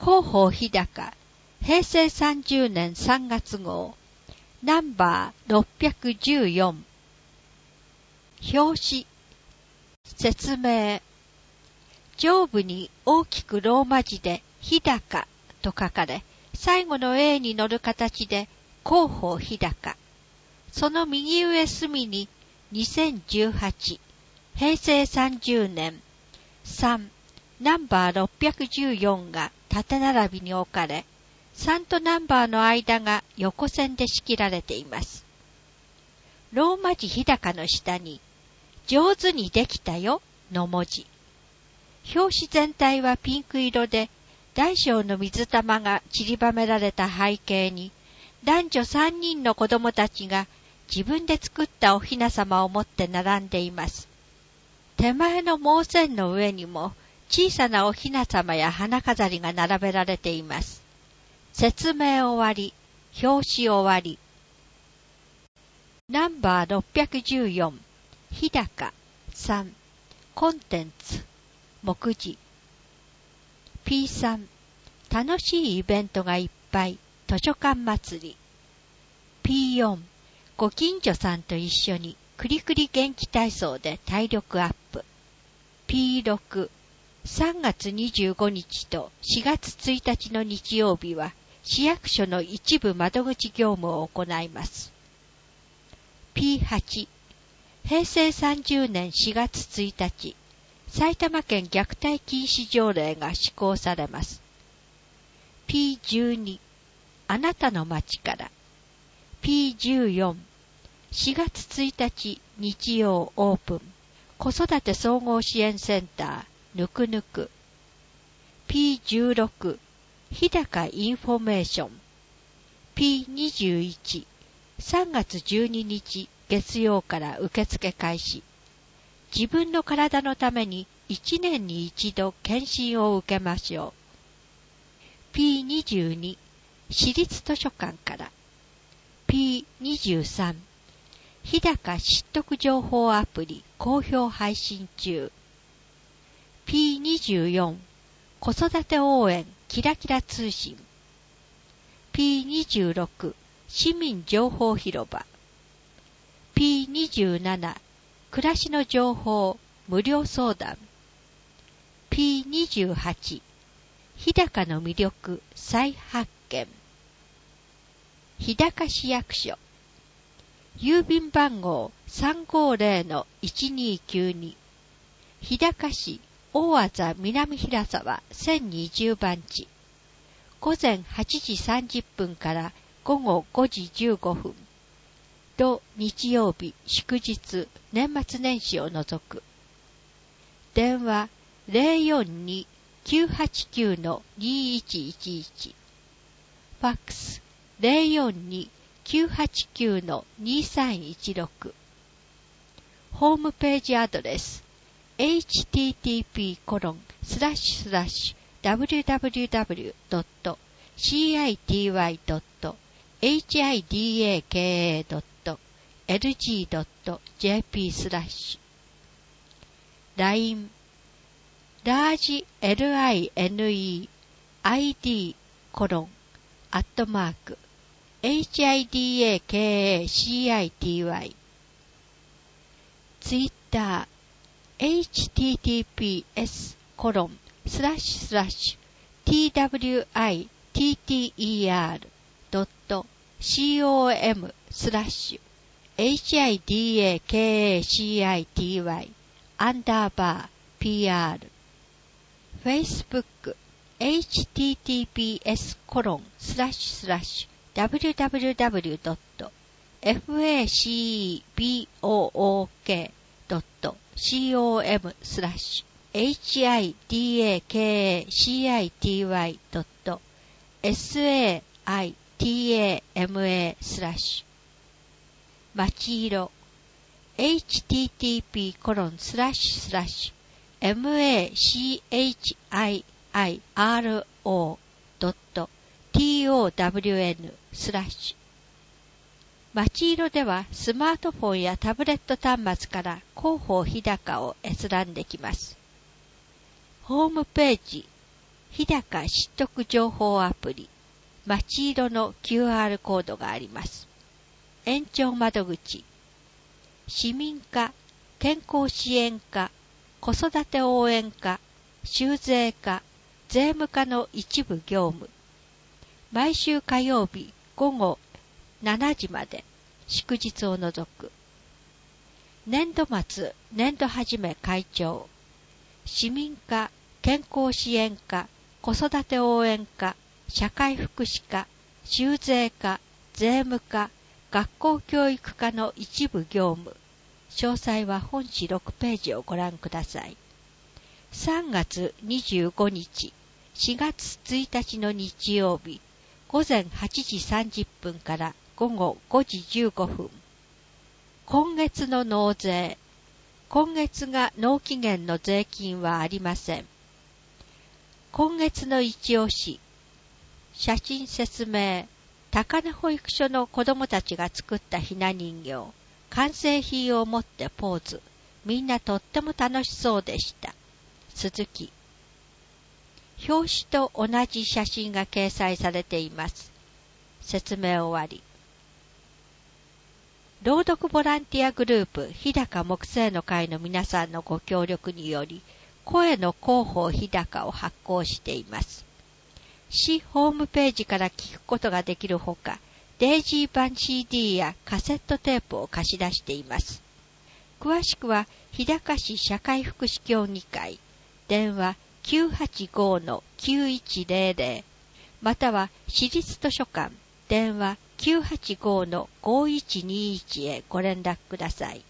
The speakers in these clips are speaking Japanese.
広報日高、平成30年3月号、ナンバー614。表紙。説明。上部に大きくローマ字で日高と書かれ、最後の A に乗る形で広報日高。その右上隅に2018、平成30年3、ナンバー614が縦並びに置かれ、3とナンバーの間が横線で仕切られています。ローマ字日高の下に、上手にできたよの文字。表紙全体はピンク色で、大小の水玉が散りばめられた背景に、男女3人の子供たちが自分で作ったお雛様を持って並んでいます。手前の毛線の上にも小さなお雛様や花飾りが並べられています。説明終わり、表紙終わり。ナンバー614、日高3、コンテンツ、目次。P3、楽しいイベントがいっぱい、図書館祭り。P4、ご近所さんと一緒にくりくり元気体操で体力アップ。P6、3月25日と4月1日の日曜日は市役所の一部窓口業務を行います。P8、平成30年4月1日、埼玉県虐待禁止条例が施行されます。P12、あなたの街から。P14、4月1日日曜オープン、子育て総合支援センター、ぬくぬく。P16、日高インフォメーション。P21、3月12日月曜から受付開始。自分の体のために1年に一度検診を受けましょう。P22、私立図書館から。P23、日高知得情報アプリ好評配信中。P24、子育て応援キラキラ通信。P26、市民情報広場。P27、暮らしの情報無料相談。P28、日高の魅力再発見。日高市役所。郵便番号 350-1292。日高市大字南平沢1020番地。午前8時30分から午後5時15分。土日曜日、祝日、年末年始を除く。電話 042-989-2111。ファックス 042-989-2316。ホームページアドレス http://www.hidaka.lg.jp/ LINE ラージ LINE ID HIDAKACITY ツイッター https://twiter.com/hidakacity_PR Facebook https://www.fhebook.com/hidaka/citama/ まちいろ http://machiiro.town/ まちいろではスマートフォンやタブレット端末から広報日高を閲覧できます。ホームページ日高知得情報アプリ、町色の QR コードがあります。延長窓口、市民課、健康支援課、子育て応援課、修税課、税務課の一部業務。毎週火曜日午後7時まで、祝日を除く。年度末、年度始め会長。市民課、健康支援課、子育て応援課、社会福祉課、修税課、税務課、学校教育課の一部業務。詳細は本誌6ページをご覧ください。3月25日、4月1日の日曜日、午前8時30分から午後5時15分。今月の納税。今月が納期限の税金はありません。今月の一押し。写真説明。高根保育所の子供たちが作ったひな人形。完成品を持ってポーズ。みんなとっても楽しそうでした。続き。表紙と同じ写真が掲載されています。説明終わり。朗読ボランティアグループ日高木星の会の皆さんのご協力により、声の広報日高を発行しています。市ホームページから聞くことができるほか、デイジー版 CD やカセットテープを貸し出しています。詳しくは、日高市社会福祉協議会、電話 985-9100、または市立図書館、電話 985-5121 へご連絡ください。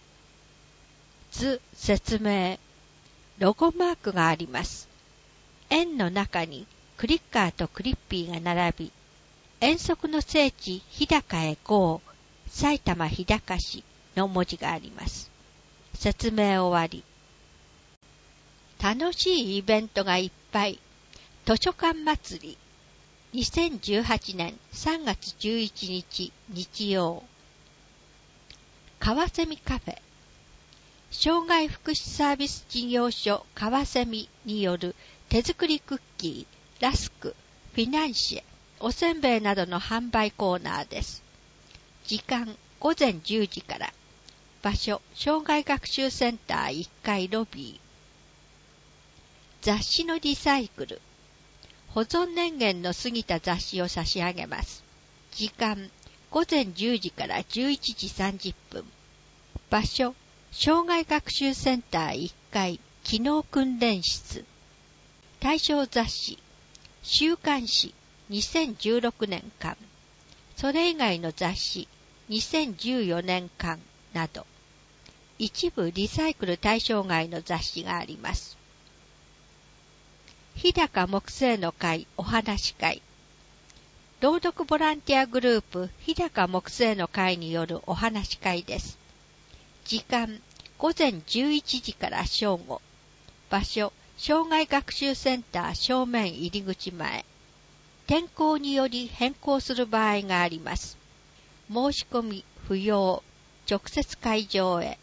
図説明。ロゴマークがあります。円の中にクリッカーとクリッピーが並び、遠足の聖地日高へ GO、埼玉日高市の文字があります。説明終わり。楽しいイベントがいっぱい。図書館祭り。2018年3月11日日曜。川蝉カフェ。障害福祉サービス事業所川蝉による手作りクッキー、ラスク、フィナンシェ、おせんべいなどの販売コーナーです。時間午前10時から。場所、障害学習センター1階ロビー。雑誌のリサイクル。保存年限の過ぎた雑誌を差し上げます。時間、午前10時から11時30分。場所、障害学習センター1階機能訓練室。対象雑誌、週刊誌2016年間。それ以外の雑誌2014年間など。一部リサイクル対象外の雑誌があります。日高木星の会お話会。朗読ボランティアグループ日高木星の会によるお話会です。時間午前11時から正午。場所障害学習センター正面入り口前。天候により変更する場合があります。申し込み不要。直接会場へ。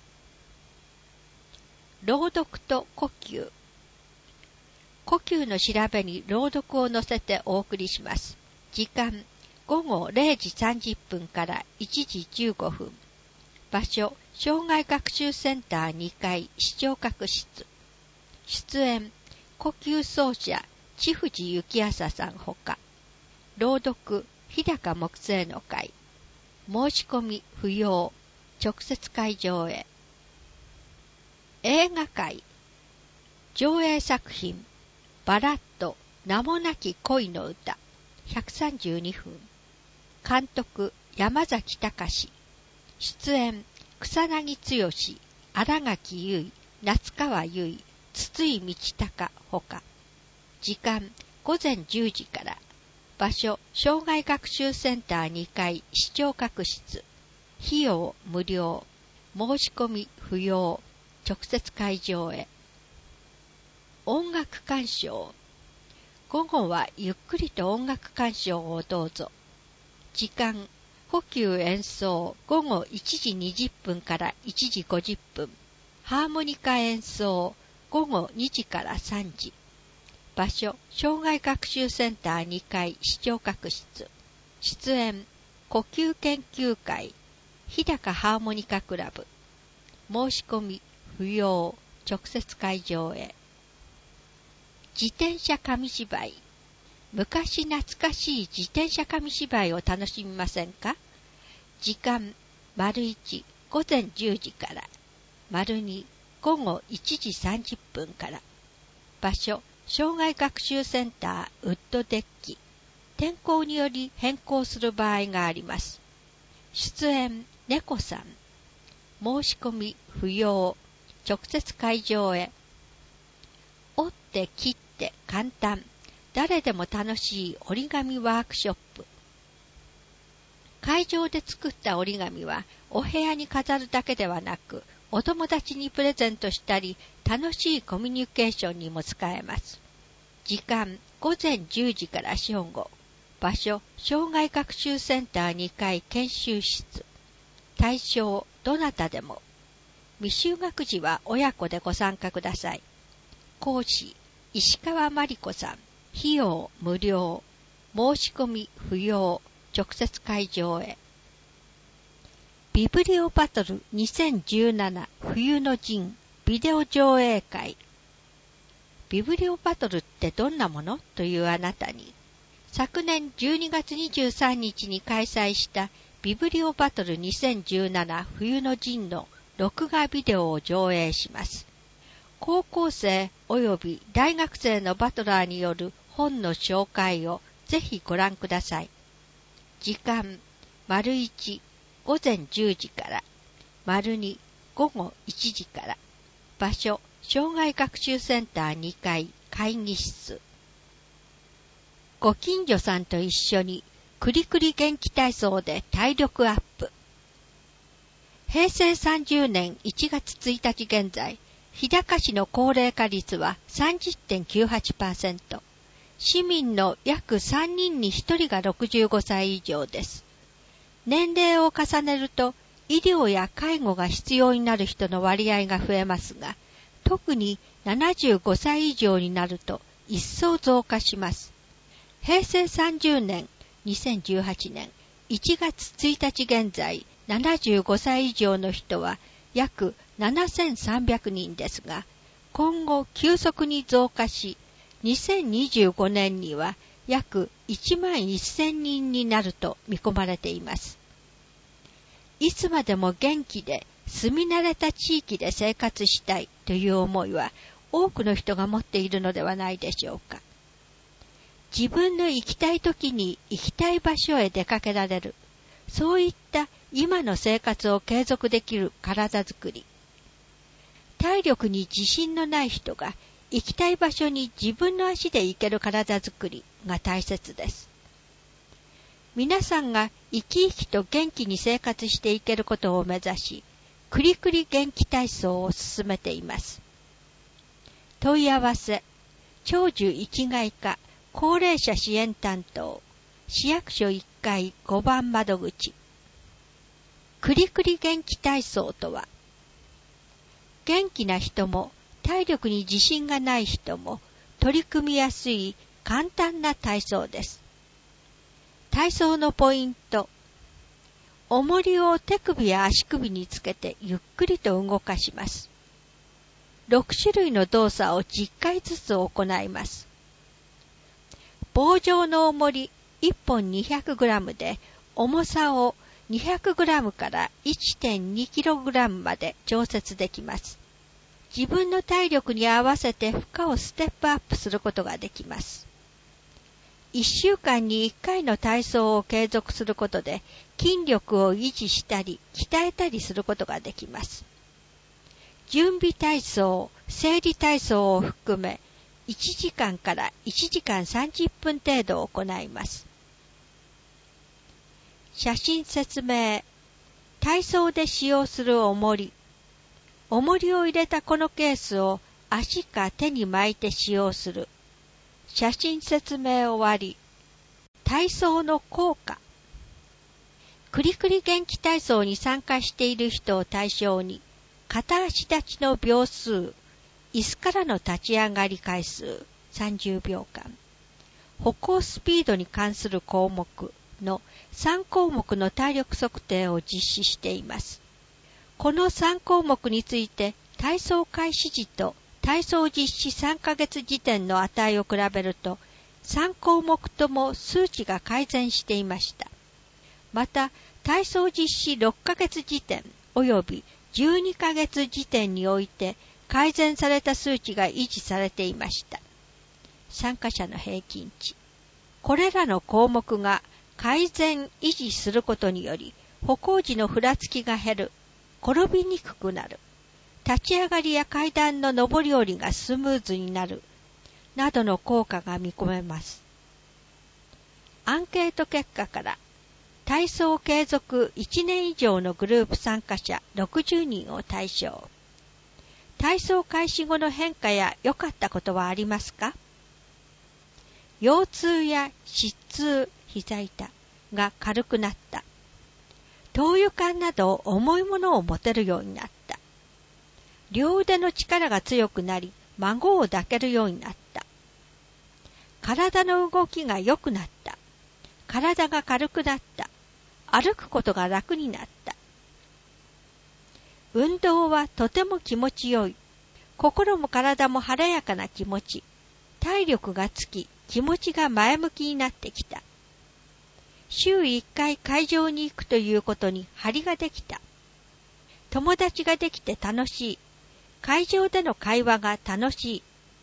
朗読と呼吸。呼吸の調べに朗読を載せてお送りします。時間、午後0時30分から1時15分。場所、障害学習センター2階視聴覚室。出演、呼吸奏者、千藤幸朝さんほか。朗読、日高木星の会。申し込み不要。直接会場へ。映画会。上映作品。バラッド、名もなき恋の歌、132分。監督、山崎隆。出演、草薙剛、新垣結衣、夏川由衣、筒井道隆ほか。時間、午前10時から。場所、障害学習センター2階視聴覚室。費用無料。申し込み不要。直接会場へ。音楽鑑賞。午後はゆっくりと音楽鑑賞をどうぞ。時間、呼吸演奏午後1時20分から1時50分。ハーモニカ演奏午後2時から3時。 場所、障害学習センター2階視聴覚室。出演、呼吸研究会、日高ハーモニカクラブ。申し込み、不要、直接会場へ。自転車紙芝居。昔懐かしい自転車紙芝居を楽しみませんか？時間、1、午前10時から、2、午後1時30分から。場所、障害学習センターウッドデッキ。天候により変更する場合があります。出演、猫さん。申し込み不要。直接会場へ。折って切って簡単。誰でも楽しい折り紙ワークショップ。会場で作った折り紙はお部屋に飾るだけではなく、お友達にプレゼントしたり、楽しいコミュニケーションにも使えます。時間、午前10時から正午。場所、障害学習センター2階研修室。対象、どなたでも。未就学児は親子でご参加ください。講師、石川真理子さん。費用無料。申し込み不要。直接会場へ。ビブリオバトル2017冬の陣ビデオ上映会。ビブリオバトルってどんなものというあなたに、昨年12月23日に開催したビブリオバトル2017冬の陣の録画ビデオを上映します。高校生及び大学生のバトラーによる本の紹介をぜひご覧ください。時間、1、午前10時から、2、午後1時から。場所、障害学習センター2階会議室。ご近所さんと一緒にくりくり元気体操で体力アップ。平成30年1月1日現在、日高市の高齢化率は 30.98%。市民の約3人に1人が65歳以上です。年齢を重ねると医療や介護が必要になる人の割合が増えますが、特に75歳以上になると一層増加します。平成30年、2018年1月1日現在、75歳以上の人は約7300人ですが、今後急速に増加し、2025年には約1万1000人になると見込まれています。いつまでも元気で住み慣れた地域で生活したいという思いは多くの人が持っているのではないでしょうか。自分の行きたい時に行きたい場所へ出かけられる。そういった今の生活を継続できる体づくり。体力に自信のない人が行きたい場所に自分の足で行ける体づくりが大切です。皆さんが生き生きと元気に生活していけることを目指し、くりくり元気体操を進めています。問い合わせ、長寿生涯課高齢者支援担当、市役所1階5番窓口。くりくり元気体操とは、元気な人も体力に自信がない人も取り組みやすい簡単な体操です。体操のポイント。重りを手首や足首につけてゆっくりと動かします。6種類の動作を10回ずつ行います。棒状の重り1本 200g で重さを 200g から 1.2kg まで調節できます。自分の体力に合わせて負荷をステップアップすることができます。1週間に1回の体操を継続することで筋力を維持したり鍛えたりすることができます。準備体操、整理体操を含め1時間から1時間30分程度行います。写真説明。体操で使用する重り。重りを入れたこのケースを足か手に巻いて使用する。写真説明終わり。体操の効果。くりくり元気体操に参加している人を対象に、片足立ちの秒数、椅子からの立ち上がり回数、 30秒間。歩行スピードに関する項目の3項目の体力測定を実施しています。この3項目について体操開始時と体操実施3ヶ月時点の値を比べると3項目とも数値が改善していました。また体操実施6ヶ月時点及び12ヶ月時点において改善された数値が維持されていました。参加者の平均値。これらの項目が改善維持することにより歩行時のふらつきが減る、転びにくくなる、立ち上がりや階段の上り下りがスムーズになるなどの効果が見込めます。アンケート結果から体操継続1年以上のグループ参加者60人を対象。体操開始後の変化や良かったことはありますか？腰痛や膝痛、膝痛が軽くなった。灯油缶など重いものを持てるようになった。両腕の力が強くなり、孫を抱けるようになった。体の動きが良くなった。体が軽くなった。歩くことが楽になった。運動はとても気持ちよい。心も体も晴れやかな気持ち。体力がつき、気持ちが前向きになってきた。週1回会場に行くということに張りができた。友達ができて楽しい。会場での会話が楽しい。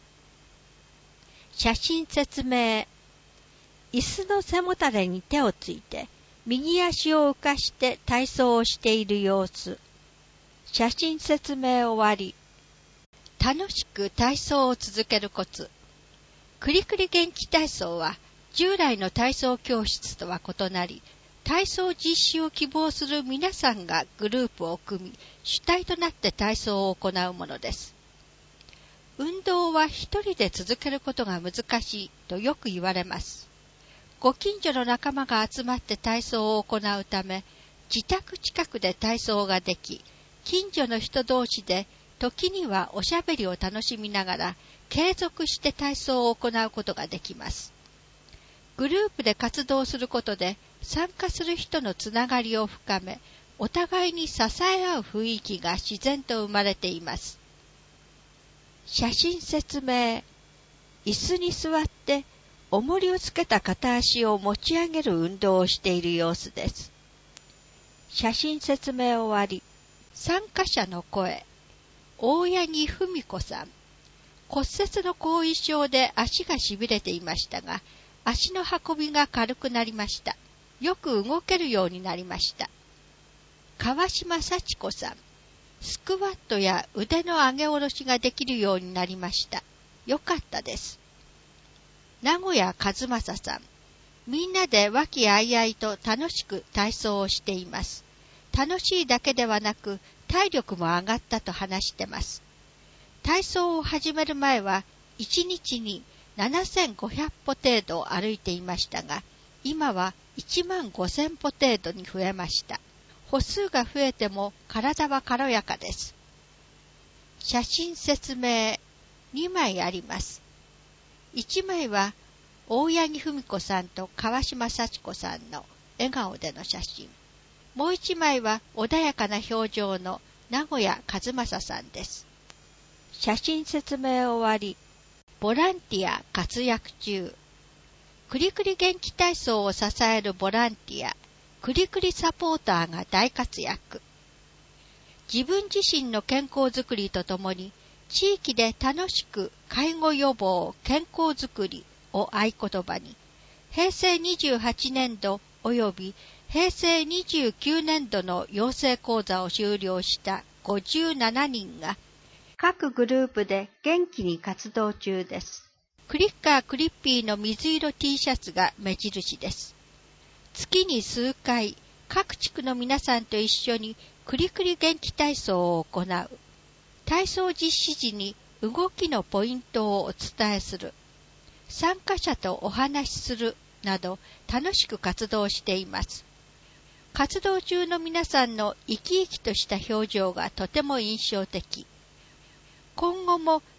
写真説明。椅子の背もたれに手をついて、右足を浮かして体操をしている様子。写真説明終わり。楽しく体操を続けるコツ。くりくり元気体操は従来の体操教室とは異なり、体操実施を希望する皆さんがグループを組み、主体となって体操を行うものです。運動は一人で続けることが難しいとよく言われます。ご近所の仲間が集まって体操を行うため、自宅近くで体操ができ、近所の人同士で時にはおしゃべりを楽しみながら継続して体操を行うことができます。グループで活動することで参加する人のつながりを深め、お互いに支え合う雰囲気が自然と生まれています。写真説明。椅子に座って重りをつけた片足を持ち上げる運動をしている様子です。写真説明終わり。参加者の声。大八木文子さん。骨折の後遺症で足がしびれていましたが、足の運びが軽くなりました。よく動けるようになりました。川島幸子さん。スクワットや腕の上げ下ろしができるようになりました。よかったです。名古屋和正さん。みんなで和気あいあいと楽しく体操をしています。楽しいだけではなく体力も上がったと話してます。体操を始める前は1日に7500歩程度歩いていましたが、今は15000歩程度に増えました。歩数が増えても体は軽やかです。写真説明2枚あります。1枚は大八木文子さんと川島幸子さんの笑顔での写真。もう1枚は穏やかな表情の名古屋和正さんです。写真説明終わり。ボランティア活躍中。くりくり元気体操を支えるボランティア、くりくりサポーターが大活躍。自分自身の健康づくりとともに、地域で楽しく介護予防、健康づくりを合言葉に、平成28年度及び平成29年度の養成講座を修了した57人が、各グループで元気に活動中です。クリッカークリッピーの水色 T シャツが目印です。月に数回、各地区の皆さんと一緒にくりくり元気体操を行う。体操実施時に動きのポイントをお伝えする。参加者とお話しするなど楽しく活動しています。活動中の皆さんの生き生きとした表情がとても印象的。今後も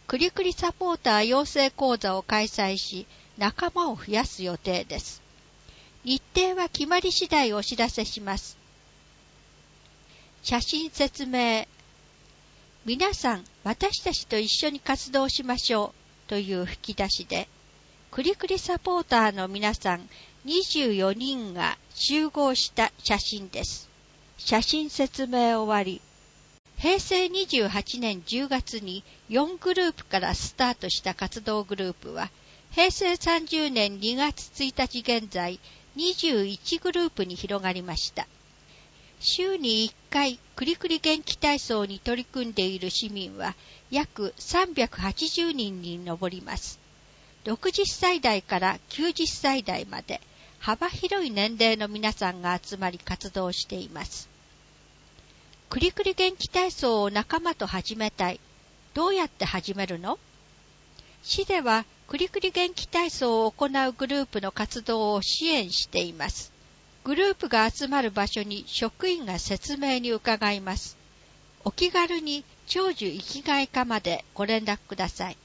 クリクリサポーター養成講座を開催し、仲間を増やす予定です。日程は決まり次第お知らせします。写真説明。皆さん、私たちと一緒に活動しましょうという吹き出しで、クリクリサポーターの皆さん24人が集合した写真です。写真説明終わり。平成28年10月に4グループからスタートした活動グループは、平成30年2月1日現在21グループに広がりました。週に1回クリクリ元気体操に取り組んでいる市民は約380人に上ります。60歳代から90歳代まで幅広い年齢の皆さんが集まり活動しています。クリクリ元気体操を仲間と始めたい。どうやって始めるの？市ではクリクリ元気体操を行うグループの活動を支援しています。グループが集まる場所に職員が説明に伺います。お気軽に長寿生きがい課までご連絡ください。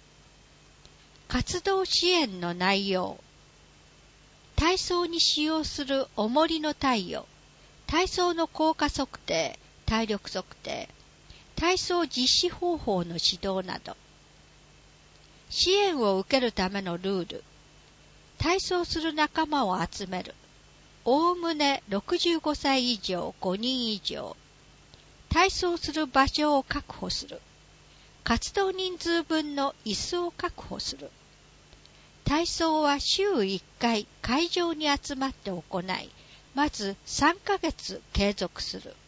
活動支援の内容。体操に使用する重りの貸与、体操の効果測定、体力測定、体操実施方法の指導など。支援を受けるためのルール。体操する仲間を集める。おおむね65歳以上5人以上。体操する場所を確保する。活動人数分の椅子を確保する。体操は週1回会場に集まって行い、まず3ヶ月継続する。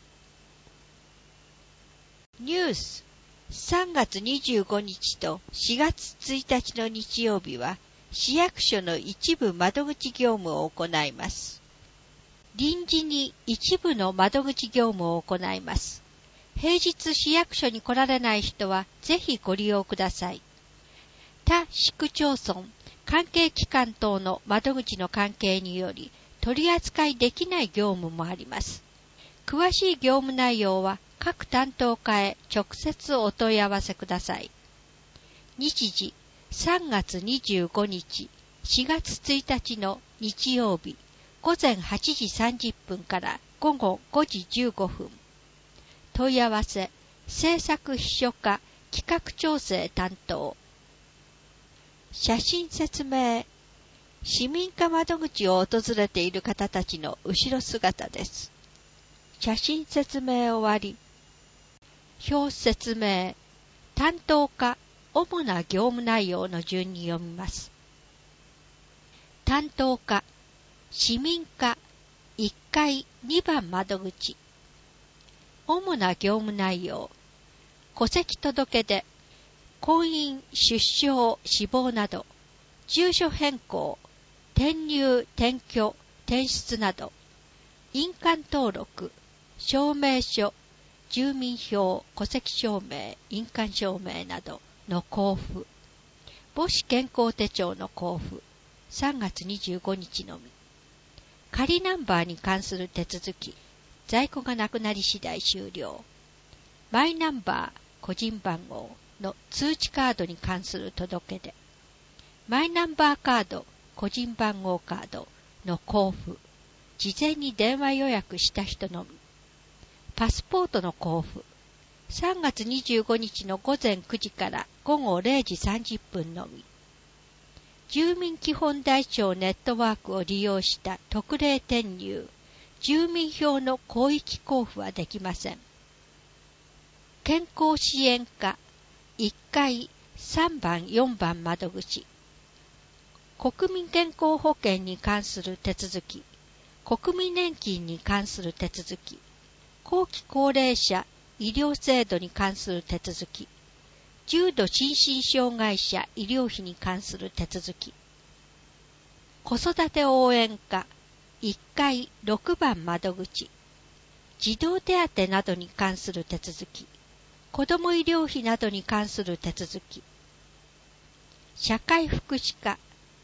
ニュース。3月25日と4月1日の日曜日は、市役所の一部窓口業務を行います。臨時に一部の窓口業務を行います。平日市役所に来られない人はぜひご利用ください。他市区町村、関係機関等の窓口の関係により取り扱いできない業務もあります。詳しい業務内容は各担当課へ直接お問い合わせください。日時3月25日、4月1日の日曜日、午前8時30分から午後5時15分。問い合わせ、政策秘書課企画調整担当。写真説明。市民課窓口を訪れている方たちの後ろ姿です。写真説明終わり。表説明。担当課、主な業務内容の順に読みます。担当課、市民課、1階2番窓口。主な業務内容。戸籍届出、婚姻、出生、死亡など、住所変更、転入、転居、転出など、印鑑登録、証明書、住民票、戸籍証明、印鑑証明などの交付、母子健康手帳の交付、3月25日のみ。仮ナンバーに関する手続き、在庫がなくなり次第終了。マイナンバー、個人番号の通知カードに関する届け出、マイナンバーカード、個人番号カードの交付、事前に電話予約した人のみ。パスポートの交付、3月25日の午前9時から午後0時30分のみ。住民基本台帳ネットワークを利用した特例転入、住民票の広域交付はできません。健康支援課、1階3番4番窓口。国民健康保険に関する手続き、国民年金に関する手続き、後期高齢者医療制度に関する手続き、重度心身障害者医療費に関する手続き、子育て応援課1階6番窓口、児童手当などに関する手続き、子ども医療費などに関する手続き、社会福祉課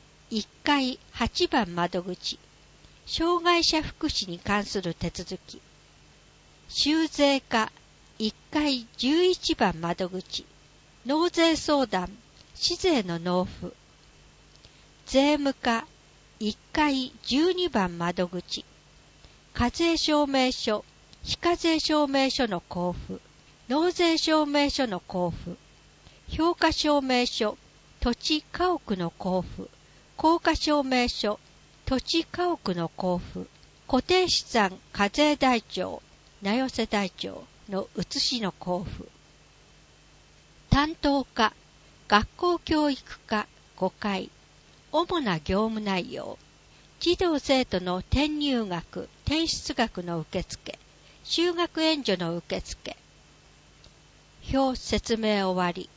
1階8番窓口、障害者福祉に関する手続き、州税課1階11番窓口、 納税相談、市税の納付。税務課、1階12番窓口。課税証明書、非課税証明書の交付。納税証明書の交付。評価証明書、土地家屋の交付。効果証明書、土地家屋の交付。固定資産課税台帳、名寄せ台帳の写しの交付。担当課、学校教育課5階。主な業務内容。児童生徒の転入学、転出学の受付。就学援助の受付。表説明終わり。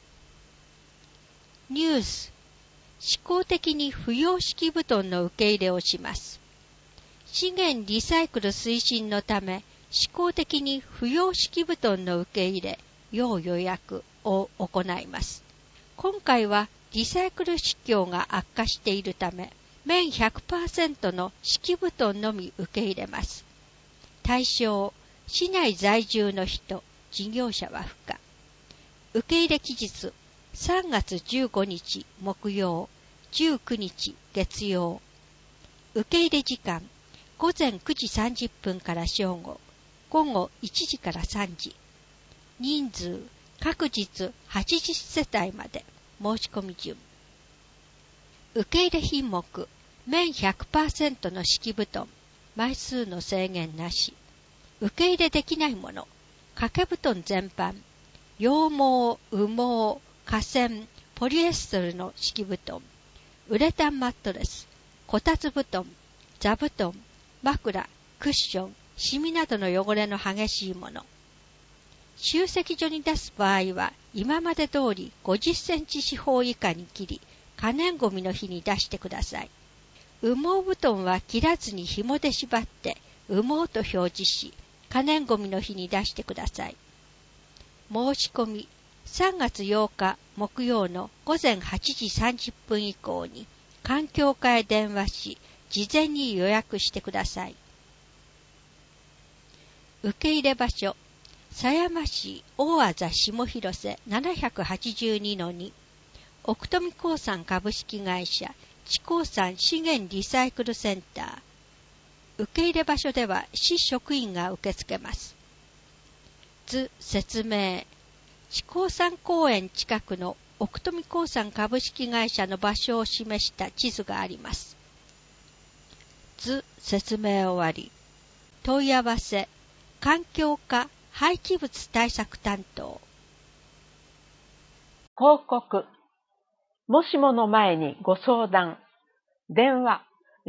ニュース。試行的に不要敷布団の受け入れをします。資源リサイクル推進のため、試行的に不要敷布団の受け入れ、要予約を行います。今回はリサイクル市況が悪化しているため、綿 100% の敷布団のみ受け入れます。対象、市内在住の人、事業者は不可。受け入れ期日、3月15日木曜、19日月曜。受け入れ時間、午前9時30分から正午、午後1時から3時。人数、各日80世帯まで。申し込み順。受け入れ品目、綿 100% の敷布団、枚数の制限なし。受け入れできないもの、掛け布団全般、羊毛、羽毛、化繊、ポリエステルの敷布団、ウレタンマットレス、こたつ布団、座布団、枕、クッション、シミなどの汚れの激しいもの。集積所に出す場合は、今まで通り50センチ四方以下に切り、可燃ごみの日に出してください。羽毛布団は切らずに紐で縛って、羽毛と表示し、可燃ごみの日に出してください。申し込み、3月8日木曜の午前8時30分以降に、環境課へ電話し、事前に予約してください。受け入れ場所、狭山市大字下広瀬 782-2、奥富鉱産株式会社地鉱産資源リサイクルセンター。受け入れ場所では市職員が受け付けます。図説明。地鉱産公園近くの奥富鉱産株式会社の場所を示した地図があります。図説明終わり。問い合わせ、環境課廃棄物対策担当。 広告。もしもの前にご相談。電話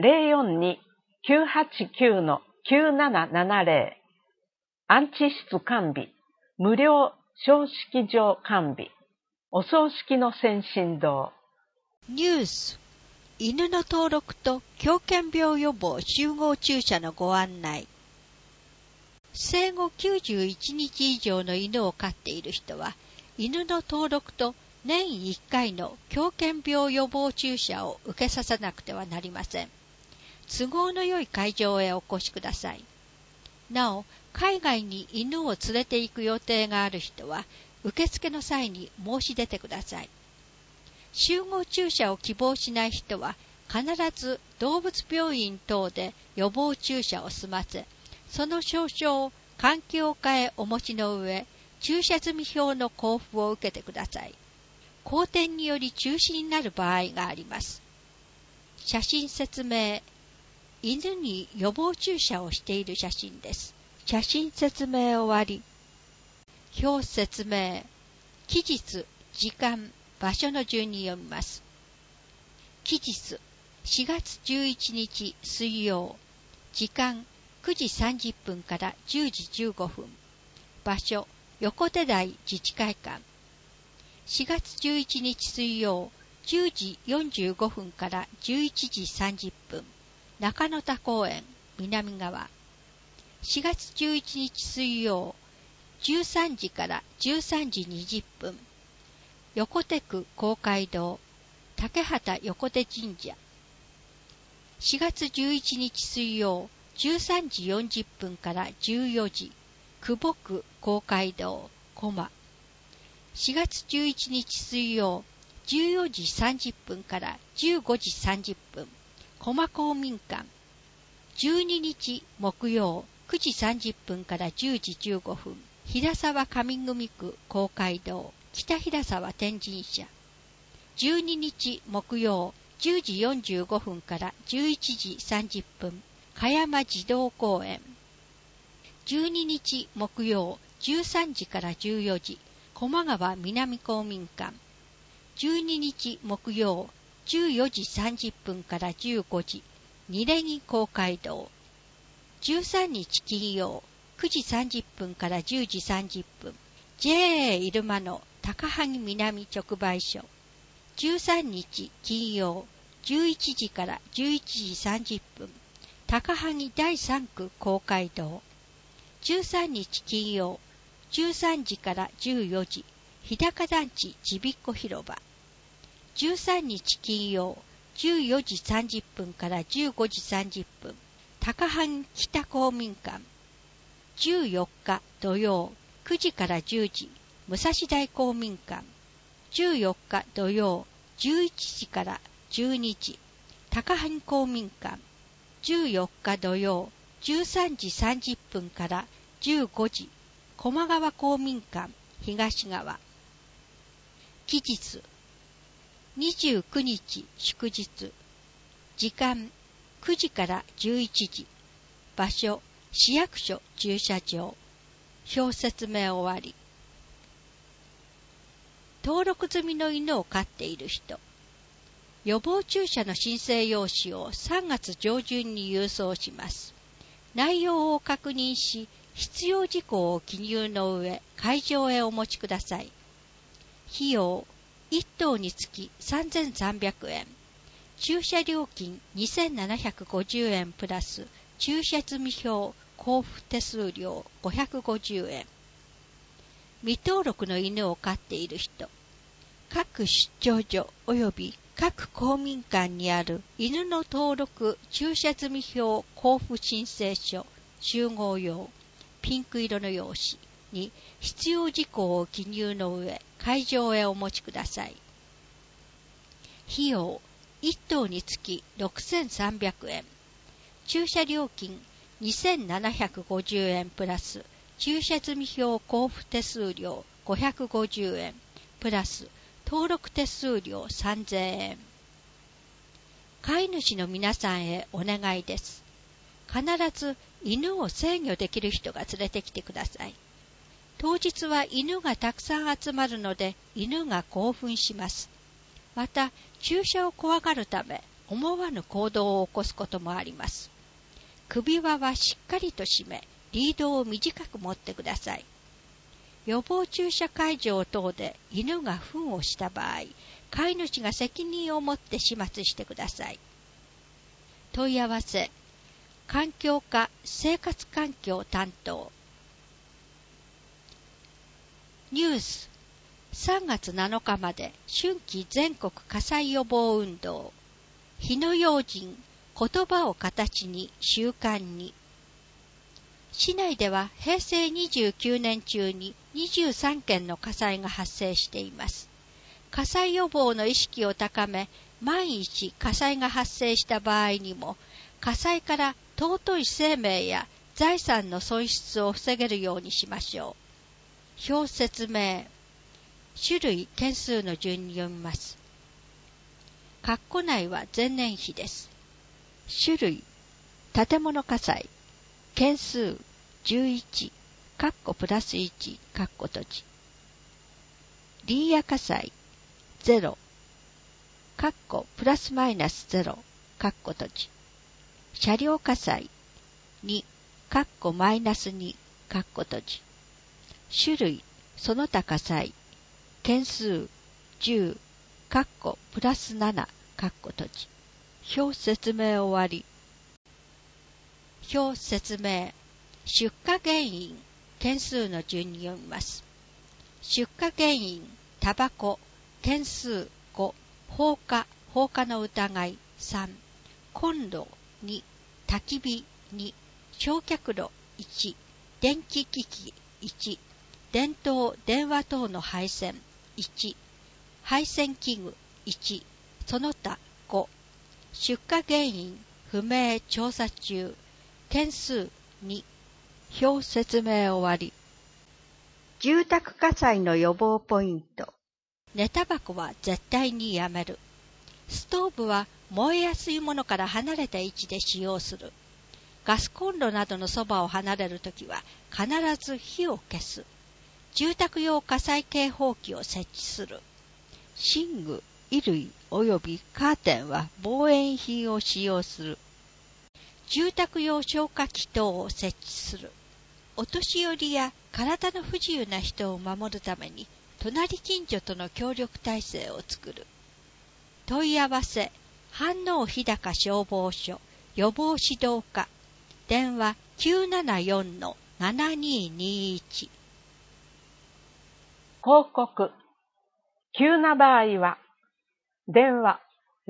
042-989-9770。安置室完備。無料小式場完備。お葬式の先進堂。 ニュース。犬の登録と狂犬病予防集合注射のご案内。生後91日以上の犬を飼っている人は、犬の登録と年1回の狂犬病予防注射を受けさせなくてはなりません。都合の良い会場へお越しください。なお、海外に犬を連れて行く予定がある人は、受付の際に申し出てください。集合注射を希望しない人は、必ず動物病院等で予防注射を済ませ、その証書を環境課へお持ちの上、注射済み表の交付を受けてください。荒天により中止になる場合があります。写真説明。犬に予防注射をしている写真です。写真説明終わり。表説明。期日、時間、場所の順に読みます。期日、4月11日水曜。時間、9時30分から10時15分。場所、横手台自治会館。4月11日水曜、10時45分から11時30分。中野田公園、南側。4月11日水曜、13時から13時20分。横手区公会堂、竹畑横手神社。4月11日水曜、13時40分から14時、久保区公会堂、駒。 4月11日水曜、14時30分から15時30分、駒公民館。12日木曜、9時30分から10時15分、平沢上組区公会堂、北平沢天神社。12日木曜、10時45分から11時30分、香山児童公園。12日木曜、13時から14時、駒川南公民館。12日木曜、14時30分から15時、二レギ公会堂。13日金曜、9時30分から10時30分、JA 入間の高萩南直売所。13日金曜、11時から11時30分、高萩第3区公会堂。13日金曜、13時から14時、日高団地ちびっこ広場。13日金曜、14時30分から15時30分、高萩北公民館。14日土曜、9時から10時、武蔵大公民館。14日土曜、11時から12時、高萩公民館。14日土曜、13時30分から15時、駒川公民館東側。期日、29日祝日。時間、9時から11時。場所、市役所駐車場。表説明終わり。登録済みの犬を飼っている人。予防注射の申請用紙を3月上旬に郵送します。内容を確認し、必要事項を記入の上、会場へお持ちください。費用、1頭につき3300円。駐車料金2750円プラス、駐車済票交付手数料550円。未登録の犬を飼っている人。各出張所及び各公民館にある犬の登録駐車済票交付申請書集合用ピンク色の用紙に必要事項を記入の上、会場へお持ちください。費用、1頭につき6300円。駐車料金2750円プラス、駐車済票交付手数料550円プラス、登録手数料3000円。飼い主の皆さんへお願いです。必ず犬を制御できる人が連れてきてください。当日は犬がたくさん集まるので、犬が興奮します。また、注射を怖がるため、思わぬ行動を起こすこともあります。首輪はしっかりと締め、リードを短く持ってください。予防注射会場等で犬が糞をした場合、飼い主が責任を持って始末してください。問い合わせ、環境課生活環境担当。ニュース、3月7日まで春季全国火災予防運動。火の用心、言葉を形に習慣に。市内では平成29年中に23件の火災が発生しています。火災予防の意識を高め、万一火災が発生した場合にも、火災から尊い生命や財産の損失を防げるようにしましょう。表説明。種類、件数の順に読みます。括弧内は前年比です。種類、建物火災、件数11、括弧プラス1、括弧閉じ。林野火災0、括弧プラスマイナス0、括弧閉じ。車両火災2、括弧マイナス2、括弧閉じ。種類、その他火災、件数10、括弧プラス7、括弧閉じ。表説明終わり。表説明。出火原因、件数の順に読みます。出火原因、タバコ、件数5、放火の疑い3、コンロ2、焚き火2、焼却炉1、電気機器1、電灯・電話等の配線 1、配線器具1、その他5、出火原因不明調査中、件数2、表説明終わり。住宅火災の予防ポイント。寝タバコは絶対にやめる。ストーブは燃えやすいものから離れた位置で使用する。ガスコンロなどのそばを離れるときは必ず火を消す。住宅用火災警報器を設置する。寝具、衣類及びカーテンは防煙品を使用する。住宅用消火器等を設置する。お年寄りや体の不自由な人を守るために隣近所との協力体制を作る。問い合わせ、飯能日高消防署予防指導課、電話 974-7221。 広告。急な場合は、電話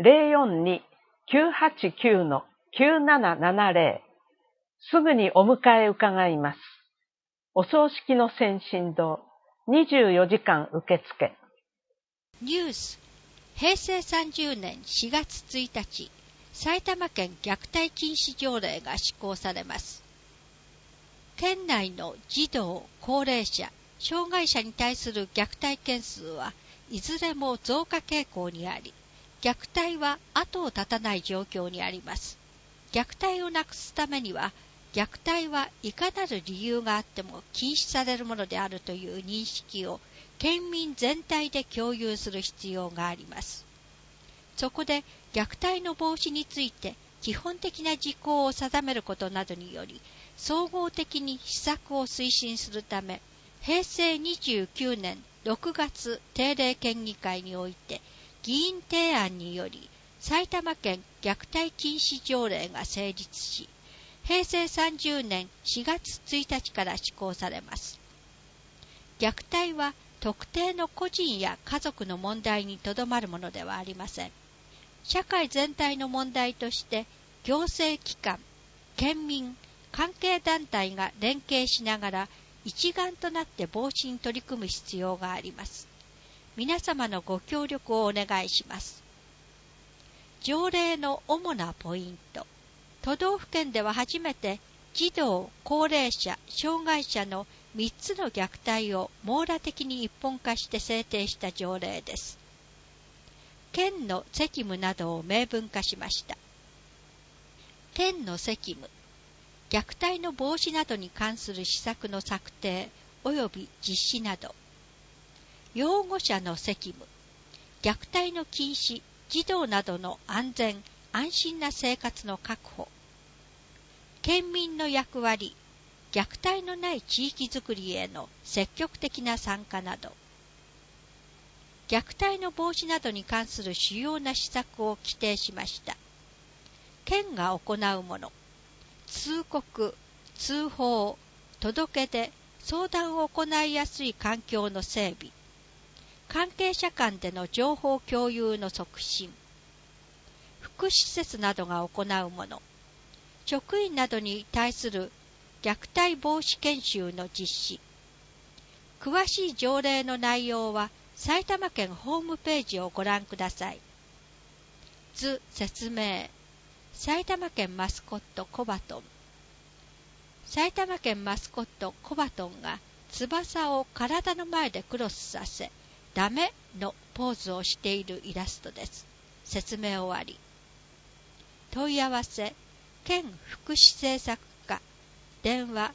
042-989-9770。すぐにお迎え伺います。お葬式の先進堂、24時間受付。 ニュース。平成30年4月1日、埼玉県虐待禁止条例が施行されます。県内の児童、高齢者、障害者に対する虐待件数はいずれも増加傾向にあり、虐待は後を絶たない状況にあります。虐待をなくすためには、虐待はいかなる理由があっても禁止されるものであるという認識を県民全体で共有する必要があります。そこで虐待の防止について基本的な事項を定めることなどにより、総合的に施策を推進するため、平成29年6月定例県議会において議員提案により埼玉県虐待禁止条例が成立し、平成30年4月1日から施行されます。虐待は特定の個人や家族の問題にとどまるものではありません。社会全体の問題として行政機関、県民、関係団体が連携しながら一丸となって防止に取り組む必要があります。皆様のご協力をお願いします。条例の主なポイント。都道府県では初めて児童、高齢者、障害者の3つの虐待を網羅的に一本化して制定した条例です。県の責務などを明文化しました。県の責務、虐待の防止などに関する施策の策定及び実施など。養護者の責務、虐待の禁止、児童などの安全、安心な生活の確保。県民の役割、虐待のない地域づくりへの積極的な参加など。虐待の防止などに関する主要な施策を規定しました。県が行うもの、通告、通報、届け出、相談を行いやすい環境の整備、関係者間での情報共有の促進、福祉施設などが行うもの、職員などに対する虐待防止研修の実施。詳しい条例の内容は埼玉県ホームページをご覧ください。図説明。埼玉県マスコットコバトン。埼玉県マスコットコバトンが翼を体の前でクロスさせ、ダメのポーズをしているイラストです。説明終わり。問い合わせ、県福祉政策課、電話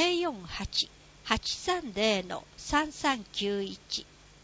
048-830-3391。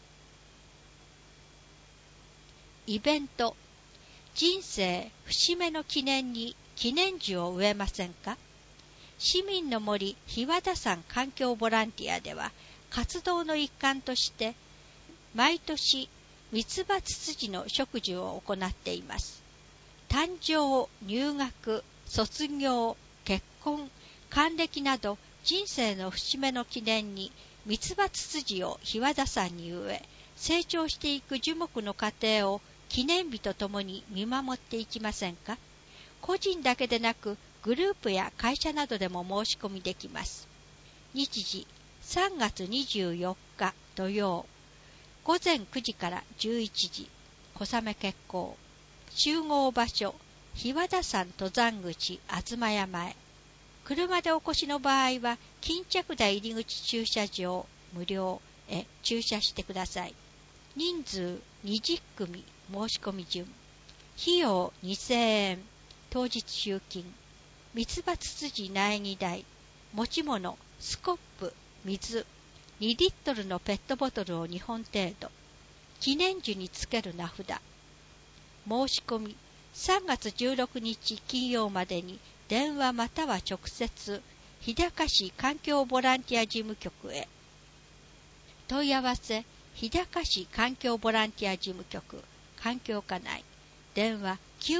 イベント、人生節目の記念に記念樹を植えませんか？市民の森日和田山環境ボランティアでは活動の一環として毎年ミツバツツジの植樹を行っています。誕生、入学、卒業、結婚、還暦など人生の節目の記念にミツバツツジを日和田山に植え、成長していく樹木の過程を記念日とともに見守っていきませんか？個人だけでなくグループや会社などでも申し込みできます。日時3月24日土曜、 午前9時から11時、小雨決行。集合場所、日和田山登山口東山へ。車でお越しの場合は、巾着台入り口駐車場無料へ駐車してください。人数20組申し込み順。費用2000円。当日集金。三つ葉つつじ苗木代。持ち物、スコップ、水。2リットルのペットボトルを2本程度。記念樹につける名札。申し込み、3月16日金曜までに電話または直接、日高市環境ボランティア事務局へ。問い合わせ、日高市環境ボランティア事務局、環境課内。電話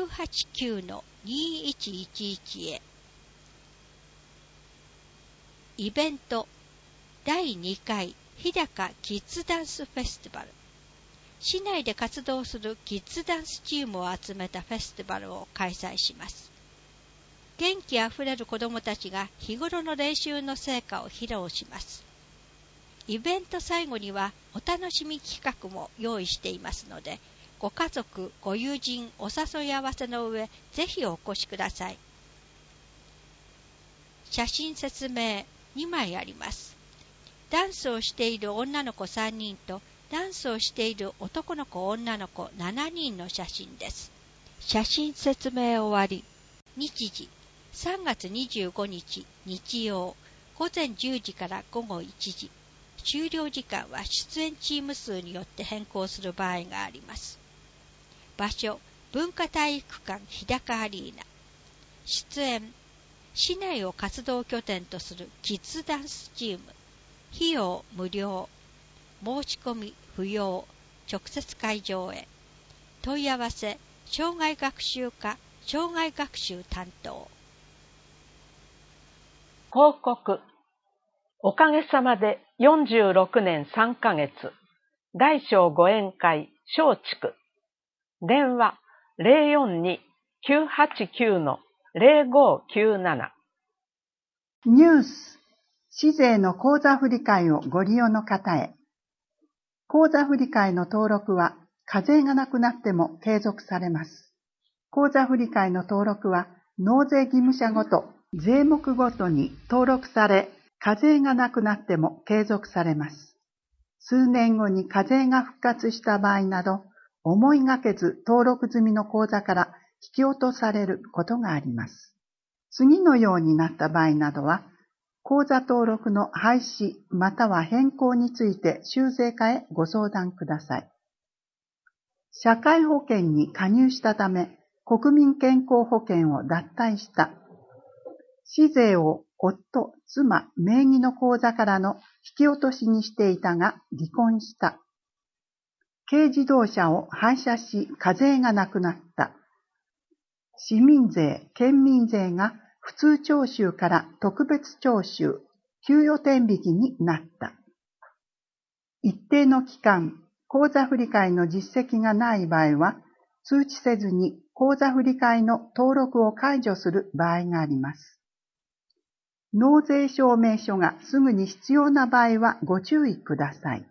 989-2111 へ。イベント、第2回日高キッズダンスフェスティバル。市内で活動するキッズダンスチームを集めたフェスティバルを開催します。元気あふれる子どもたちが日頃の練習の成果を披露します。イベント最後にはお楽しみ企画も用意していますので、ご家族、ご友人、お誘い合わせの上、ぜひお越しください。写真説明2枚あります。ダンスをしている女の子3人と、ダンスをしている男の子女の子7人の写真です。写真説明終わり。日時3月25日日曜午前10時から午後1時。終了時間は出演チーム数によって変更する場合があります。場所、文化体育館日高アリーナ。出演、市内を活動拠点とするキッズダンスチーム。費用無料。申し込み不要。直接会場へ。問い合わせ、障害学習課、障害学習担当。 広告。おかげさまで46年3ヶ月。大小ご宴会松竹。電話 042-989-0597。 ニュース。市税の口座振替をご利用の方へ。口座振替の登録は課税がなくなっても継続されます。口座振替の登録は納税義務者ごと、税目ごとに登録され、課税がなくなっても継続されます。数年後に課税が復活した場合など、思いがけず登録済みの口座から引き落とされることがあります。次のようになった場合などは、口座登録の廃止または変更について州税課へご相談ください。社会保険に加入したため、国民健康保険を脱退した。市税を夫、妻、名義の口座からの引き落としにしていたが離婚した。軽自動車を廃車し課税がなくなった。市民税、県民税が普通徴収から特別徴収、給与天引きになった。一定の期間、口座振替の実績がない場合は、通知せずに口座振替の登録を解除する場合があります。納税証明書がすぐに必要な場合はご注意ください。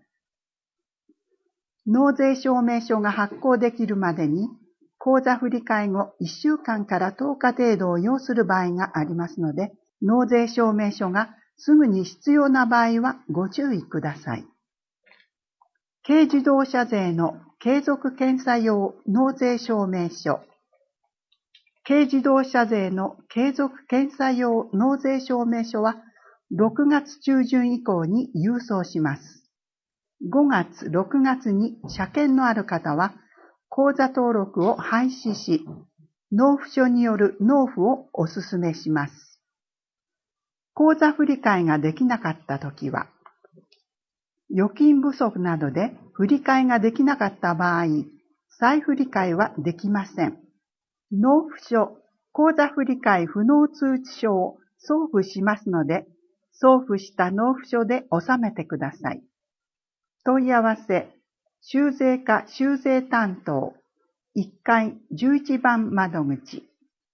納税証明書が発行できるまでに、口座振替後1週間から10日程度を要する場合がありますので、納税証明書がすぐに必要な場合はご注意ください。軽自動車税の継続検査用納税証明書。軽自動車税の継続検査用納税証明書は6月中旬以降に郵送します。5月、6月に車検のある方は、口座登録を廃止し、納付書による納付をお勧めします。口座振替ができなかったときは、預金不足などで振替ができなかった場合、再振替はできません。納付書、口座振替不納通知書を送付しますので、送付した納付書で納めてください。問い合わせ、州税課州税担当、1階11番窓口。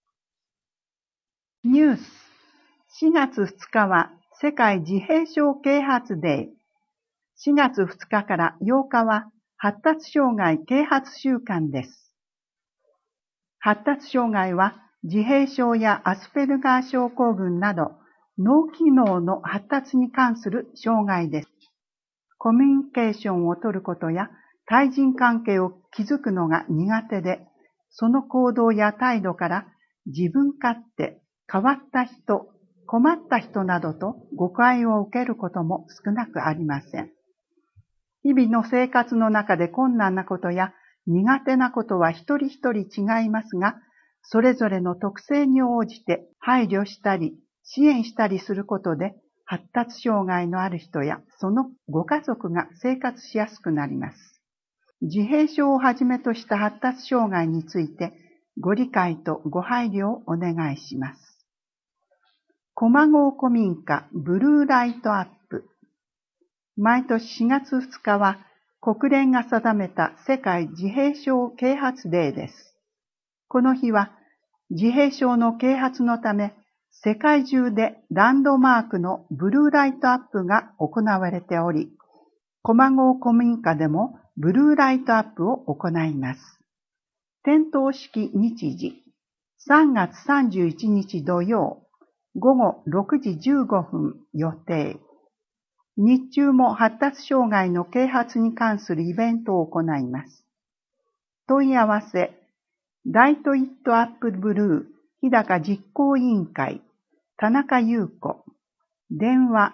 ニュース、4月2日は世界自閉症啓発デー。 4月2日から8日は発達障害啓発週間です。発達障害は自閉症やアスペルガー症候群など脳機能の発達に関する障害です。コミュニケーションを取ることや対人関係を築くのが苦手で、その行動や態度から自分勝手、変わった人、困った人などと誤解を受けることも少なくありません。日々の生活の中で困難なことや苦手なことは一人一人違いますが、それぞれの特性に応じて配慮したり支援したりすることで、発達障害のある人やそのご家族が生活しやすくなります。自閉症をはじめとした発達障害についてご理解とご配慮をお願いします。駒郷古民家ブルーライトアップ。毎年4月2日は国連が定めた世界自閉症啓発デーです。この日は自閉症の啓発のため世界中でランドマークのブルーライトアップが行われており、駒郷古民家でもブルーライトアップを行います。点灯式日時、3月31日土曜、午後6時15分予定。日中も発達障害の啓発に関するイベントを行います。問い合わせ、ライトイットアップブルー日高実行委員会、田中優子、電話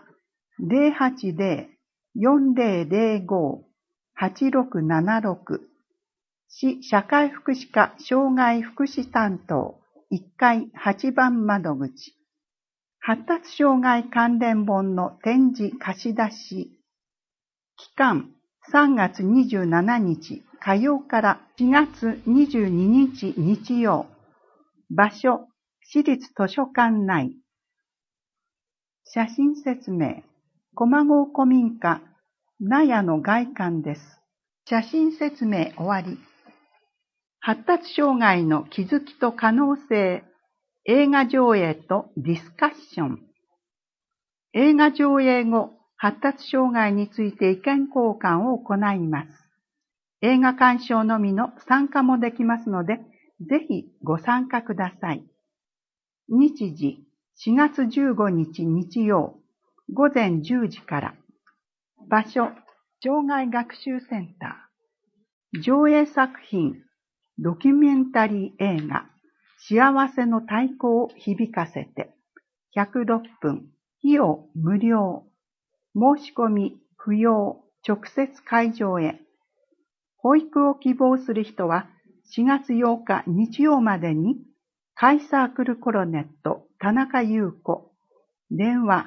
080-4005-8676、市社会福祉課障害福祉担当1階8番窓口。発達障害関連本の展示貸し出し。期間3月27日火曜から4月22日日曜。場所、市立図書館内。写真説明、駒郷古民家、納屋の外観です。写真説明終わり。発達障害の気づきと可能性、映画上映とディスカッション。映画上映後、発達障害について意見交換を行います。映画鑑賞のみの参加もできますので、ぜひご参加ください。日時、4月15日日曜、午前10時から。場所、障害学習センター。上映作品、ドキュメンタリー映画、幸せの太鼓を響かせて。106分、費用無料。申し込み不要、直接会場へ。保育を希望する人は、4月8日日曜までに、カイサークルコロネット田中優子、電話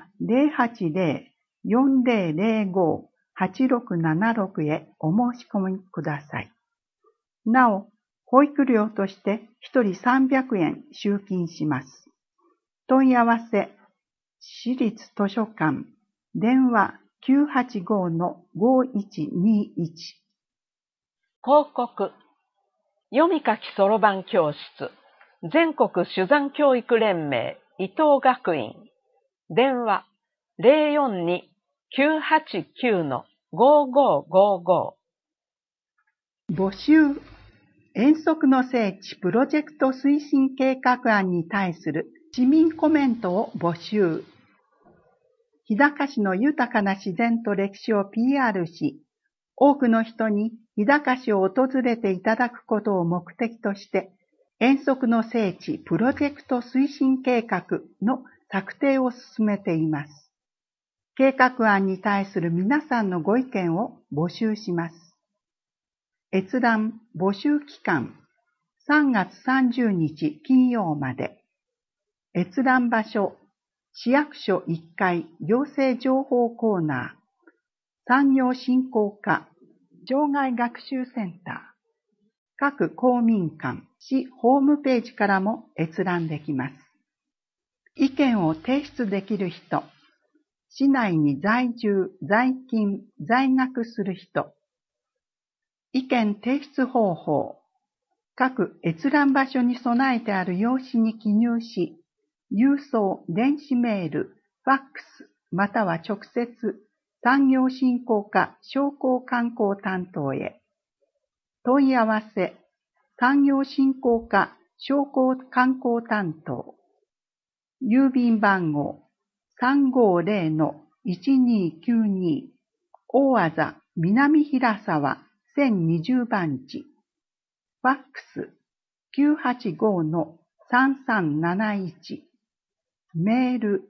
080-4005-8676へお申し込みください。なお、保育料として1人300円集金します。問い合わせ、市立図書館、電話985-5121。 広告、読み書きそろばん教室、全国珠算教育連盟伊藤学院、電話042-989-5555。 募集、遠足の聖地プロジェクト推進計画案に対する市民コメントを募集。日高市の豊かな自然と歴史を PR し、多くの人に日高市を訪れていただくことを目的として、遠足の聖地プロジェクト推進計画の策定を進めています。計画案に対する皆さんのご意見を募集します。閲覧募集期間3月30日金曜まで。閲覧場所、市役所1階行政情報コーナー、産業振興課、障害学習センター、各公民館、市ホームページからも閲覧できます。意見を提出できる人、市内に在住、在勤、在学する人、意見提出方法、各閲覧場所に備えてある用紙に記入し、郵送、電子メール、ファックス、または直接、 産業振興課商工観光担当へ。問い合わせ、産業振興課商工観光担当。郵便番号 350-1292 大字南平沢1020番地。ファックス 985-3371。メール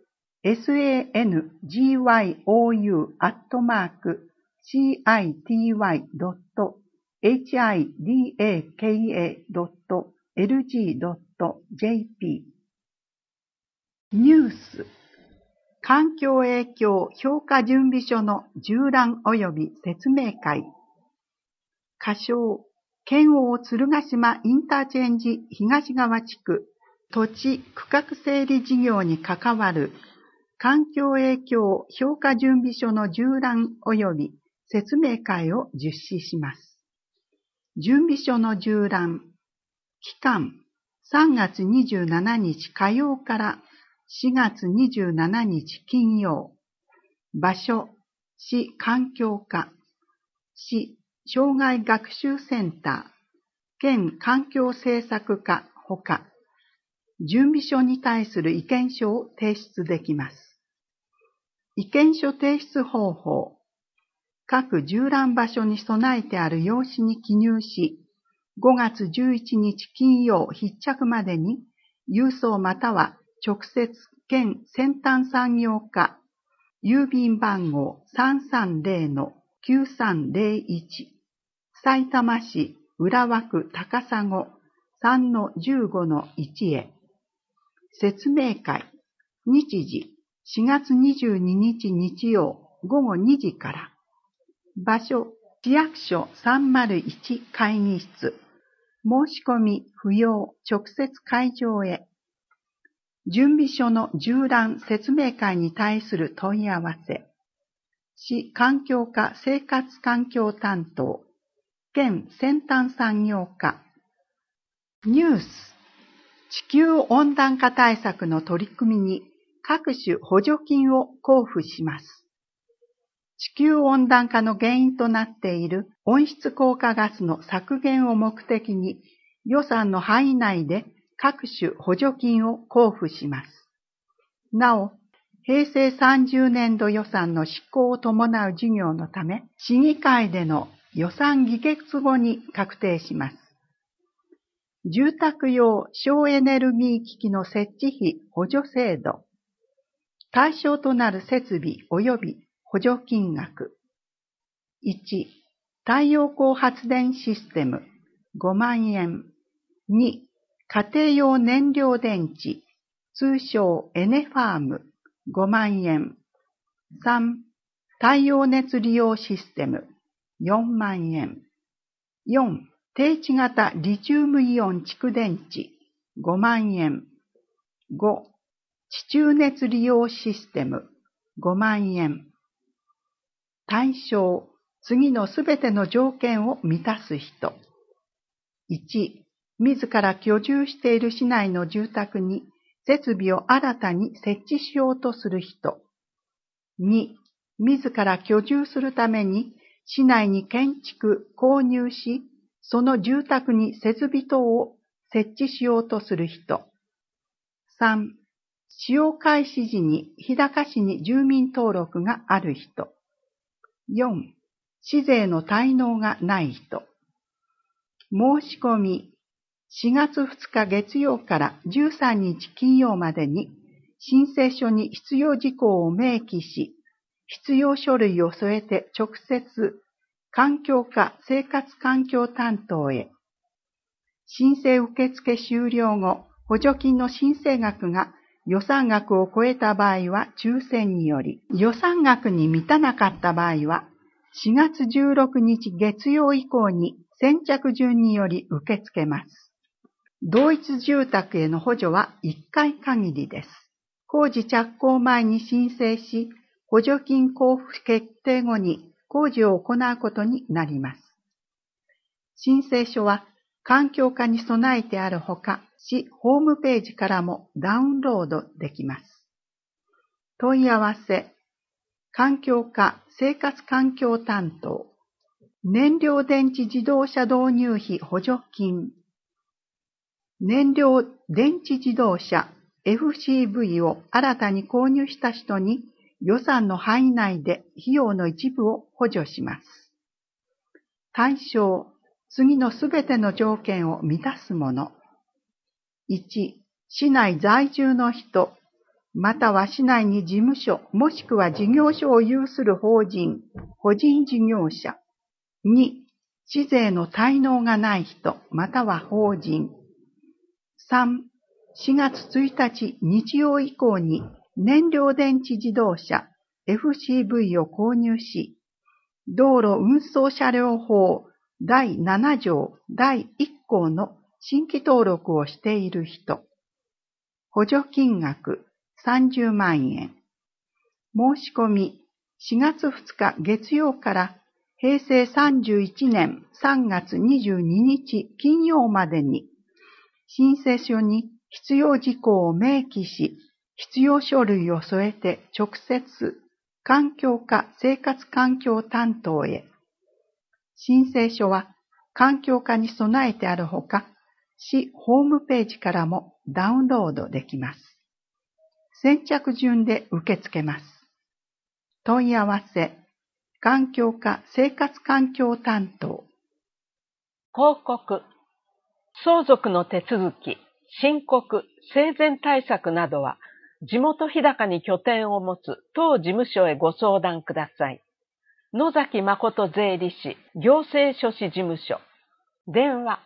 sangyo@city.hidaka.lg.jp。 ニュース、環境影響評価準備書の縦覧及び説明会。仮称、県央鶴ヶ島インターチェンジ東側地区土地区画整理事業に関わる環境影響評価準備書の縦覧及び説明会を実施します。準備書の縦覧。期間、3月27日火曜から4月27日金曜。場所、市環境課、市障害学習センター、県環境政策課ほか、準備書に対する意見書を提出できます。意見書提出方法。各縦覧場所に備えてある用紙に記入し、5月11日金曜必着までに、郵送または直接県先端産業課、郵便番号 330-9301、さいたま市浦和区高砂 3-15-1 へ。説明会、日時、4月22日日曜午後2時から。場所、市役所301会議室。申し込み不要、直接会場へ。準備書の縦覧説明会に対する問い合わせ。市環境課生活環境担当。県先端産業課。ニュース。地球温暖化対策の取り組みに各種補助金を交付します。地球温暖化の原因となっている温室効果ガスの削減を目的に予算の範囲内で各種補助金を交付します。なお、平成30年度予算の執行を伴う事業のため、市議会での予算議決後に確定します。住宅用省エネルギー機器の設置費補助制度。対象となる設備及び補助金額。1、太陽光発電システム5万円。2、家庭用燃料電池、通称エネファーム5万円。3、太陽熱利用システム4万円。4、低地型リチウムイオン蓄電池5万円。5、地中熱利用システム5万円。対象、次のすべての条件を満たす人。1、自ら居住している市内の住宅に設備を新たに設置しようとする人。2、自ら居住するために市内に建築、購入し、その住宅に設備等を設置しようとする人。3、使用開始時に日高市に住民登録がある人。4、市税の滞納がない人。申し込み、4月2日月曜から13日金曜までに申請書に必要事項を明記し、必要書類を添えて直接環境課生活環境担当へ。申請受付終了後、補助金の申請額が予算額を超えた場合は抽選により、予算額に満たなかった場合は4月16日月曜以降に先着順により受け付けます。同一住宅への補助は1回限りです。工事着工前に申請し、補助金交付決定後に工事を行うことになります。申請書は環境課に備えてあるほか、市ホームページからもダウンロードできます。問い合わせ、 環境課生活環境担当、燃料電池自動車導入費補助金、燃料電池自動車 FCV を新たに購入した人に予算の範囲内で費用の一部を補助します。対象、次のすべての条件を満たすもの。1、市内在住の人、または市内に事務所もしくは事業所を有する法人、個人事業者。2、市税の滞納がない人、または法人。3、4月1日日曜以降に燃料電池自動車 FCV を購入し、道路運送車両法第7条第1項の新規登録をしている人。補助金額30万円。申し込み4月2日月曜から平成31年3月22日金曜までに、申請書に必要事項を明記し、必要書類を添えて直接環境課生活環境担当へ。申請書は環境課に備えてあるほか、市ホームページからもダウンロードできます。先着順で受け付けます。問い合わせ、環境課生活環境担当。 広告、相続の手続き、申告、生前対策などは、地元日高に拠点を持つ当事務所へご相談ください。野崎誠税理士行政書士事務所。電話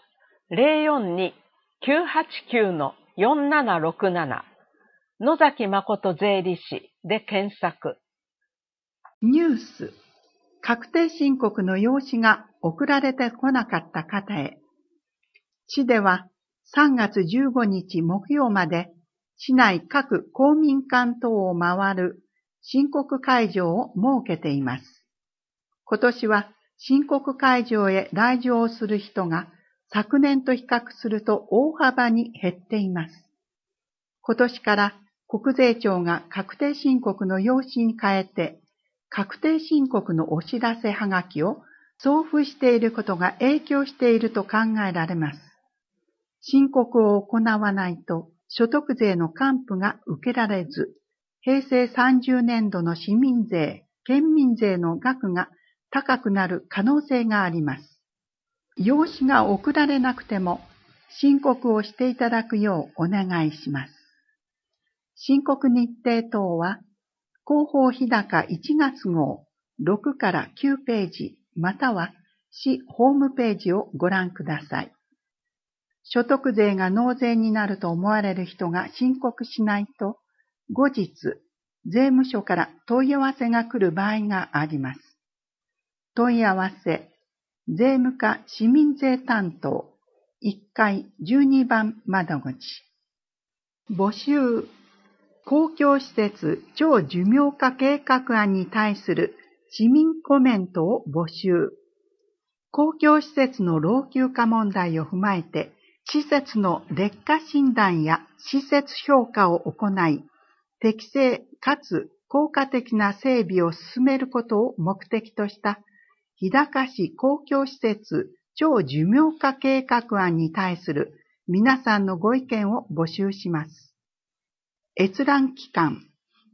042-989-4767 野崎誠税理士で検索。 ニュース、確定申告の用紙が送られてこなかった方へ。市では3月15日木曜まで市内各公民館等を回る申告会場を設けています。今年は申告会場へ来場する人が昨年と比較すると大幅に減っています。今年から国税庁が確定申告の用紙に変えて、確定申告のお知らせはがきを送付していることが影響していると考えられます。申告を行わないと所得税の還付が受けられず、平成30年度の市民税、県民税の額が高くなる可能性があります。用紙が送られなくても申告をしていただくようお願いします。申告日程等は、広報日高1月号6から9ページまたは市ホームページをご覧ください。所得税が納税になると思われる人が申告しないと、後日、税務署から問い合わせが来る場合があります。問い合わせ、税務課市民税担当、1階12番窓口。募集、公共施設超寿命化計画案に対する市民コメントを募集。公共施設の老朽化問題を踏まえて、施設の劣化診断や施設評価を行い、適正かつ効果的な整備を進めることを目的とした日高市公共施設超寿命化計画案に対する皆さんのご意見を募集します。閲覧期間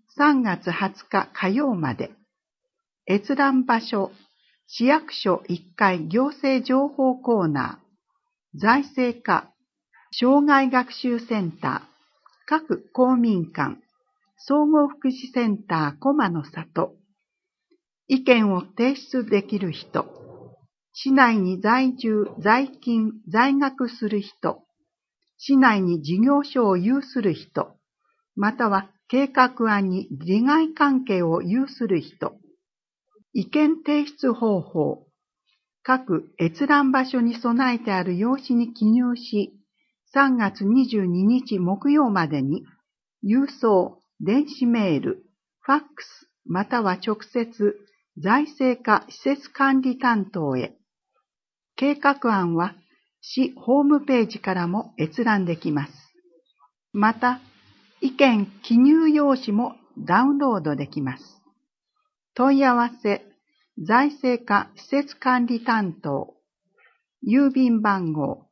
3月20日火曜まで。閲覧場所、市役所1階行政情報コーナー。財政課、障害学習センター、各公民館、総合福祉センター駒の里。意見を提出できる人、市内に在住、在勤、在学する人、市内に事業所を有する人、または計画案に利害関係を有する人。意見提出方法。各閲覧場所に備えてある用紙に記入し、3月22日木曜までに、郵送、電子メール、ファックス、または直接、財政課施設管理担当へ。計画案は、市ホームページからも閲覧できます。また、意見記入用紙もダウンロードできます。 問い合わせ、財政課施設管理担当、郵便番号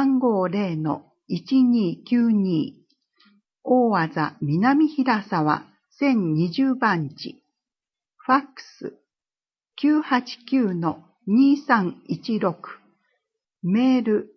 350-1292、大字南平沢1020番地、ファックス 989-2316、メール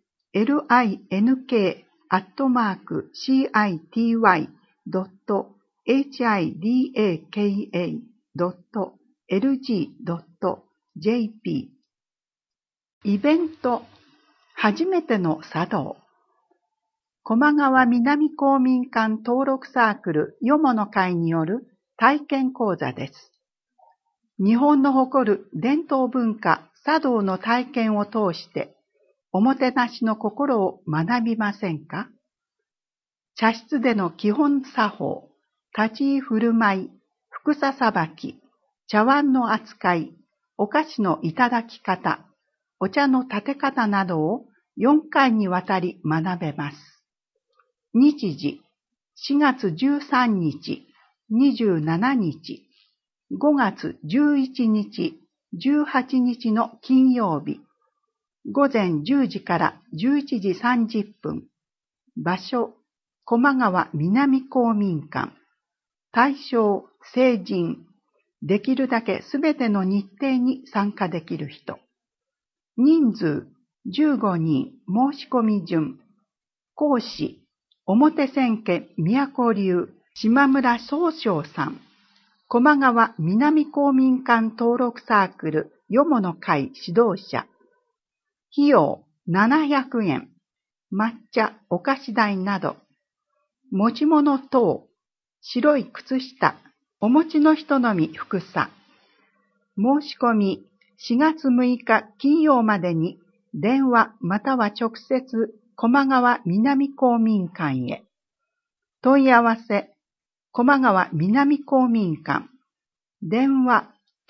link@city.hidaka.lg.jp。 イベント、初めての茶道。高麗川南公民館登録サークルよもの会による体験講座です。日本の誇る伝統文化茶道の体験を通しておもてなしの心を学びませんか？茶室での基本作法、立ち居振る舞い、服茶さばき、茶碗の扱い、お菓子のいただき方、お茶の立て方などを4回にわたり学べます。日時、4月13日、27日、5月11日、18日の金曜日、午前10時から11時30分、場所、高麗川南公民館、対象、成人、できるだけすべての日程に参加できる人、人数15人、申し込み順、講師、表千家都流島村宗正さん、高麗川南公民館登録サークルよもの会指導者、費用700円、抹茶、お菓子代など、持ち物等、白い靴下、お持ちの人のみ服茶。申し込み4月6日金曜までに電話または直接高麗川南公民館へ。問い合わせ、高麗川南公民館。電話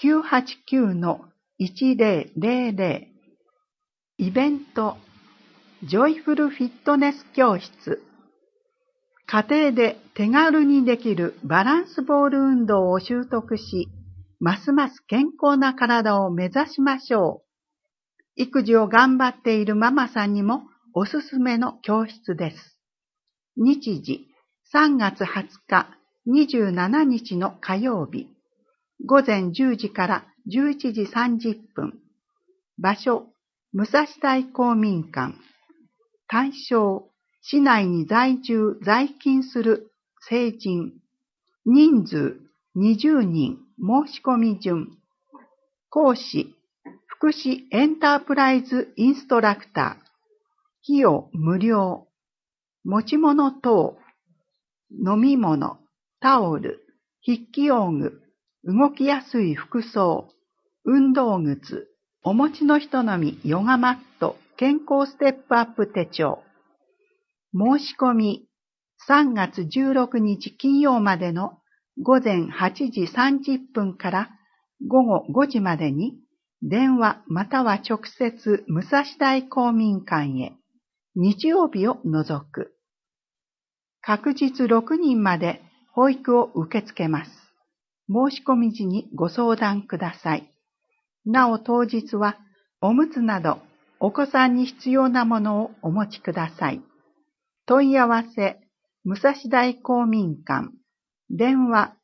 989-1000。イベント、ジョイフルフィットネス教室。家庭で手軽にできるバランスボール運動を習得し、ますます健康な体を目指しましょう。育児を頑張っているママさんにもおすすめの教室です。日時、3月20日、27日の火曜日、午前10時から11時30分。場所、武蔵台公民館。対象、市内に在住・在勤する成人。人数、20人、申し込み順。講師、福祉エンタープライズインストラクター。費用無料。持ち物等、飲み物、タオル、筆記用具、動きやすい服装、運動靴、お持ちの人のみヨガマット、健康ステップアップ手帳。申し込み3月16日金曜までの午前8時30分から午後5時までに電話または直接武蔵台公民館へ。日曜日を除く。確実6人まで保育を受け付けます。申し込み時にご相談ください。なお当日はおむつなどお子さんに必要なものをお持ちください。問い合わせ、武蔵台公民館。電話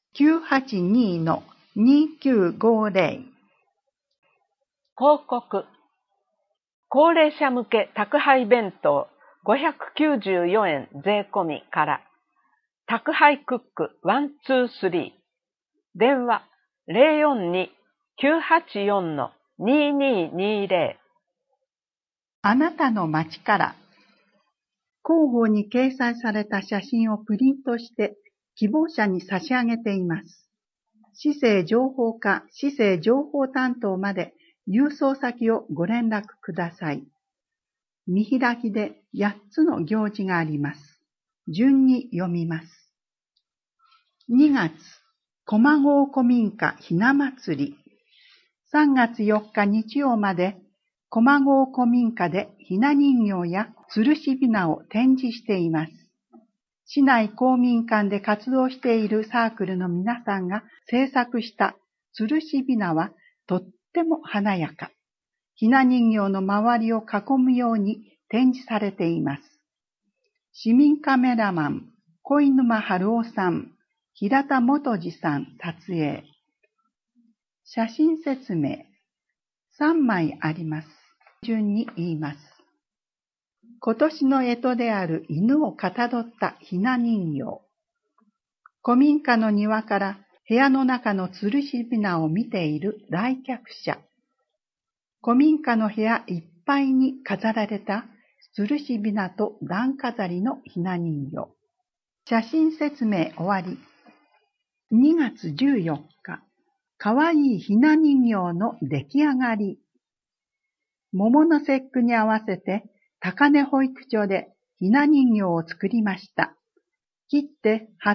982-2950。 広告。高齢者向け宅配弁当594円税込みから。宅配クック123。電話 042-984-2220。 あなたの街から広報に掲載された写真をプリントして希望者に差し上げています。市政情報課、市政情報担当まで郵送先をご連絡ください。見開きで8つの行事があります。順に読みます。2月、駒郷古民家ひな祭り。3月4日日曜まで駒郷古民家でひな人形や吊るしびなを展示しています。市内公民館で活動しているサークルの皆さんが制作した吊るしびなはとっても華やか。ひな人形の周りを囲むように展示されています。市民カメラマン、小沼春夫さん、平田元次さん撮影。写真説明。3枚あります。順に言います。今年の干支である犬をかたどったひな人形。古民家の庭から部屋の中の吊るしびなを見ている来客者。古民家の部屋いっぱいに飾られた吊るしびなと段飾りのひな人形。写真説明終わり。2月14日、かわいいひな人形の出来上がり。桃の節句に合わせて高根保育所でひな人形を作りました。切って、貼って、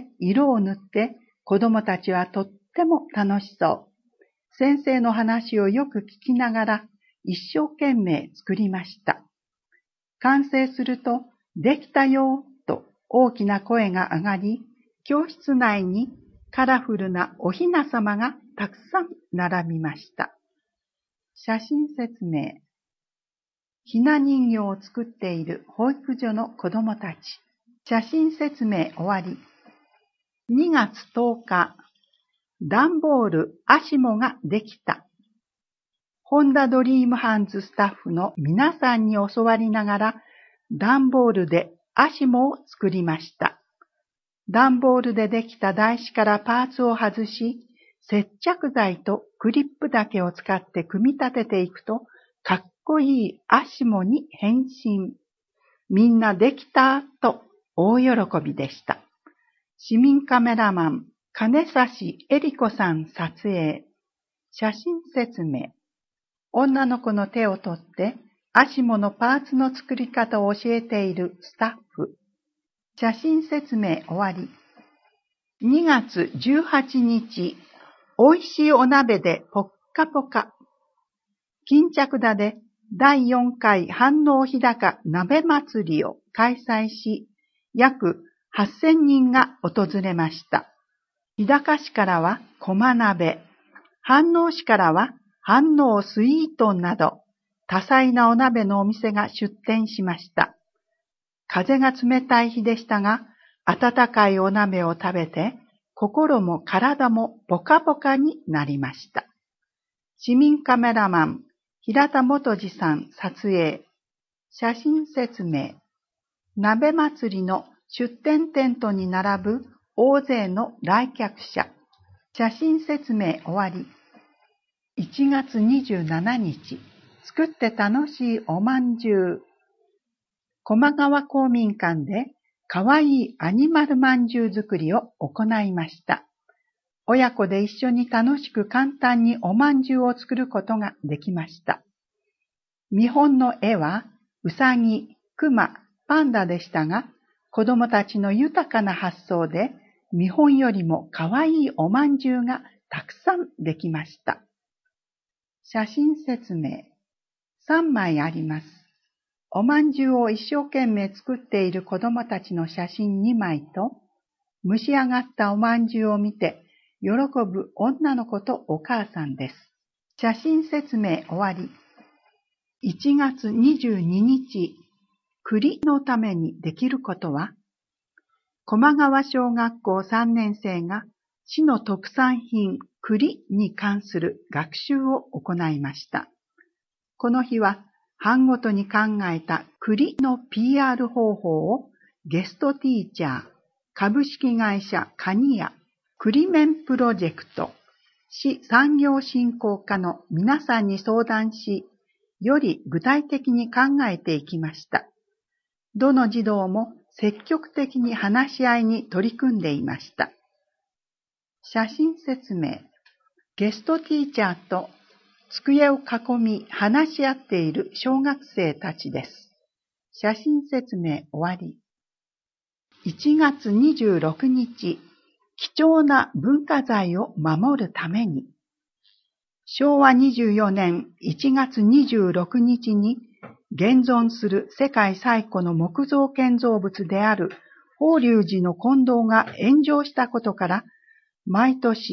色を塗って、子供たちはとっても楽しそう。先生の話をよく聞きながら一生懸命作りました。完成すると、できたよと大きな声が上がり、教室内にカラフルなおひな様がたくさん並びました。写真説明。ひな人形を作っている保育所の子供たち。写真説明終わり。2月10日、段ボールアシモができた。ホンダドリームハンズスタッフの皆さんに教わりながら、段ボールでアシモを作りました。段ボールでできた台紙からパーツを外し、接着剤とクリップだけを使って組み立てていくと、かっこいいアシモに変身。みんなできたと大喜びでした。市民カメラマン、金指恵里子さん撮影。写真説明。女の子の手を取って、アシモのパーツの作り方を教えているスタッフ。写真説明終わり。2月18日、おいしいお鍋でポッカポカ。巾着田で第4回飯能日高鍋祭りを開催し、約8000人が訪れました。日高市からは駒鍋、飯能市からは飯能スイートンなど多彩なお鍋のお店が出店しました。風が冷たい日でしたが、温かいお鍋を食べて心も体もポカポカになりました。市民カメラマン、平田元次さん撮影。写真説明。鍋祭りの出店テントに並ぶ大勢の来客者。写真説明終わり。1月27日、作って楽しいおまんじゅう。駒川公民館でかわいいアニマルまんじゅう作りを行いました。親子で一緒に楽しく簡単におまんじゅうを作ることができました。見本の絵はうさぎ、くま、パンダでしたが、子供たちの豊かな発想で見本よりもかわいいおまんじゅうがたくさんできました。写真説明。3枚あります。おまんじゅうを一生懸命作っている子供たちの写真2枚と、蒸し上がったおまんじゅうを見て喜ぶ女の子とお母さんです。写真説明終わり。1月22日、栗のためにできることは、駒川小学校3年生が市の特産品栗に関する学習を行いました。この日は班ごとに考えた栗の PR 方法をゲストティーチャー、株式会社カニヤ、栗麺プロジェクト、市産業振興課の皆さんに相談し、より具体的に考えていきました。どの児童も積極的に話し合いに取り組んでいました。写真説明。ゲストティーチャーと机を囲み話し合っている小学生たちです。写真説明終わり。1月26日、貴重な文化財を守るために、昭和24年1月26日に現存する世界最古の木造建造物である法隆寺の金堂が炎上したことから、毎年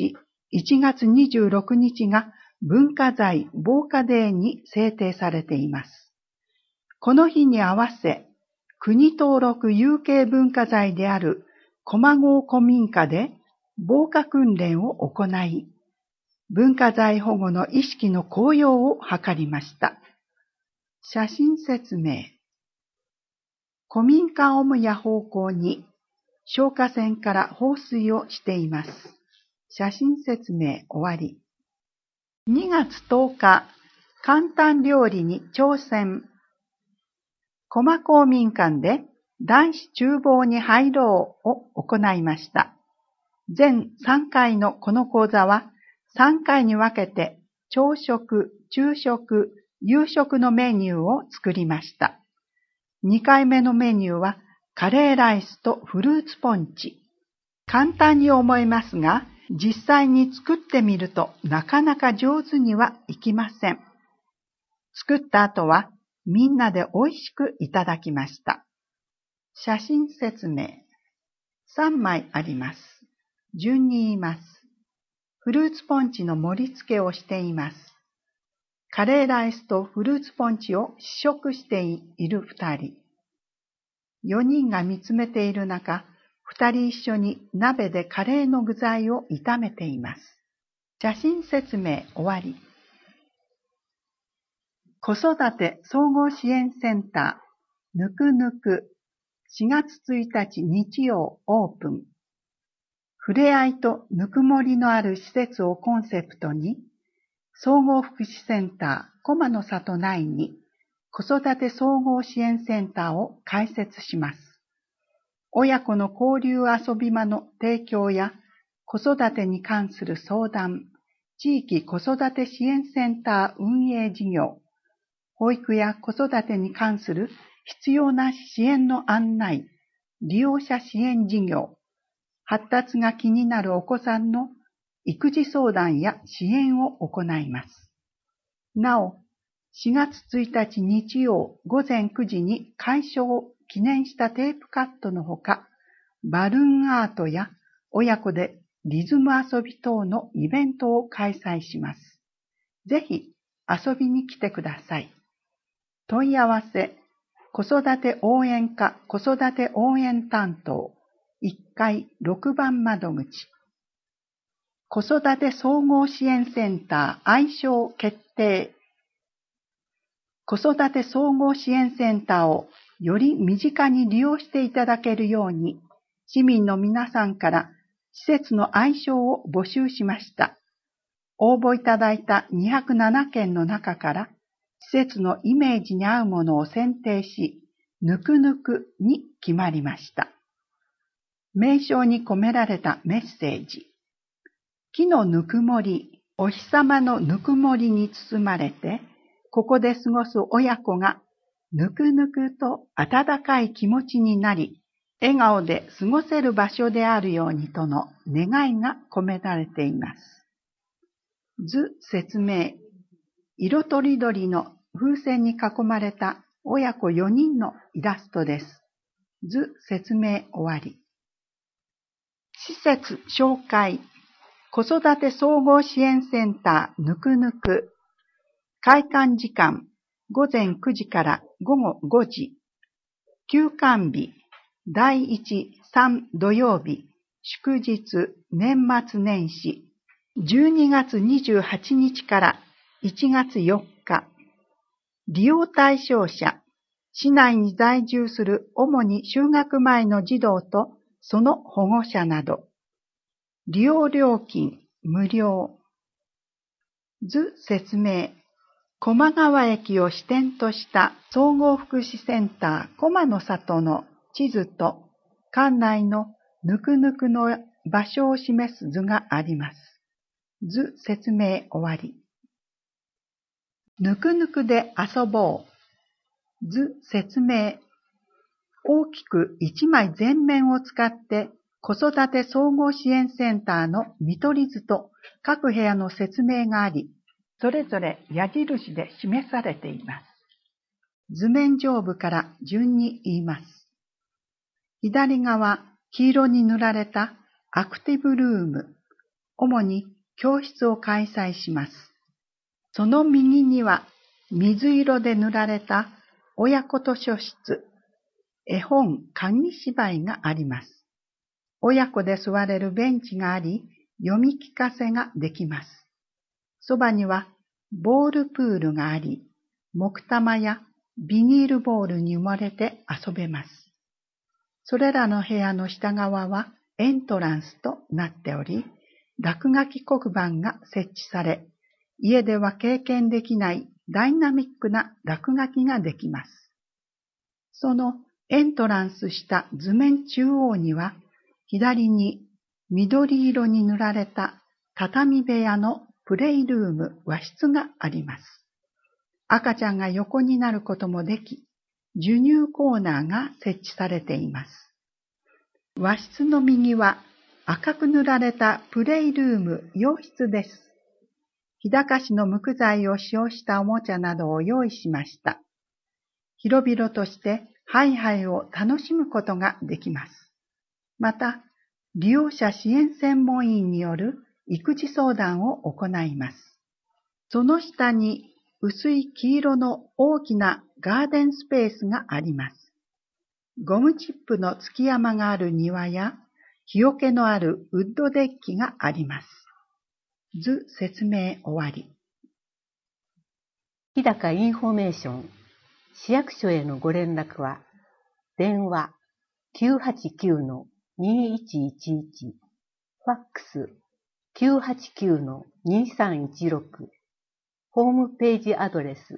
1月26日が文化財防火デーに制定されています。この日に合わせ、国登録有形文化財である駒郷古民家で防火訓練を行い、文化財保護の意識の高揚を図りました。写真説明。古民家母屋方向に消火栓から放水をしています。写真説明終わり。2月10日、簡単料理に挑戦。駒公民館で男子厨房に入ろうを行いました。全3回のこの講座は3回に分けて朝食、昼食、夕食のメニューを作りました。2回目のメニューはカレーライスとフルーツポンチ。簡単に思えますが、実際に作ってみるとなかなか上手にはいきません。作った後はみんなで美味しくいただきました。写真説明。3枚あります。順に言います。フルーツポンチの盛り付けをしています。カレーライスとフルーツポンチを試食している2人。4人が見つめている中、2人一緒に鍋でカレーの具材を炒めています。写真説明終わり。子育て総合支援センター、ぬくぬく、4月1日日曜オープン。ふれあいとぬくもりのある施設をコンセプトに、総合福祉センター、駒の里内に子育て総合支援センターを開設します。親子の交流遊び場の提供や子育てに関する相談、地域子育て支援センター運営事業、保育や子育てに関する必要な支援の案内、利用者支援事業、発達が気になるお子さんの育児相談や支援を行います。なお、4月1日日曜午前9時に開所を記念したテープカットのほか、バルーンアートや親子でリズム遊び等のイベントを開催します。ぜひ遊びに来てください。問い合わせ、子育て応援課子育て応援担当1階6番窓口。子育て総合支援センター愛称決定。子育て総合支援センターをより身近に利用していただけるように、市民の皆さんから施設の愛称を募集しました。応募いただいた207件の中から、施設のイメージに合うものを選定し、ぬくぬくに決まりました。名称に込められたメッセージ。木のぬくもり、お日様のぬくもりに包まれて、ここで過ごす親子がぬくぬくと温かい気持ちになり、笑顔で過ごせる場所であるようにとの願いが込められています。図説明。色とりどりの風船に囲まれた親子4人のイラストです。図説明終わり。施設紹介。子育て総合支援センターぬくぬく。開館時間午前9時から午後5時。休館日第1、3土曜日、祝日、年末年始。12月28日から1月4日。利用対象者。市内に在住する主に就学前の児童とその保護者など。利用料金無料。図説明。駒川駅を支点とした総合福祉センター駒の里の地図と館内のぬくぬくの場所を示す図があります。図説明終わり。ぬくぬくで遊ぼう。図説明。大きく1枚全面を使って子育て総合支援センターの見取り図と各部屋の説明があり、それぞれ矢印で示されています。図面上部から順に言います。左側、黄色に塗られたアクティブルーム、主に教室を開催します。その右には水色で塗られた親子図書室、絵本紙芝居があります。親子で座れるベンチがあり、読み聞かせができます。そばにはボールプールがあり、木玉やビニールボールに埋もれて遊べます。それらの部屋の下側はエントランスとなっており、落書き黒板が設置され、家では経験できないダイナミックな落書きができます。そのエントランスした図面中央には、左に緑色に塗られた畳部屋のプレイルーム和室があります。赤ちゃんが横になることもでき、授乳コーナーが設置されています。和室の右は赤く塗られたプレイルーム洋室です。日高市の無垢材を使用したおもちゃなどを用意しました。広々としてハイハイを楽しむことができます。また、利用者支援専門員による育児相談を行います。その下に薄い黄色の大きなガーデンスペースがあります。ゴムチップの築山がある庭や日よけのあるウッドデッキがあります。図説明終わり。 日高インフォメーション市役所へのご連絡は電話 989-2111 ファックス 989-2316 ホームページアドレス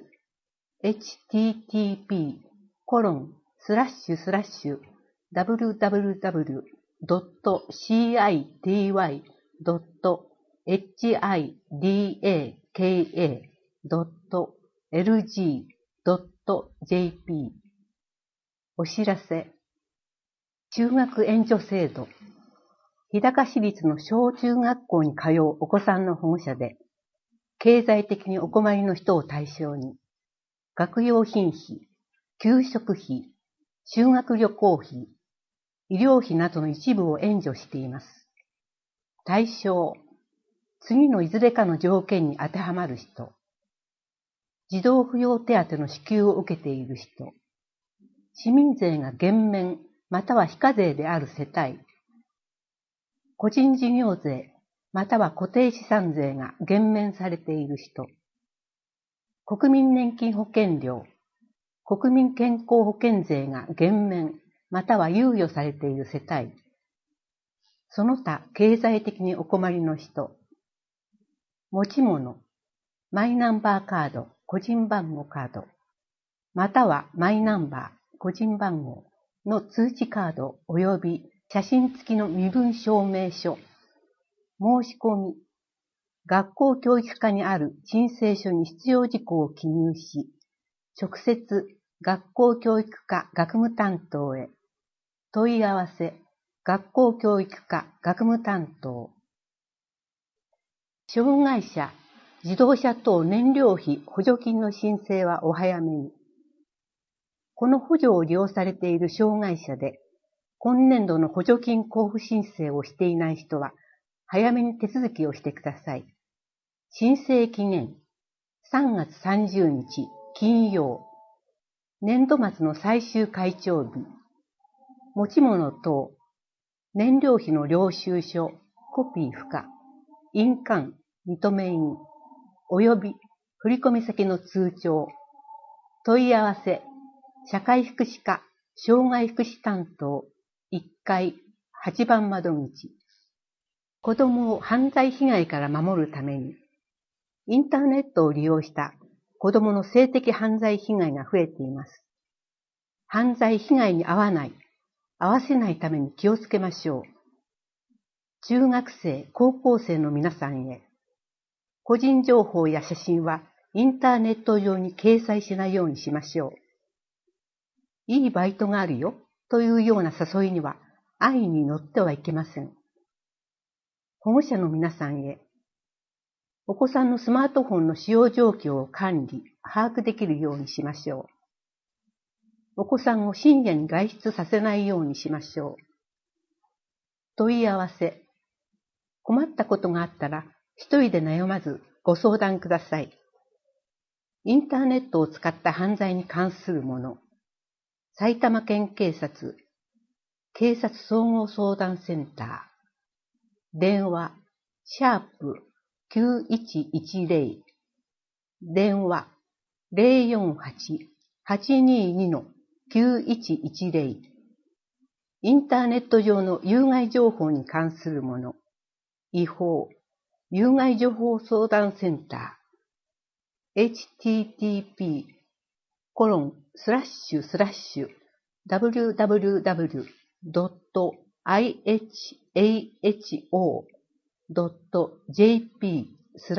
http://www.citywhidaka.lg.jp お知らせ。中学援助制度。日高市立の小中学校に通うお子さんの保護者で、経済的にお困りの人を対象に、学用品費、給食費、修学旅行費、医療費などの一部を援助しています。対象、次のいずれかの条件に当てはまる人、児童扶養手当の支給を受けている人、市民税が減免または非課税である世帯、個人事業税または固定資産税が減免されている人、国民年金保険料、国民健康保険税が減免または猶予されている世帯、その他経済的にお困りの人、持ち物、マイナンバーカード、個人番号カード、またはマイナンバー、個人番号の通知カード及び写真付きの身分証明書、申し込み、学校教育課にある申請書に必要事項を記入し、直接学校教育課学務担当へ、問い合わせ、学校教育課学務担当。障害者、自動車等燃料費補助金の申請はお早めに。この補助を利用されている障害者で、今年度の補助金交付申請をしていない人は、早めに手続きをしてください。申請期限、3月30日金曜、年度末の最終開帳日、持ち物等、燃料費の領収書、コピー不可、印鑑、認め印、及び振込先の通帳、問い合わせ、社会福祉課、障害福祉担当、1階、8番窓口。子供を犯罪被害から守るために、インターネットを利用した子供の性的犯罪被害が増えています。犯罪被害に遭わせないために気をつけましょう。中学生、高校生の皆さんへ、個人情報や写真はインターネット上に掲載しないようにしましょう。いいバイトがあるよというような誘いには安易に乗ってはいけません。保護者の皆さんへ、お子さんのスマートフォンの使用状況を管理、把握できるようにしましょう。お子さんを深夜に外出させないようにしましょう。問い合わせ。困ったことがあったら、 一人で悩まずご相談ください。インターネットを使った犯罪に関するもの、埼玉県警察、警察総合相談センター、電話、#9110、電話、048-822-9110、インターネット上の有害情報に関するもの、違法、有害情報相談センター、http://www.ihaho.jp/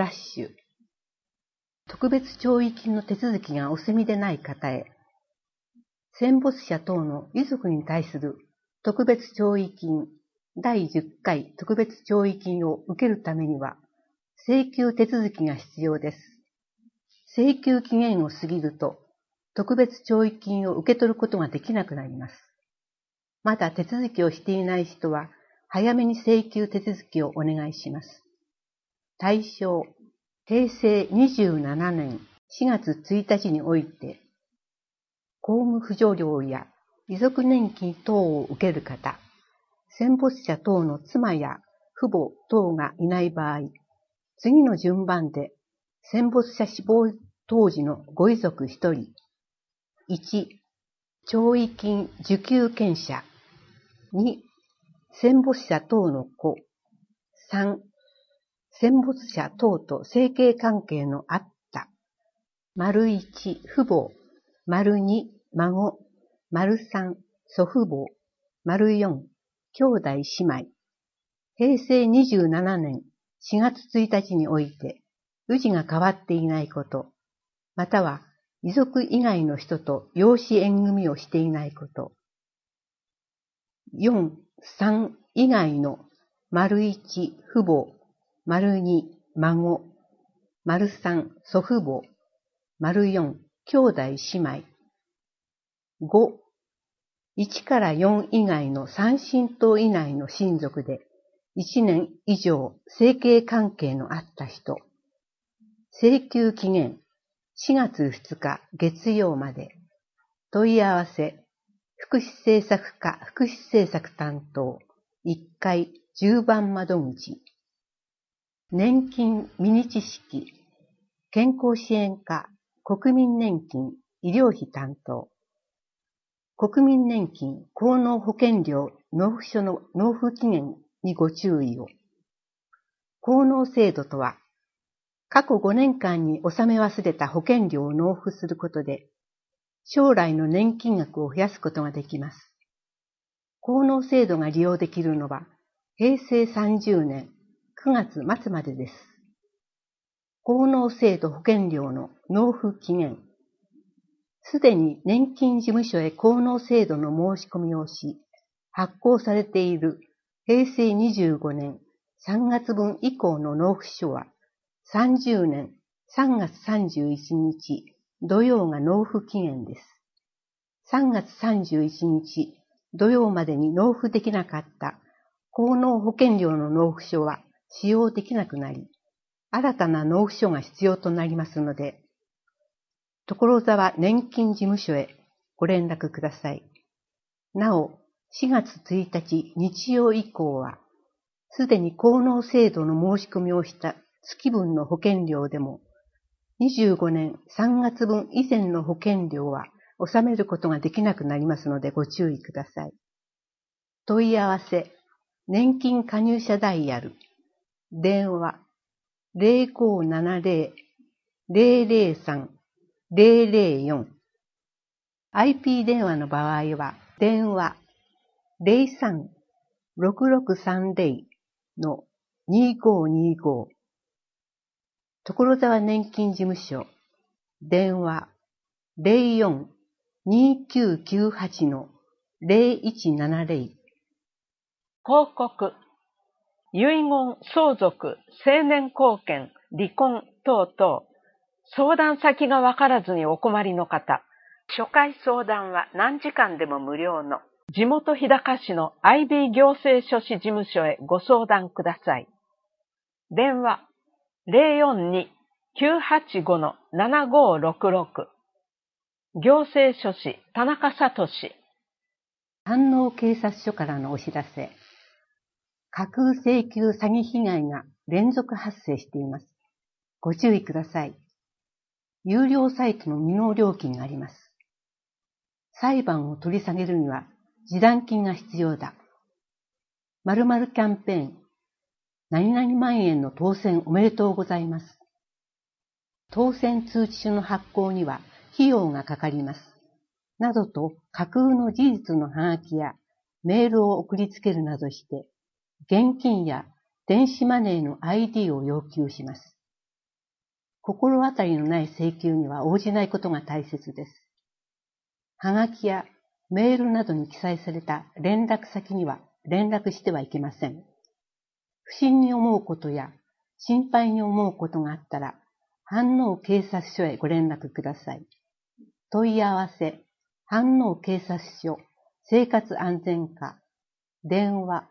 特別弔慰金の手続きがお済みでない方へ、戦没者等の遺族に対する特別弔慰金第10回特別弔慰金を受けるためには、請求手続きが必要です。請求期限を過ぎると、特別弔慰金を受け取ることができなくなります。まだ手続きをしていない人は、早めに請求手続きをお願いします。対象、平成27年4月1日において、公務扶助料や遺族年金等を受ける方、戦没者等の妻や父母等がいない場合、次の順番で戦没者死亡当時のご遺族1人、1、弔慰金受給権者、2、戦没者等の子、3、戦没者等と生計関係のあった、1、父母、2、孫、3、祖父母、4、兄弟姉妹。平成27年4月1日において、氏が変わっていないこと、または遺族以外の人と養子縁組をしていないこと。4、3以外の1、父母、2、孫、3、祖父母、4、兄弟姉妹。5、1から4以外の3親等以内の親族で1年以上生計関係のあった人。請求期限4月2日月曜まで。問い合わせ福祉政策課福祉政策担当1階10番窓口。年金ミニ知識健康支援課国民年金医療費担当。国民年金高納保険料納付書の納付期限にご注意を。高納制度とは、過去5年間に納め忘れた保険料を納付することで、将来の年金額を増やすことができます。高納制度が利用できるのは、平成30年9月末までです。高納制度保険料の納付期限。すでに年金事務所へ高納制度の申し込みをし、発行されている平成25年3月分以降の納付書は、30年3月31日土曜が納付期限です。3月31日土曜までに納付できなかった高納保険料の納付書は使用できなくなり、新たな納付書が必要となりますので、所沢年金事務所へご連絡ください。なお、4月1日日曜以降は、すでに高納制度の申し込みをした月分の保険料でも、25年3月分以前の保険料は納めることができなくなりますのでご注意ください。問い合わせ、年金加入者ダイヤル、電話、0570-003-004。IP 電話の場合は、電話 03-6630-2525。所沢年金事務所、電話 04-2998-0170。 広告、遺言、相続、成年後見、離婚等々、相談先がわからずにお困りの方、初回相談は何時間でも無料の地元日高市の IB 行政書士事務所へご相談ください。電話 042-985-7566。行政書士田中聡。 飯能警察署からのお知らせ。架空請求詐欺被害が連続発生しています。ご注意ください。有料サイトの未納料金があります。裁判を取り下げるには示談金が必要だ。〇〇キャンペーン、何々万円の当選おめでとうございます。当選通知書の発行には費用がかかります。などと架空の事実のハガキやメールを送りつけるなどして、現金や電子マネーの ID を要求します。心当たりのない請求には応じないことが大切です。ハガキやメールなどに記載された連絡先には連絡してはいけません。不審に思うことや心配に思うことがあったら、飯能警察署へご連絡ください。問い合わせ、飯能警察署生活安全課、電話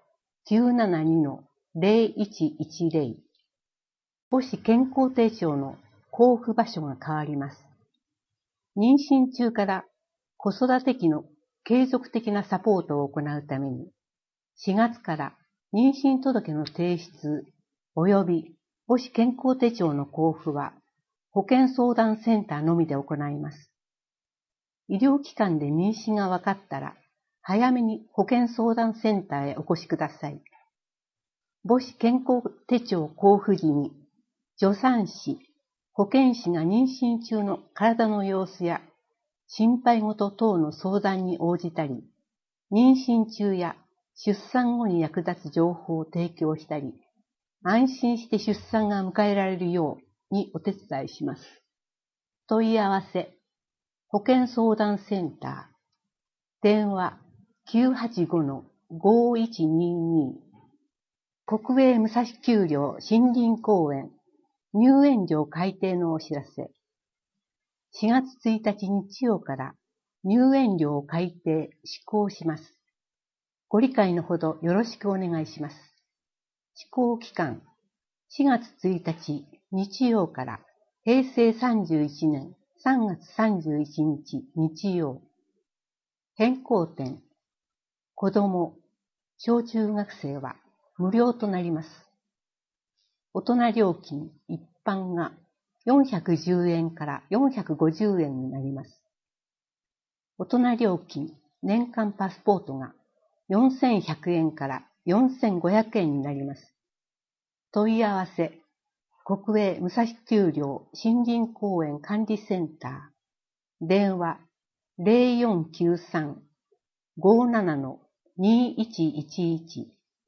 972-0110。母子健康手帳の交付場所が変わります。妊娠中から子育て期の継続的なサポートを行うために、4月から妊娠届の提出及び母子健康手帳の交付は保健相談センターのみで行います。医療機関で妊娠が分かったら、早めに保健相談センターへお越しください。母子健康手帳交付時に、助産師、保健師が妊娠中の体の様子や心配事等の相談に応じたり、妊娠中や出産後に役立つ情報を提供したり、安心して出産が迎えられるようにお手伝いします。問い合わせ、保健相談センター、電話 985-5122。国営武蔵丘陵森林公園入園料改定のお知らせ。4月1日日曜から入園料改定施行します。ご理解のほどよろしくお願いします。施行期間、4月1日日曜から平成31年3月31日日曜。変更点、子供、小中学生は無料となります。大人料金一般が410円から450円になります。大人料金年間パスポートが4100円から4500円になります。問い合わせ、国営武蔵丘陵森林公園管理センター、電話 0493-57-2111。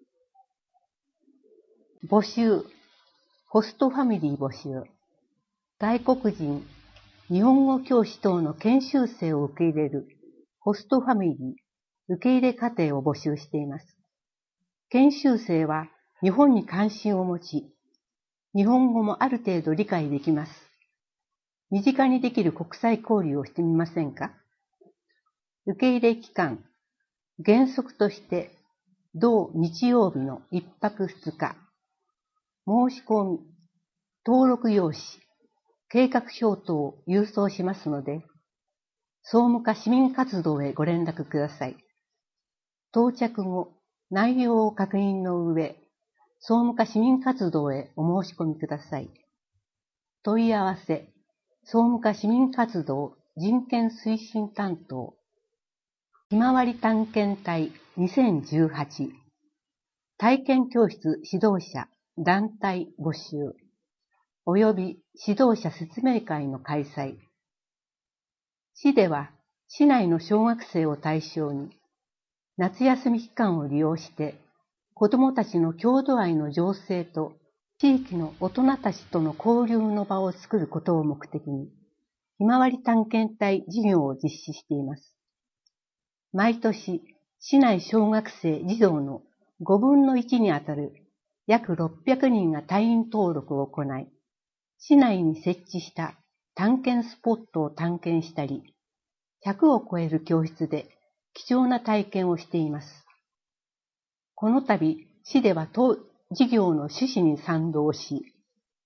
募集、ホストファミリー募集。外国人、日本語教師等の研修生を受け入れるホストファミリー受け入れ家庭を募集しています。研修生は日本に関心を持ち、日本語もある程度理解できます。身近にできる国際交流をしてみませんか？受け入れ期間、原則として同日曜日の1泊2日、申し込み、登録用紙、計画書等を郵送しますので、総務課市民活動へご連絡ください。到着後、内容を確認の上、総務課市民活動へお申し込みください。問い合わせ、総務課市民活動人権推進担当、ひまわり探検隊2018、体験教室指導者団体募集、および指導者説明会の開催。市では、市内の小学生を対象に、夏休み期間を利用して、子どもたちの郷土愛の醸成と、地域の大人たちとの交流の場を作ることを目的に、ひまわり探検隊事業を実施しています。毎年、市内小学生児童の5分の1にあたる約600人が隊員登録を行い、市内に設置した探検スポットを探検したり、100を超える教室で貴重な体験をしています。この度、市では当事業の趣旨に賛同し、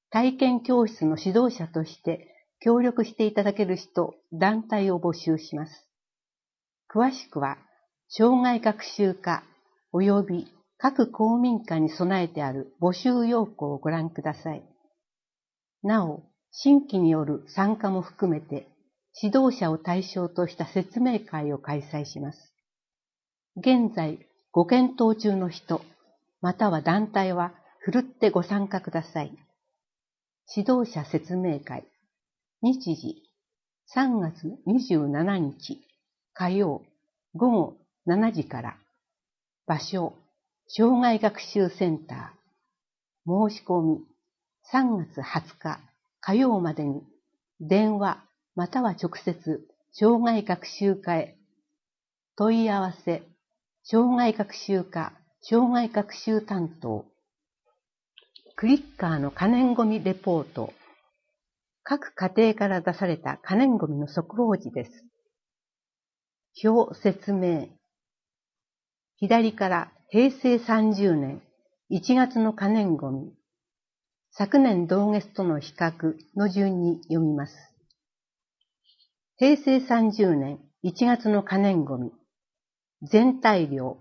体験教室の指導者として協力していただける人、団体を募集します。詳しくは、障害学習課及び各公民館に備えてある募集要項をご覧ください。なお、新規による参加も含めて、指導者を対象とした説明会を開催します。現在、ご検討中の人、または団体は、ふるってご参加ください。指導者説明会、日時、3月27日、火曜、午後7時から、場所、障害学習センター、申し込み、3月20日、火曜までに、電話、または直接、障害学習課へ、問い合わせ、障害学習課、障害学習担当、クリッカーの可燃ごみレポート、各家庭から出された可燃ごみの速報値です。表説明。左から平成30年1月の可燃ごみ、昨年同月との比較の順に読みます。平成30年1月の可燃ごみ、全体量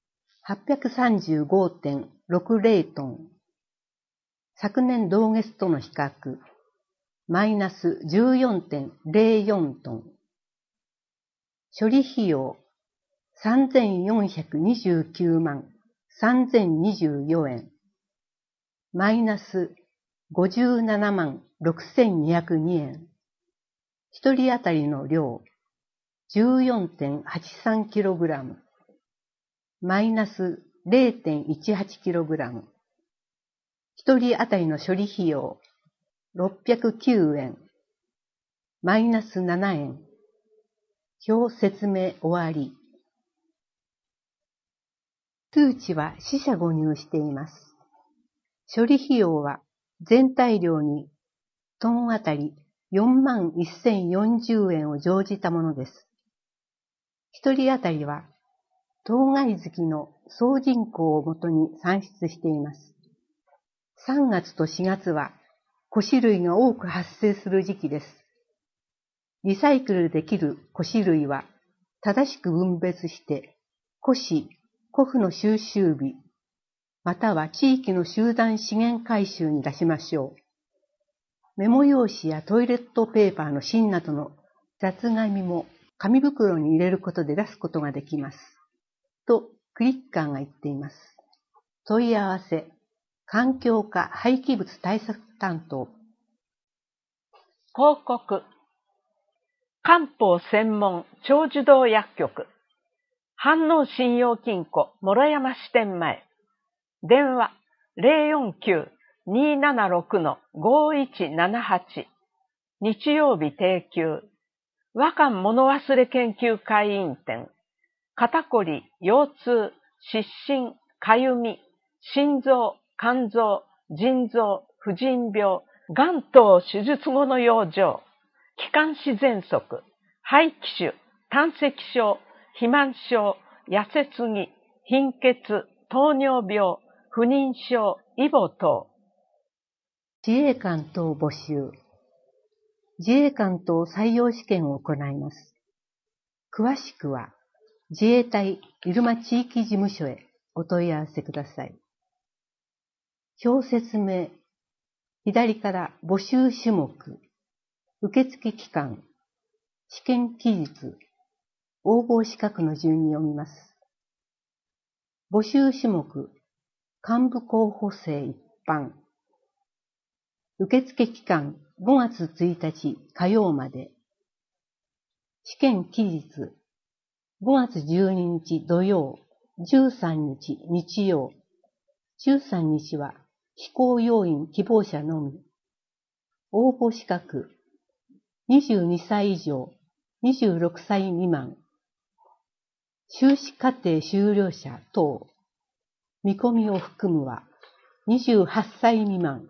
835.60 トン。昨年同月との比較、マイナス 14.04 トン。処理費用、3429万3024円。マイナス57万6202円。一人当たりの量、14.83kg。マイナス 0.18kg。一人当たりの処理費用、609円。マイナス7円。表説明終わり。数値は四捨五入しています。処理費用は全体量にトンあたり41,040円を乗じたものです。一人当たりは当該月の総人口をもとに算出しています。3月と4月は古紙類が多く発生する時期です。リサイクルできる古紙類は正しく分別して古紙、古布の収集日、または地域の集団資源回収に出しましょう。メモ用紙やトイレットペーパーの芯などの雑紙も紙袋に入れることで出すことができます。とクリッカーが言っています。問い合わせ、環境課廃棄物対策担当。 広告。漢方専門長寿堂薬局。飯能信用金庫諸山支店前。電話 049-276-5178。日曜日定休。和漢物忘れ研究会員店。肩こり、腰痛、湿疹、かゆみ、心臓、肝臓、腎臓、婦人病、癌等手術後の養生、気管支喘息、肺気腫、胆石症、肥満症、痩せつぎ、貧血、糖尿病、不妊症、イボ等。 自衛官等募集。自衛官等採用試験を行います。詳しくは、自衛隊入間地域事務所へお問い合わせください。表説明。左から募集種目、受付期間、試験期日、応募資格の順に読みます。募集種目、幹部候補生一般。受付期間5月1日火曜まで。試験期日、5月12日土曜、13日日曜。13日は非公要員希望者のみ。応募資格、22歳以上、26歳未満。修士課程修了者等。見込みを含むは28歳未満。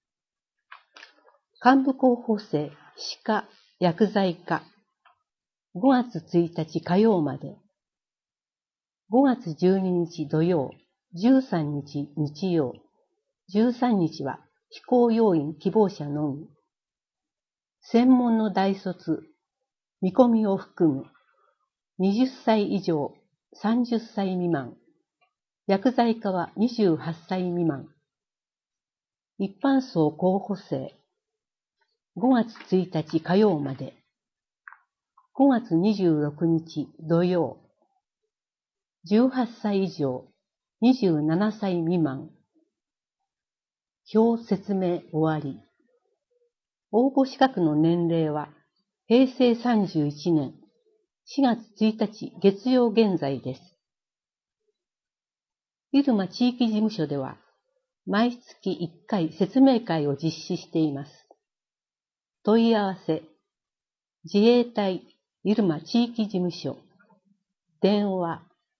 幹部候補生、歯科、薬剤科。5月1日火曜まで。5月12日土曜、13日日曜。13日は非公要員希望者のみ。専門の大卒、見込みを含む、20歳以上、30歳未満、薬剤科は28歳未満。一般層候補生、5月1日火曜まで、5月26日土曜、18歳以上、27歳未満。表説明終わり。応募資格の年齢は、平成31年4月1日月曜現在です。入間地域事務所では、毎月1回説明会を実施しています。問い合わせ、自衛隊入間地域事務所、電話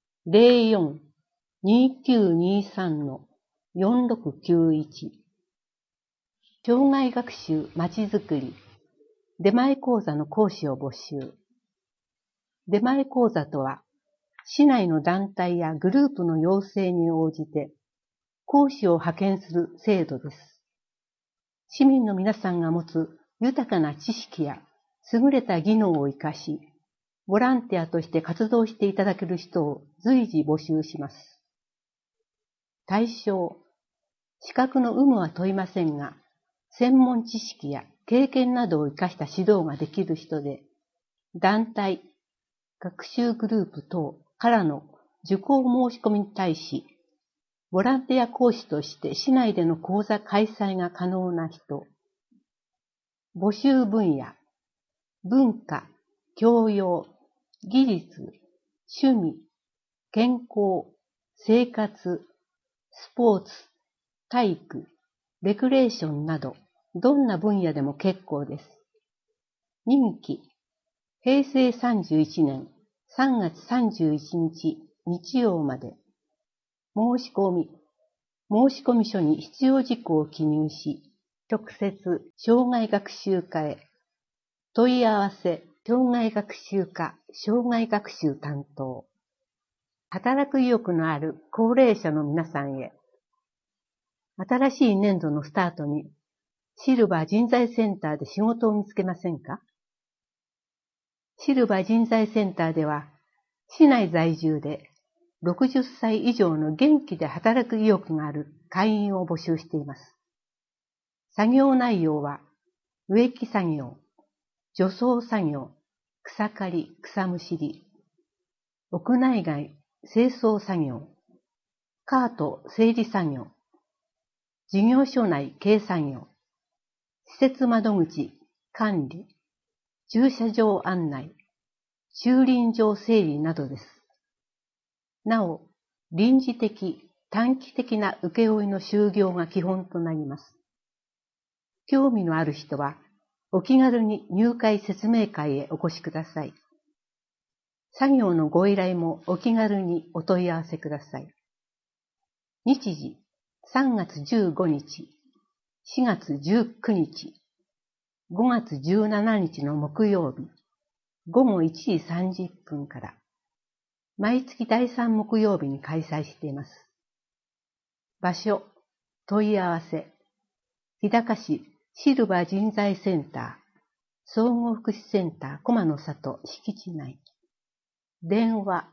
04-2923-4691、障害学習まちづくり、出前講座の講師を募集。出前講座とは、市内の団体やグループの要請に応じて、講師を派遣する制度です。市民の皆さんが持つ豊かな知識や優れた技能を活かし、ボランティアとして活動していただける人を随時募集します。対象、資格の有無は問いませんが、専門知識や経験などを活かした指導ができる人で、団体、学習グループ等からの受講申し込みに対し、ボランティア講師として市内での講座開催が可能な人、募集分野、文化、教養、技術、趣味、健康、生活、スポーツ、体育、レクレーションなど、どんな分野でも結構です。任期、平成31年3月31日日曜まで。申し込み書に必要事項を記入し、直接、障害学習課へ。問い合わせ、障害学習課、障害学習担当。働く意欲のある高齢者の皆さんへ。新しい年度のスタートに、シルバー人材センターで仕事を見つけませんか？シルバー人材センターでは、市内在住で60歳以上の元気で働く意欲がある会員を募集しています。作業内容は、植木作業、除草作業、草刈り、草むしり、屋内外、清掃作業、カート整理作業、事業所内経作業、施設窓口管理、駐車場案内、駐輪場整理などです。なお、臨時的、短期的な請負の就業が基本となります。興味のある人は、お気軽に入会説明会へお越しください。作業のご依頼もお気軽にお問い合わせください。日時、3月15日、4月19日、5月17日の木曜日、午後1時30分から、毎月第3木曜日に開催しています。場所、問い合わせ、日高市シルバー人材センター、総合福祉センター駒の里敷地内。電話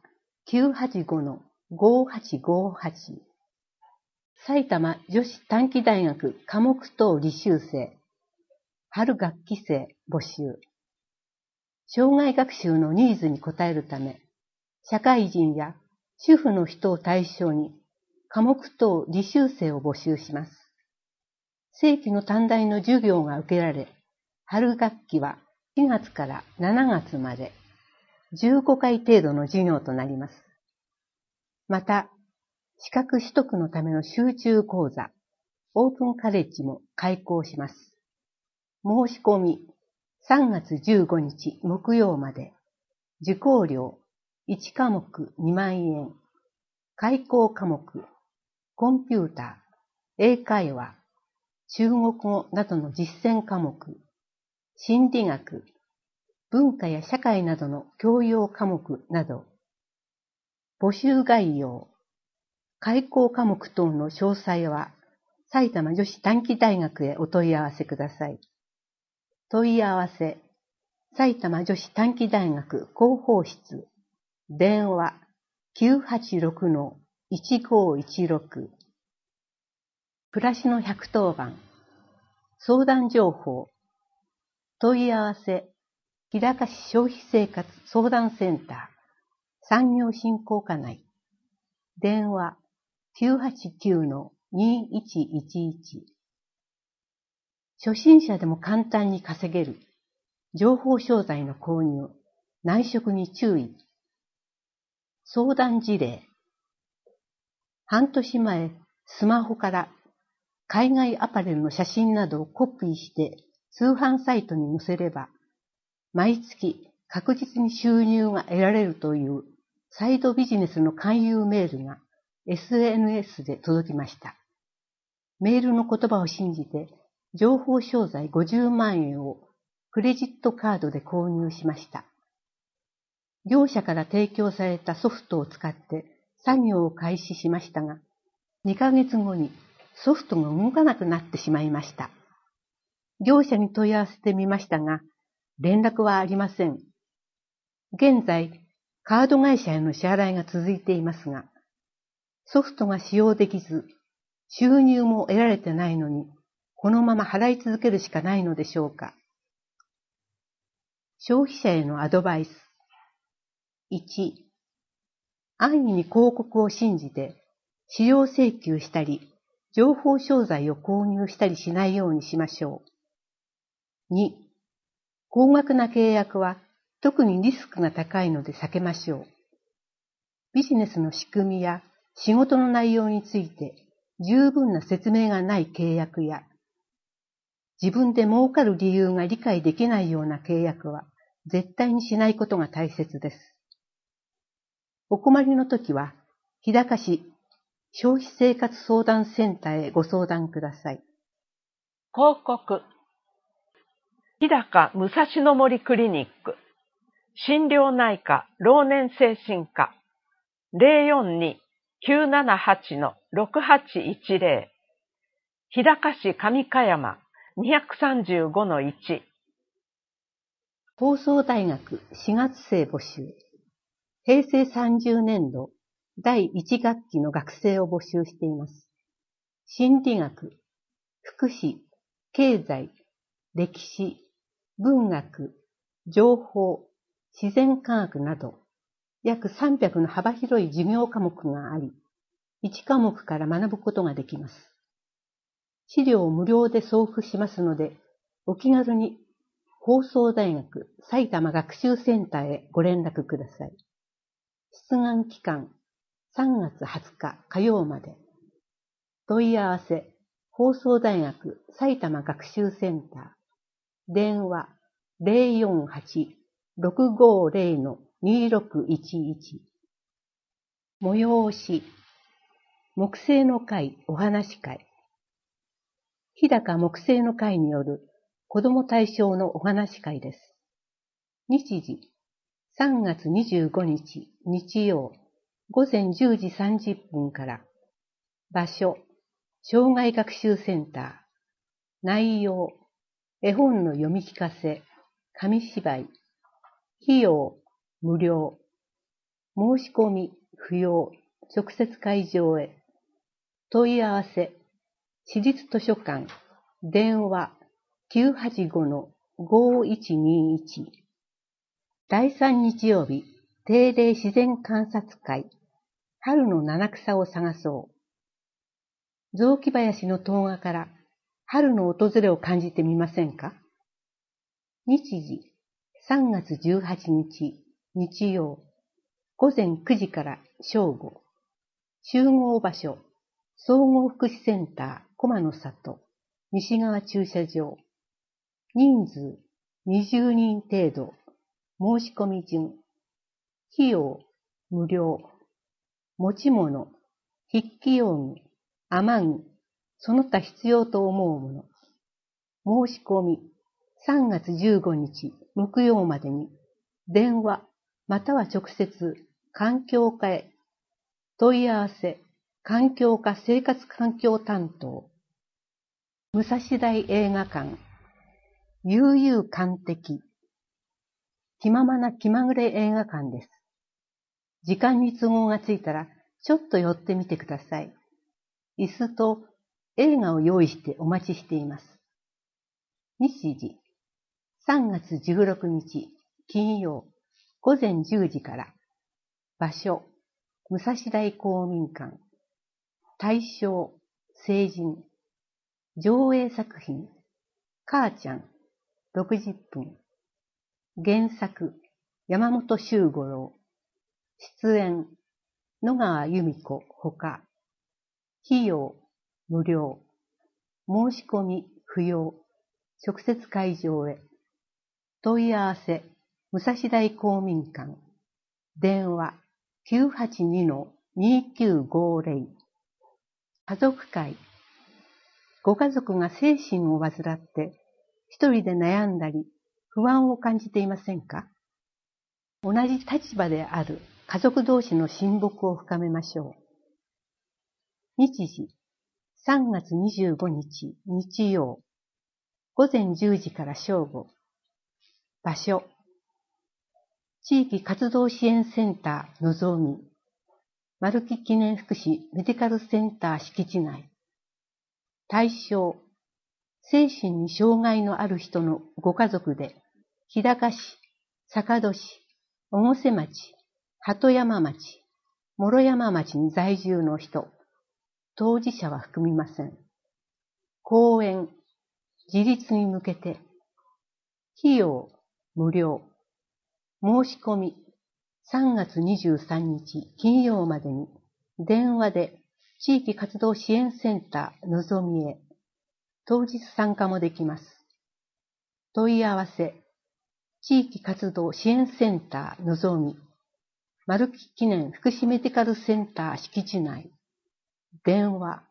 985-5858。埼玉女子短期大学科目等履修生、春学期生募集。障害学習のニーズに応えるため、社会人や主婦の人を対象に科目等履修生を募集します。正規の短大の授業が受けられ、春学期は4月から7月まで15回程度の授業となります。また、資格取得のための集中講座、オープンカレッジも開講します。申し込み、3月15日木曜まで、受講料1科目2万円、開講科目、コンピューター、英会話、中国語などの実践科目、心理学、文化や社会などの教養科目など、募集概要、開講科目等の詳細は、 埼玉女子短期大学へお問い合わせください。問い合わせ、埼玉女子短期大学広報室、電話 986-1516、暮らしの110番、相談情報、問い合わせ、日高市消費生活相談センター、産業振興課内、電話 989-2111。初心者でも簡単に稼げる、情報商材の購入、内職に注意。相談事例。半年前、スマホから海外アパレルの写真などをコピーして通販サイトに載せれば、毎月確実に収入が得られるというサイドビジネスの勧誘メールが SNS で届きました。メールの言葉を信じて、情報商材50万円をクレジットカードで購入しました。業者から提供されたソフトを使って作業を開始しましたが、2ヶ月後にソフトが動かなくなってしまいました。業者に問い合わせてみましたが、連絡はありません。現在、カード会社への支払いが続いていますが、ソフトが使用できず、収入も得られてないのに、このまま払い続けるしかないのでしょうか。消費者へのアドバイス。1、安易に広告を信じて、使用請求したり、情報商材を購入したりしないようにしましょう。2、高額な契約は特にリスクが高いので避けましょう。ビジネスの仕組みや仕事の内容について十分な説明がない契約や、自分で儲かる理由が理解できないような契約は絶対にしないことが大切です。お困りの時は、日高市消費生活相談センターへご相談ください。 広告。日高武蔵野森クリニック。心療内科老年精神科。042-978-6810。日高市上香山 235-1。 放送大学4月生募集。平成30年度第1学期の学生を募集しています。心理学、福祉、経済、歴史、文学、情報、自然科学など、約300の幅広い授業科目があり、1科目から学ぶことができます。資料を無料で送付しますので、お気軽に放送大学埼玉学習センターへご連絡ください。出願期間3月20日火曜まで。問い合わせ、放送大学埼玉学習センター。電話 048-650-2611。催し、木星の会お話会。日高木星の会による子ども対象のお話会です。日時、3月25日日曜午前10時30分から。場所、障害学習センター。内容、絵本の読み聞かせ、紙芝居。費用、無料。申し込み、不要。直接会場へ。問い合わせ、市立図書館。電話、985-5121。第3日曜日、定例自然観察会。春の七草を探そう。雑木林の動画から春の訪れを感じてみませんか？日時、3月18日、日曜、午前9時から正午。集合場所、総合福祉センター、駒の里、西側駐車場。人数、20人程度。申し込み順。費用、無料。持ち物、筆記用具、雨具、その他必要と思うもの。申し込み、3月15日木曜までに、電話、または直接、環境課へ。問い合わせ、環境課生活環境担当、 武蔵大映画館、悠々館的、気ままな気まぐれ映画館です。時間に都合がついたら、ちょっと寄ってみてください。椅子と映画を用意してお待ちしています。日時、3月16日、金曜、午前10時から。場所、武蔵大公民館。対象、成人。上映作品、母ちゃん、60分。原作、山本周五郎。出演、野川由美子ほか。費用、無料。申し込み、不要。直接会場へ。問い合わせ、武蔵大公民館。電話、982-2950。家族会。ご家族が精神を患って一人で悩んだり不安を感じていませんか？同じ立場である家族同士の親睦を深めましょう。日時、3月25日日曜、午前10時から正午。場所、地域活動支援センターのぞみ、丸木記念福祉メディカルセンター敷地内。対象、精神に障害のある人のご家族で、日高市、坂戸市、越生町、鳩山町、諸山町に在住の人、当事者は含みません。講演、自立に向けて、費用、無料。申し込み、3月23日金曜までに、電話で、地域活動支援センターのぞみへ、当日参加もできます。問い合わせ、地域活動支援センターのぞみ、丸木記念福祉メディカルセンター敷地内、電話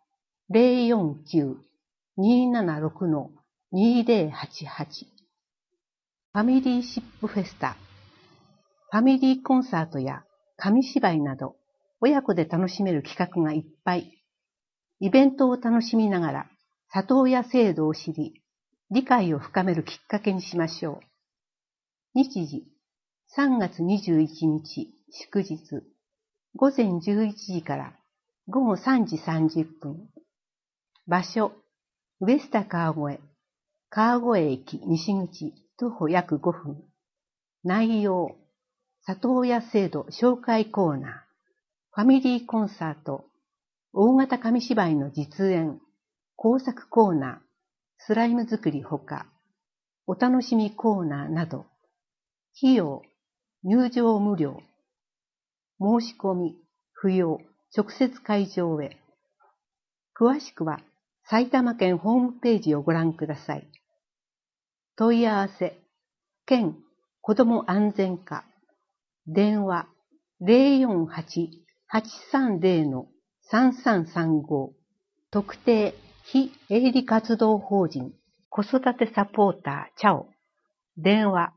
049-276-2088。ファミリーシップフェスタ、ファミリーコンサートや紙芝居など、親子で楽しめる企画がいっぱい。イベントを楽しみながら、里親制度を知り、理解を深めるきっかけにしましょう。日時、3月21日、祝日、午前11時から午後3時30分。場所、ウエスタ川越、川越駅西口、徒歩約5分。内容、里親制度紹介コーナー。ファミリーコンサート、大型紙芝居の実演、工作コーナー、スライム作りほか、お楽しみコーナーなど、費用、入場無料、申し込み、不要、直接会場へ。詳しくは、埼玉県ホームページをご覧ください。問い合わせ、県子ども安全課、電話 048-830-3335 特定非営利活動法人子育てサポーターチャオ電話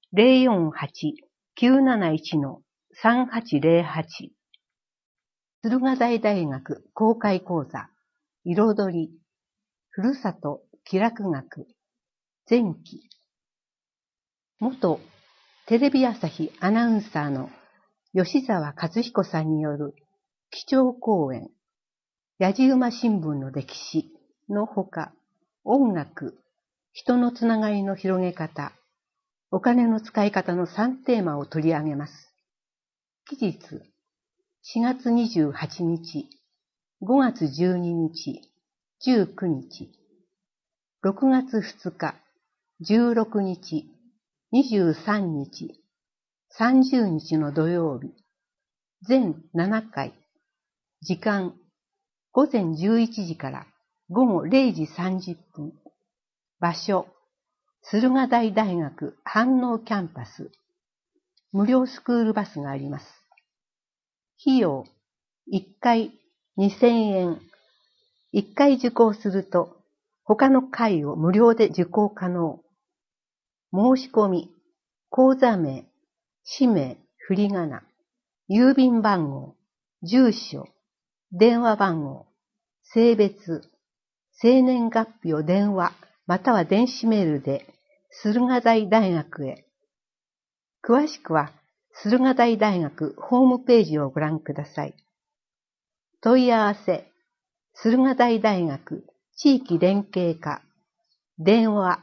048-971-3808 敦賀大大学公開講座彩りふるさと気楽学前期元テレビ朝日アナウンサーの吉沢和彦さんによる基調講演、やじ馬新聞の歴史のほか、音楽、人のつながりの広げ方、お金の使い方の3テーマを取り上げます。期日、4月28日、5月12日、19日、6月2日、16日、23日、30日の土曜日、全7回、時間、午前11時から午後0時30分、場所、敦賀大大学飯能キャンパス、無料スクールバスがあります。費用、1回2000円、1回受講すると、他の回を無料で受講可能。申し込み、口座名、氏名、振り仮名、郵便番号、住所、電話番号、性別、 生年月日を電話または電子メールで駿河台大学へ。詳しくは駿河台大学ホームページをご覧ください。問い合わせ、駿河台大学地域連携課、電話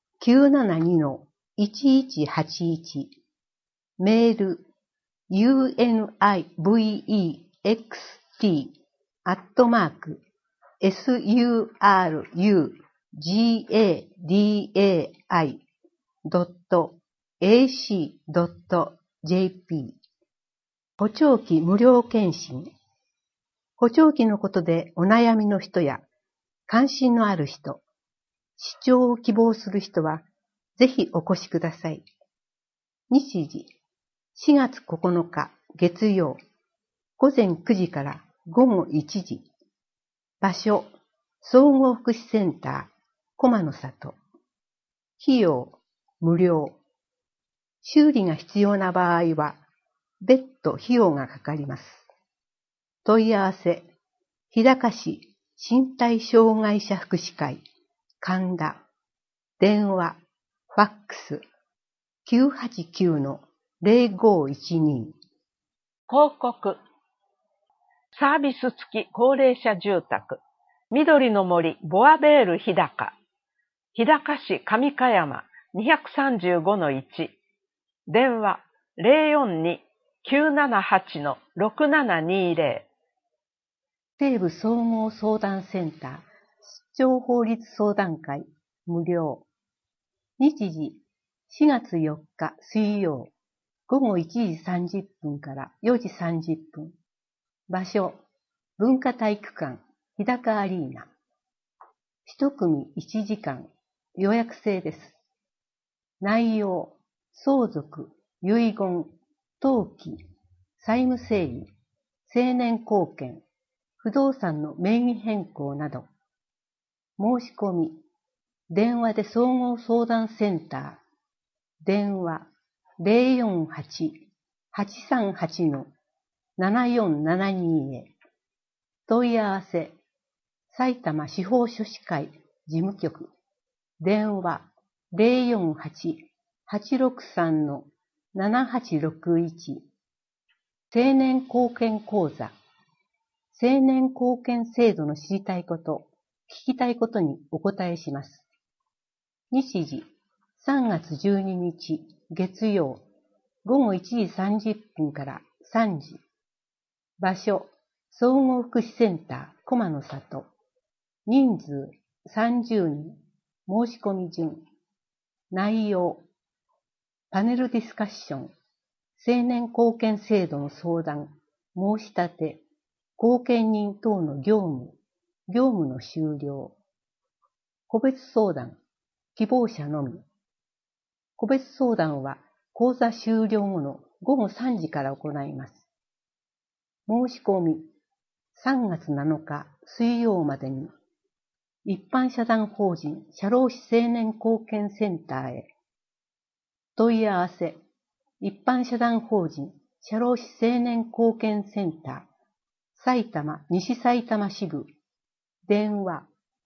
972-1181、メール surugradai.ac.jp。 補聴器無料検診。補聴器のことでお悩みの人や関心のある人、視聴を希望する人はぜひお越しください。日時、4月9日月曜、午前9時から午後1時。場所、総合福祉センター、駒の里。費用、無料。修理が必要な場合は、別途費用がかかります。問い合わせ、日高市身体障害者福祉会、神田。電話、ファックス、989-0512。 広告。サービス付き高齢者住宅。緑の森ボアベール日高。日高市上香山 235-1。電話 042-978-6720。 西部総合相談センター、出張法律相談会、無料。日時、4月4日水曜、午後1時30分から4時30分。場所、文化体育館、日高アリーナ。一組1時間、予約制です。内容、相続、遺言、登記、債務整理、成年後見、不動産の名義変更など。申し込み、電話で総合相談センター、電話 048-838-7472 へ。問い合わせ、埼玉司法書士会事務局、電話 048-863-7861。成年後見講座、成年後見制度の知りたいこと、聞きたいことにお答えします。日時、3月12日月曜、午後1時30分から3時。場所、総合福祉センター、駒の里。人数、30人。申し込み順。内容、パネルディスカッション、成年後見制度の相談、申し立て、後見人等の業務の終了。個別相談、希望者のみ。個別相談は講座終了後の午後3時から行います。申し込み、3月7日水曜までに、一般社団法人社労士青年後見センターへ。問い合わせ、一般社団法人社労士青年後見センター、埼玉西埼玉支部、電話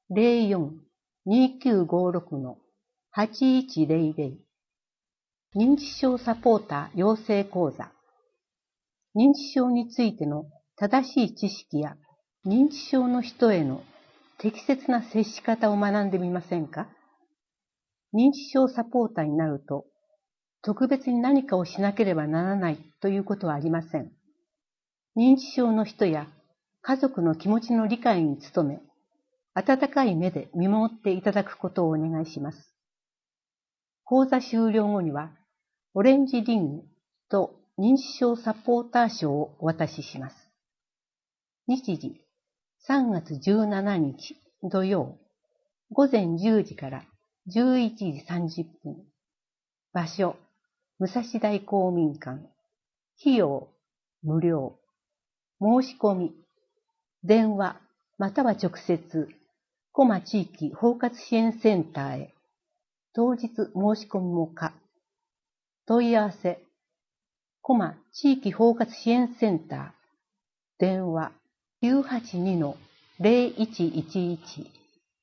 04-2956-8100。認知症サポーター養成講座。認知症についての正しい知識や認知症の人への適切な接し方を学んでみませんか？認知症サポーターになると、特別に何かをしなければならないということはありません。認知症の人や家族の気持ちの理解に努め、温かい目で見守っていただくことをお願いします。講座終了後には、オレンジリングと認知症サポーター証をお渡しします。日時、3月17日土曜、午前10時から11時30分。場所、武蔵大公民館。費用、無料。申し込み、電話または直接、駒地域包括支援センターへ。当日申し込みも可。問い合わせ、駒地域包括支援センター。電話 982-0111。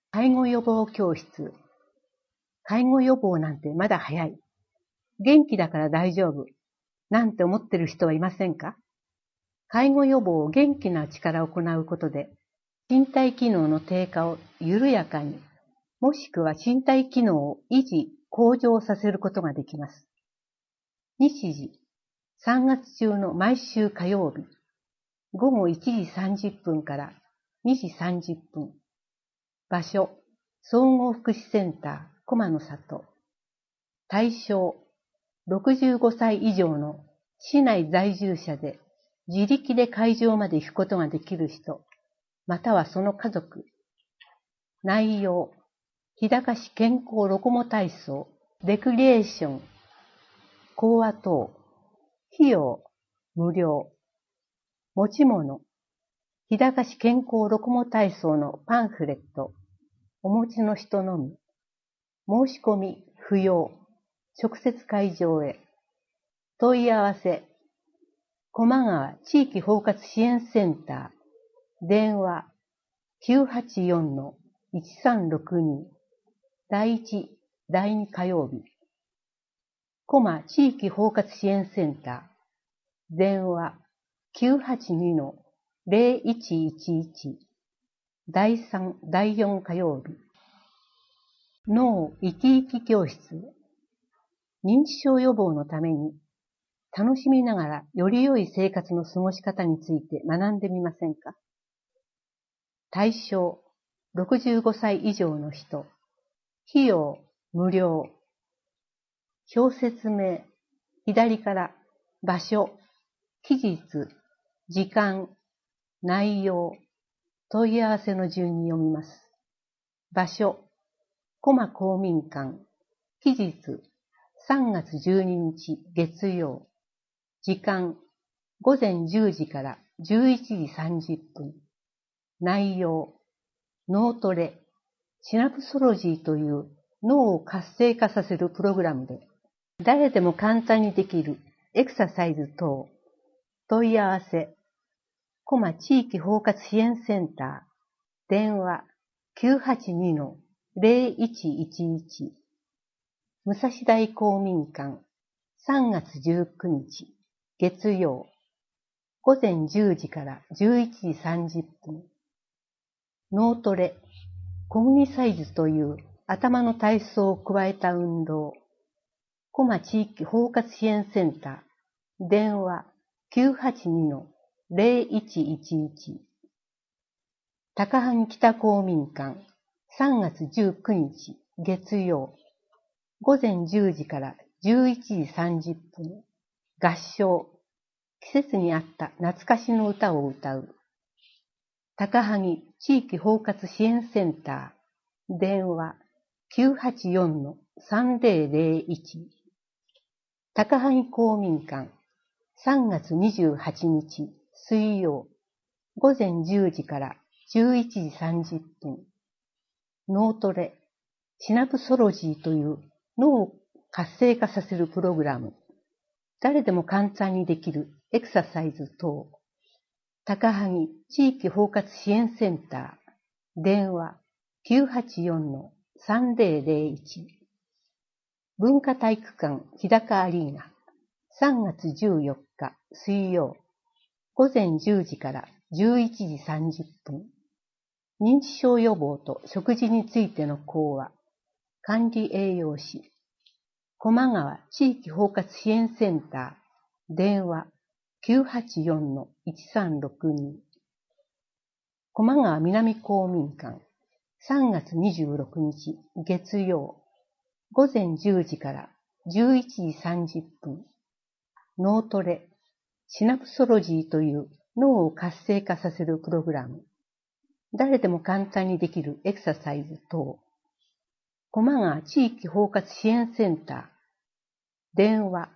介護予防教室。介護予防なんてまだ早い。元気だから大丈夫。なんて思ってる人はいませんか？介護予防を元気なうちから行うことで、身体機能の低下を緩やかに、もしくは身体機能を維持、向上させることができます。日時、3月中の毎週火曜日、午後1時30分から2時30分。場所、総合福祉センター、駒の里。対象、65歳以上の市内在住者で自力で会場まで行くことができる人、またはその家族。内容、日高市健康ロコモ体操、レクリエーション、講話等、費用、無料。持ち物、日高市健康ロコモ体操のパンフレット、お持ちの人のみ。申し込み、不要。直接会場へ。問い合わせ、駒川地域包括支援センター、電話 984-1362、第1、第2火曜日。駒地域包括支援センター、電話 982-0111、第3、第4火曜日。脳生き生き教室。認知症予防のために、楽しみながらより良い生活の過ごし方について学んでみませんか？対象、65歳以上の人。費用、無料。表説明、左から場所、期日、時間、内容、問い合わせの順に読みます。場所、駒公民館。期日、3月12日月曜。時間、午前10時から11時30分。内容、脳トレ、シナプソロジーという脳を活性化させるプログラムで、誰でも簡単にできるエクササイズ等。問い合わせ、駒地域包括支援センター、電話 982-0111。武蔵大公民館、3月19日、月曜、午前10時から11時30分。脳トレ、コグニサイズという頭の体操を加えた運動。駒地域包括支援センター、電話 982-0111。高萩北公民館、3月19日、月曜、午前10時から11時30分。合唱。季節に合った懐かしの歌を歌う。高萩地域包括支援センター。電話 984-3001。高萩公民館。3月28日水曜。午前10時から11時30分。脳トレ。シナプソロジーという脳を活性化させるプログラム。誰でも簡単にできるエクササイズ等。高萩地域包括支援センター。電話 984-3001。文化体育館日高アリーナ。3月14日水曜。午前10時から11時30分。認知症予防と食事についての講話。管理栄養士。駒川地域包括支援センター。電話 984-1362。駒川南公民館。3月26日月曜。午前10時から11時30分。脳トレ。シナプソロジーという脳を活性化させるプログラム。誰でも簡単にできるエクササイズ等。駒川地域包括支援センター。電話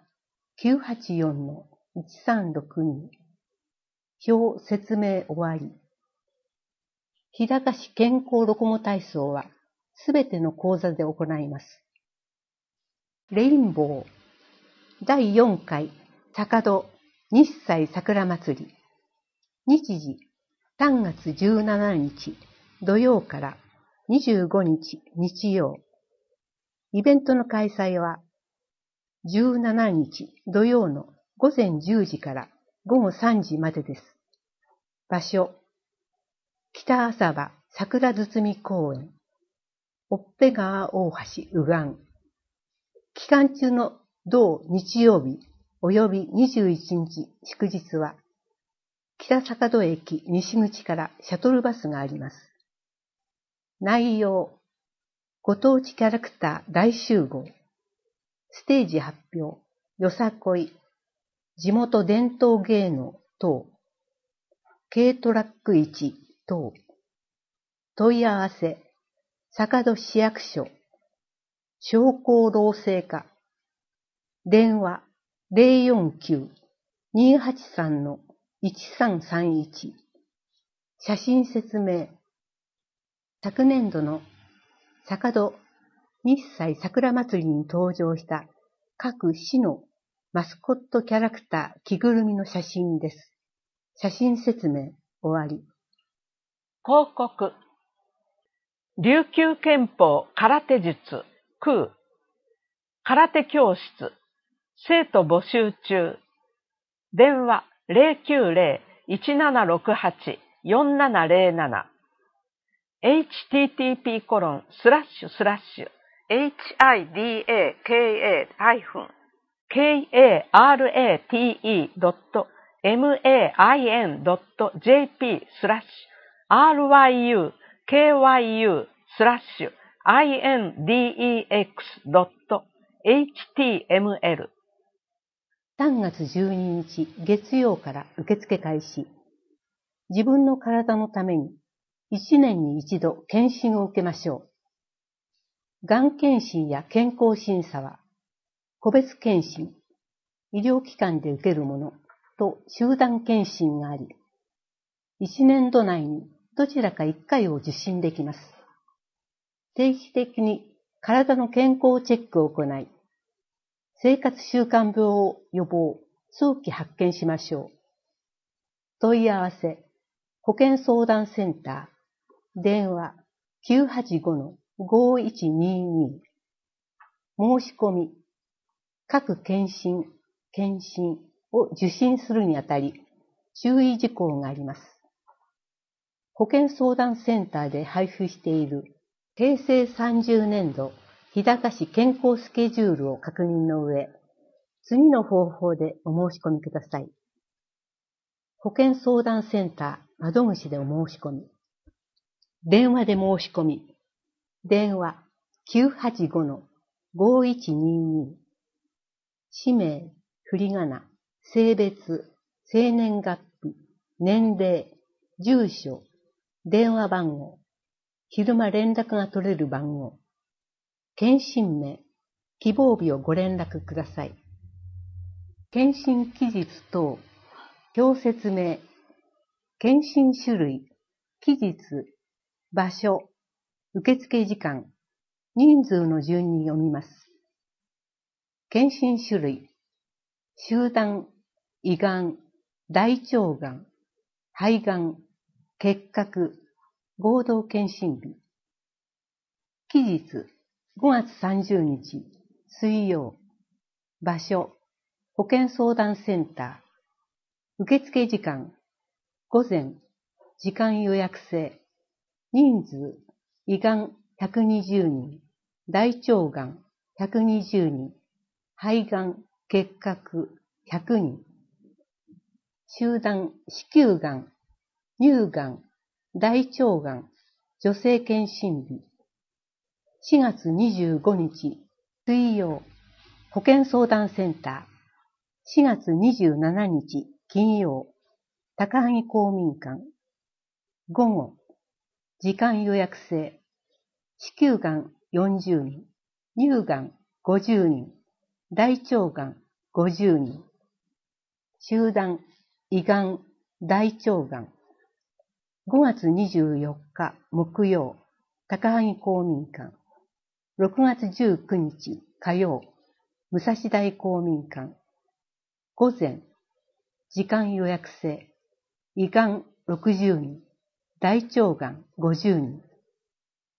984-1362。表説明終わり。日高市健康ロコモ体操はすべての講座で行います。レインボー第4回高戸日祭桜祭り。日時3月17日土曜から 25日日曜。イベントの開催は17日土曜の午前10時から午後3時までです。場所、北浅場桜堤公園、おっぺ川大橋右岸。期間中の同日曜日及び21日祝日は、北坂戸駅西口からシャトルバスがあります。内容、ご当地キャラクター大集合、ステージ発表、よさこい、地元伝統芸能等、軽トラック市等、問い合わせ、坂戸市役所、商工労政課、電話 049-283-1331、写真説明。昨年度の坂戸日祭桜祭りに登場した各市のマスコットキャラクター着ぐるみの写真です。写真説明終わり。 広告。琉球拳法空手術空空手教室生徒募集中。電話 090-1768-4707 http://hidakate.main.jp/ryu-ryu-index.html 3月12日月曜から受付開始。自分の体のために1年に一度検診を受けましょう。がん検診や健康審査は、個別検診、医療機関で受けるものと集団検診があり、1年度内にどちらか1回を受診できます。定期的に体の健康チェックを行い、生活習慣病予防、早期発見しましょう。問い合わせ、保健相談センター、電話 985-5122。申し込み、各検診を受診するにあたり、注意事項があります。保健相談センターで配布している平成30年度日高市健康スケジュールを確認の上、次の方法でお申し込みください。保健相談センター窓口でお申し込み。電話で申し込み。電話 985-5122。氏名、振り仮名、性別、生年月日、年齢、住所、電話番号、昼間連絡が取れる番号、検診名、希望日をご連絡ください。検診期日等、表説明、検診種類、期日、場所、受付時間、人数の順に読みます。検診種類、集団、胃がん、大腸がん、肺がん、結核、合同検診日。期日、5月30日、水曜。場所、保健相談センター。受付時間、午前、時間予約制。人数、胃がん120人、大腸がん120人、肺がん、結核100人。集団、子宮がん、乳がん、大腸がん、女性検診日。4月25日、水曜、保健相談センター。4月27日、金曜、高萩公民館。午後、時間予約制。子宮がん40人、乳がん50人、大腸がん50人。集団、胃がん、大腸がん。5月24日木曜、高萩公民館。6月19日火曜、武蔵大公民館。午前、時間予約制。胃がん60人、大腸がん50人。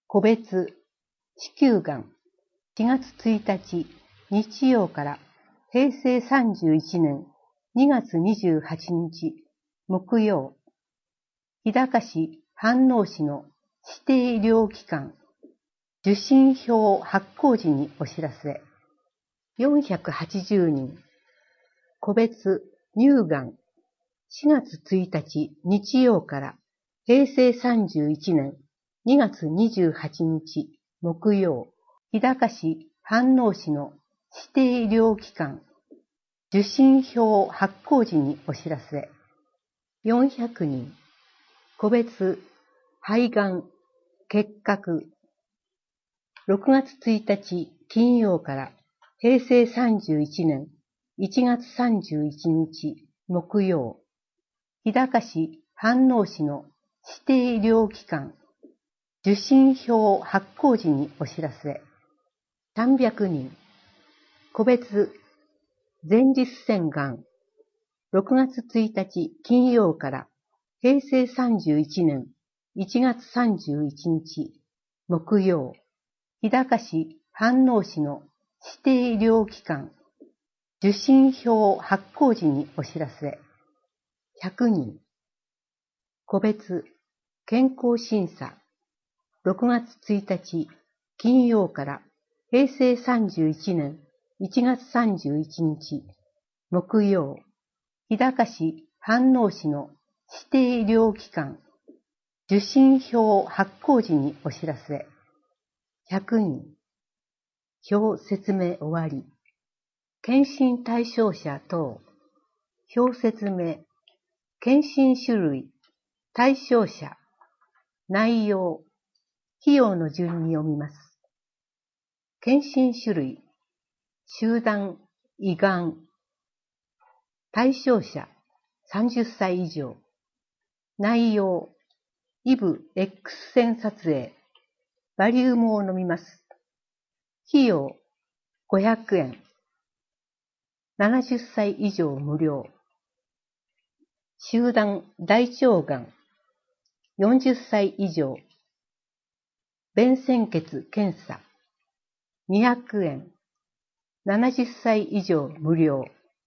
個別、子宮がん、4月1日、日曜から平成31年2月28日、木曜、日高市飯能市の指定医療機関、受診票発行時にお知らせ。480人、個別、乳がん、4月1日、日曜から平成31年2月28日、木曜、日高市飯能市の指定医療機関、受診票発行時にお知らせ。400人、個別、肺がん、結核、6月1日、金曜から平成31年1月31日、木曜、日高市飯能市の指定医療機関、受診票発行時にお知らせ。300人、個別、前立腺がん、6月1日金曜から平成31年1月31日、木曜、日高市飯能市の指定医療機関、受診票発行時にお知らせ。100人、個別、健康審査、6月1日金曜から平成31年1月31日、木曜、日高市飯能市の指定医療機関、受診票発行時にお知らせ。100人、表説明終わり。検診対象者等、表説明、検診種類、対象者、内容、費用の順に読みます。検診種類、集団、胃がん。対象者、30歳以上。内容、イブ X 線撮影、バリウムを飲みます。費用、500円。70歳以上無料。集団大腸がん、40歳以上。便潜血検査、200円。70歳以上無料。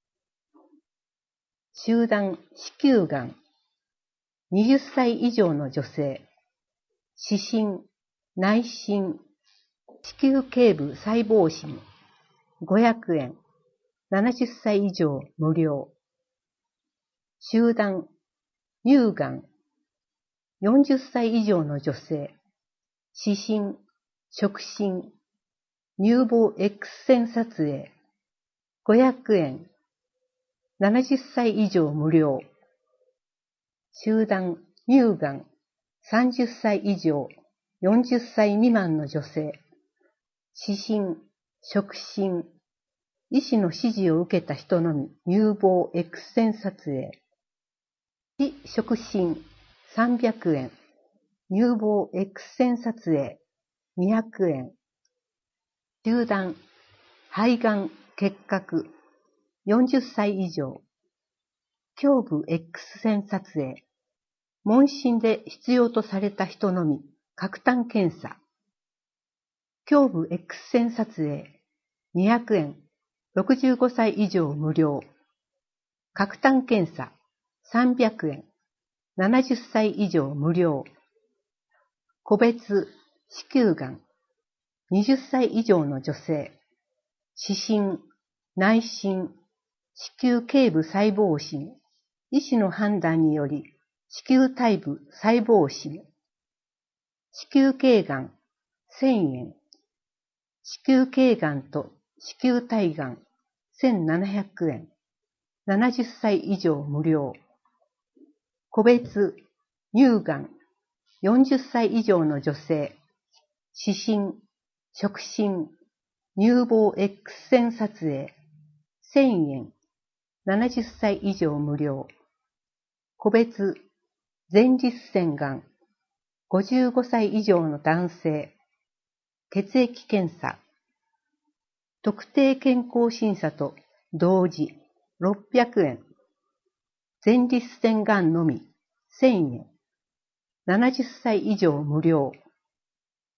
集団子宮がん、20歳以上の女性。視診、内診、子宮頸部細胞診、500円。70歳以上無料。集団乳がん、40歳以上の女性。視診、触診、乳房 X 線撮影、500円。70歳以上無料。集団乳がん、30歳以上、40歳未満の女性。視診、触診、医師の指示を受けた人のみ乳房 X 線撮影。非触診、300円。乳房 X 線撮影、200円。集団、肺がん、結核、40歳以上。胸部 X 線撮影。問診で必要とされた人のみ、核炭検査。胸部 X 線撮影、200円。65歳以上無料。核炭検査、300円。70歳以上無料。個別、子宮がん。20歳以上の女性。視診、内診、子宮頸部細胞診。医師の判断により、子宮体部細胞診。子宮頸がん、1000円。子宮頸がんと子宮体がん、1700円。70歳以上無料。個別、乳がん、40歳以上の女性。視診、触診、乳房 X 線撮影、1000円。70歳以上無料。個別、前立腺がん、55歳以上の男性。血液検査。特定健康審査と同時、600円。前立腺がんのみ、1000円。70歳以上無料。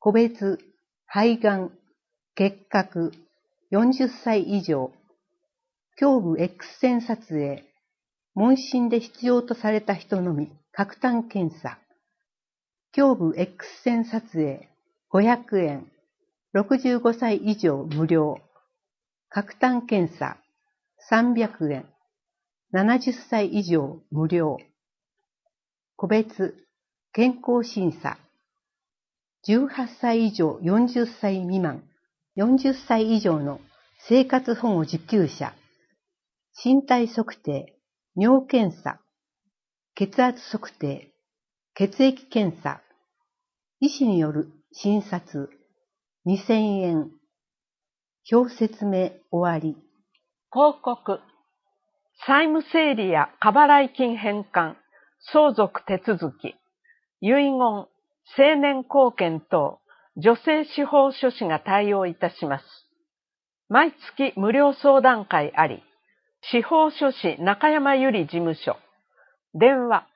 個別、肺がん、結核、40歳以上、胸部 X 線撮影、問診で必要とされた人のみ、核炭検査、胸部 X 線撮影、500円、65歳以上無料、核炭検査、300円、70歳以上無料、個別、健康審査、18歳以上40歳未満、40歳以上の生活保護受給者、身体測定、尿検査、血圧測定、血液検査、医師による診察、2000円。表説明終わり。 広告。債務整理や過払い金返還、相続手続き、遺言、成年後見等、女性司法書士が対応いたします。毎月無料相談会あり、司法書士中山由里事務所、電話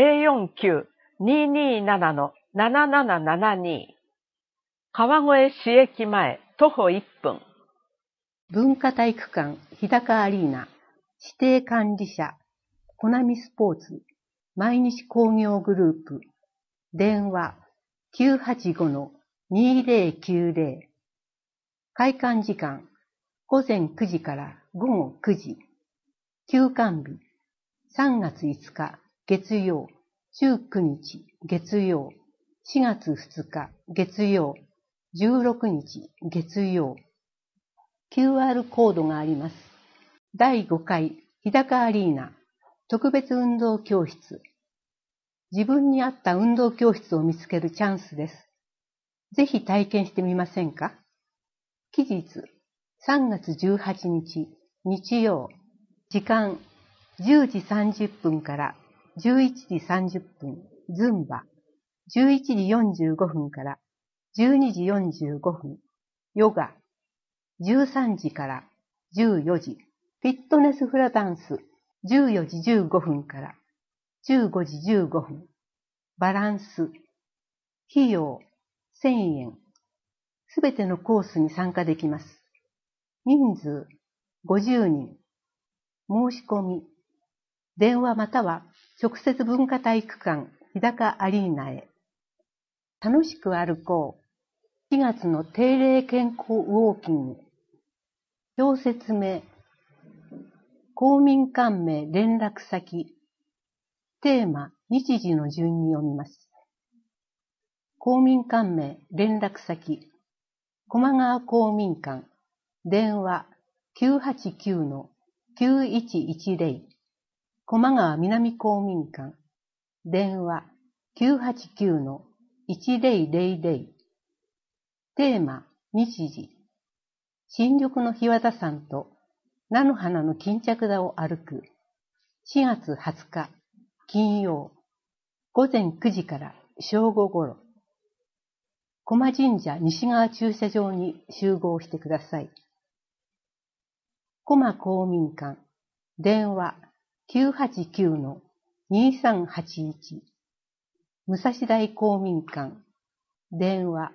049-227-7772、川越市駅前徒歩1分。 文化体育館日高アリーナ、指定管理者、コナミスポーツ、毎日工業グループ、電話 985-2090、開館時間、午前9時から午後9時、休館日、3月5日月曜、19日月曜、4月2日月曜、16日月曜。QR コードがあります。第5回日高アリーナ特別運動教室。自分に合った運動教室を見つけるチャンスです。ぜひ体験してみませんか？期日3月18日日曜。時間10時30分から11時30分。ズンバ。11時45分から12時45分。ヨガ。13時から14時。フィットネスフラダンス。14時15分から15時15分。バランス。費用1000円。すべてのコースに参加できます。人数50人。申し込み。電話または直接文化体育館日高アリーナへ。楽しく歩こう。4月の定例健康ウォーキング。表説明。公民館名連絡先。テーマ、日時の順に読みます。公民館名連絡先。駒川公民館。電話 989-9110。駒川南公民館。電話 989-1000。テーマ、日時。新緑の日和田山と菜の花の巾着田を歩く。4月20日、金曜。午前9時から正午頃。駒神社西側駐車場に集合してください。駒公民館。電話 989-2381。武蔵大公民館。電話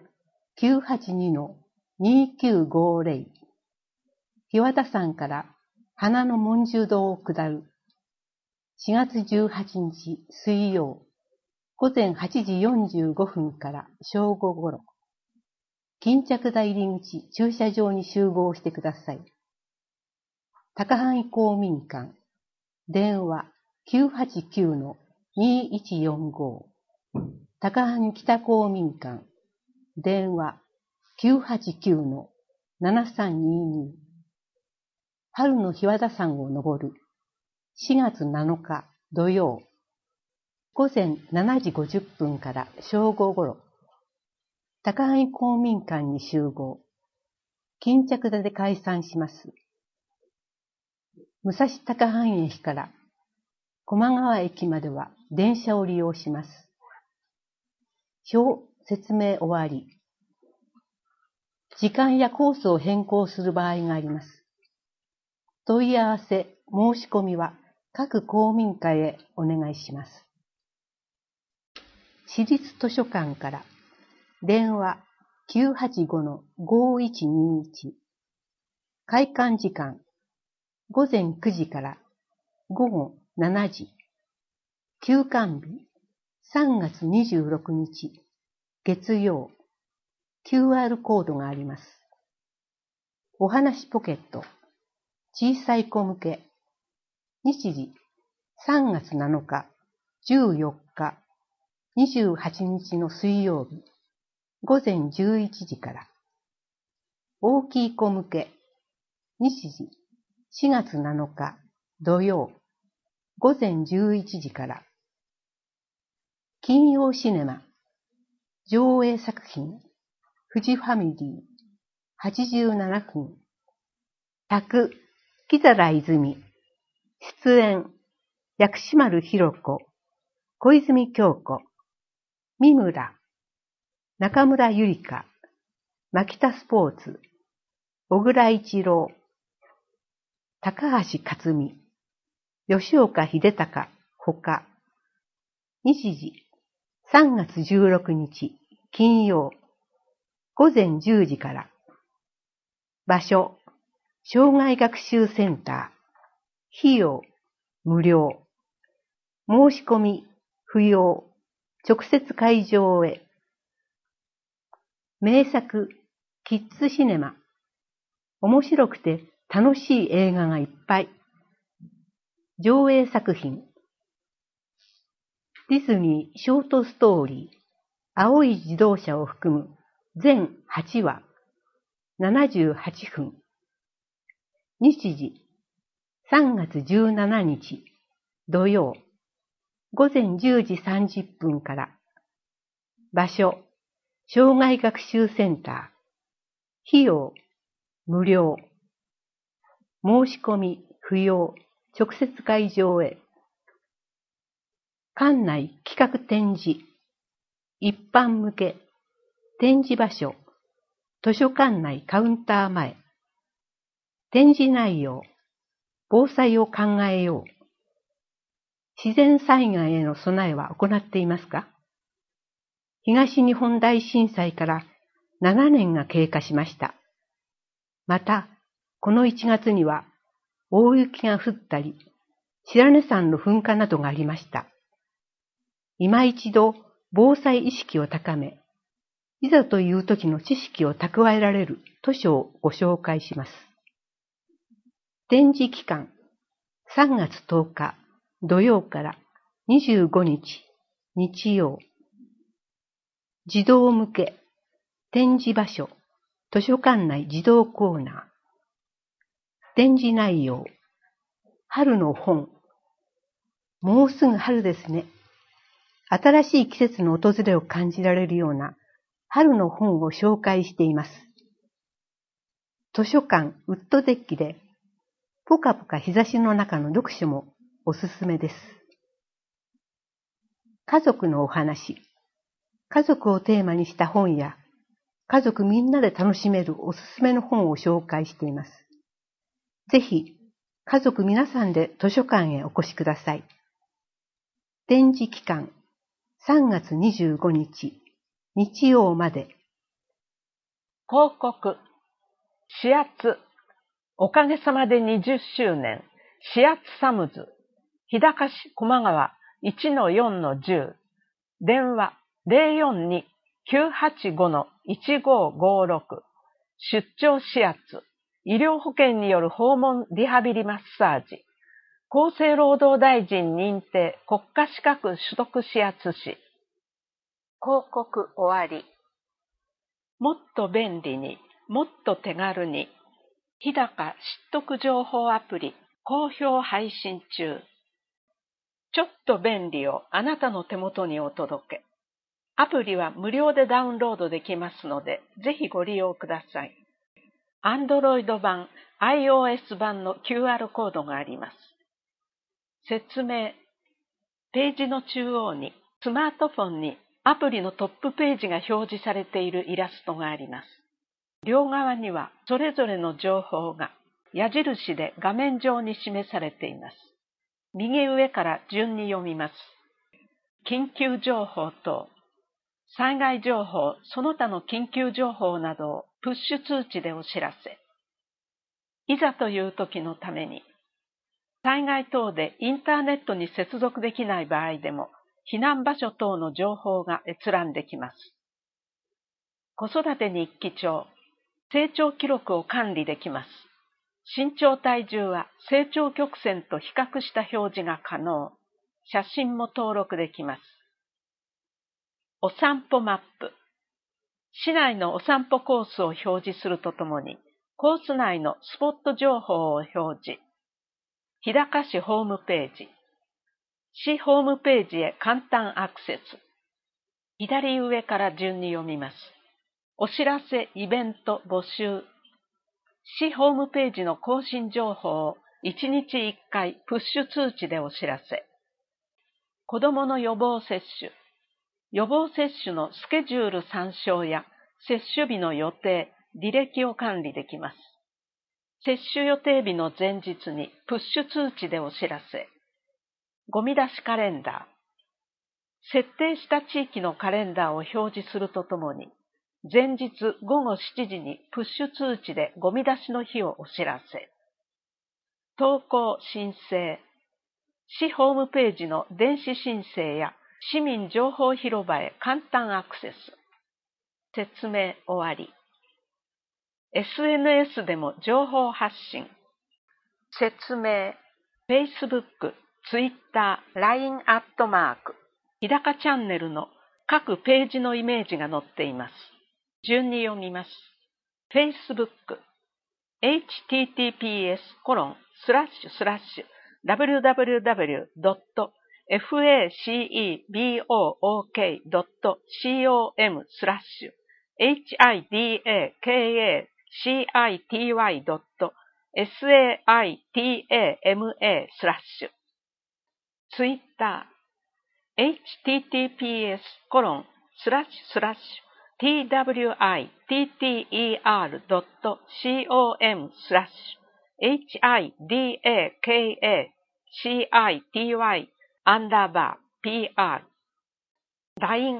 982-2950。日和田山から花の文殊堂を下る。4月18日水曜。午前8時45分から正午頃。巾着田入り口駐車場に集合してください。高萩公民館。電話 989-2145。高萩北公民館。電話 989-7322。春の日和田山を登る。4月7日土曜。午前7時50分から正午頃。高萩公民館に集合。巾着田で解散します。武蔵高萩駅から駒川駅までは電車を利用します。表説明終わり。時間やコースを変更する場合があります。問い合わせ、申し込みは各公民館へお願いします。市立図書館から電話 985-5121。開館時間、午前9時から午後7時。休館日、3月26日、月曜。QR コードがあります。お話ポケット、小さい子向け。日時、3月7日、14日、28日の水曜日、午前11時から。大きい子向け。日時、4月7日、土曜、午前11時から。金曜シネマ、上映作品、富士ファミリー、87分。作、木皿泉。出演、薬師丸ひろ子、小泉京子、三村、中村ゆりか、牧田スポーツ、小倉一郎、高橋克実、吉岡秀隆、ほか。日時、3月16日、金曜、午前10時から。場所、障害学習センター。費用、無料。申し込み、不要。直接会場へ。名作、キッズシネマ。面白くて楽しい映画がいっぱい。上映作品。ディズニーショートストーリー。青い自動車を含む全8話。78分。日時、3月17日、土曜、午前10時30分から。場所、障害学習センター。費用、無料。申し込み、不要。直接会場へ。館内企画展示。一般向け。展示場所。図書館内カウンター前。展示内容。防災を考えよう。自然災害への備えは行っていますか？東日本大震災から7年が経過しました。また、この1月には大雪が降ったり、白根山の噴火などがありました。今一度防災意識を高め、いざという時の知識を蓄えられる図書をご紹介します。展示期間、3月10日土曜から25日日曜。児童向け、展示場所、図書館内児童コーナー。展示内容、春の本。もうすぐ春ですね。新しい季節の訪れを感じられるような春の本を紹介しています。図書館ウッドデッキで、ポカポカ日差しの中の読書もおすすめです。家族のお話。家族をテーマにした本や、家族みんなで楽しめるおすすめの本を紹介しています。ぜひ、家族皆さんで図書館へお越しください。展示期間、3月25日、日曜まで。 広告。始圧。おかげさまで20周年。始圧サムズ。日高市駒川 1-4-10。電話 042-985-1556。出張始圧。医療保険による訪問リハビリマッサージ。厚生労働大臣認定国家資格取得始圧士。広告終わり。もっと便利に、もっと手軽に。日高知得情報アプリ好評配信中。ちょっと便利をあなたの手元にお届け。アプリは無料でダウンロードできますので、ぜひご利用ください。Android 版、iOS 版の QR コードがあります。説明。ページの中央に、スマートフォンにアプリのトップページが表示されているイラストがあります。両側にはそれぞれの情報が矢印で画面上に示されています。右上から順に読みます。緊急情報等、 災害情報、その他の緊急情報などをプッシュ通知でお知らせ。いざという時のために、災害等でインターネットに接続できない場合でも、避難場所等の情報が閲覧できます。子育て日記帳、成長記録を管理できます。身長体重は成長曲線と比較した表示が可能。写真も登録できます。お散歩マップ。市内のお散歩コースを表示するとともに、コース内のスポット情報を表示。日高市ホームページ。市ホームページへ簡単アクセス。左上から順に読みます。お知らせ、イベント、募集。市ホームページの更新情報を1日1回プッシュ通知でお知らせ。子どもの予防接種。予防接種のスケジュール参照や接種日の予定、履歴を管理できます。接種予定日の前日にプッシュ通知でお知らせ。ゴミ出しカレンダー。設定した地域のカレンダーを表示するとともに、前日午後7時にプッシュ通知でゴミ出しの日をお知らせ。投稿申請。市ホームページの電子申請や市民情報広場へ簡単アクセス。説明終わり。SNS でも情報発信。説明。Facebook、Twitter、LINE アットマーク。日高チャンネルの各ページのイメージが載っています。順に読みます。Facebook、https://www.facebook.city.satama/ Twitter https://twiter.com/twitter_PR LINE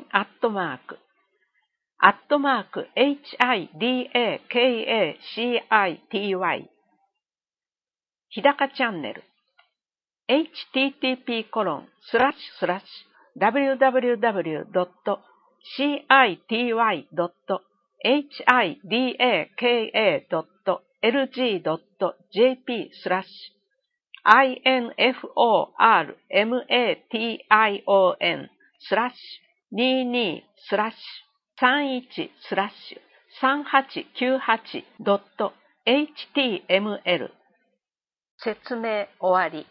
@HIDAKACITY 日高チャンネルinfo@info.city.jp/info/nation/3898.html 説明終わり。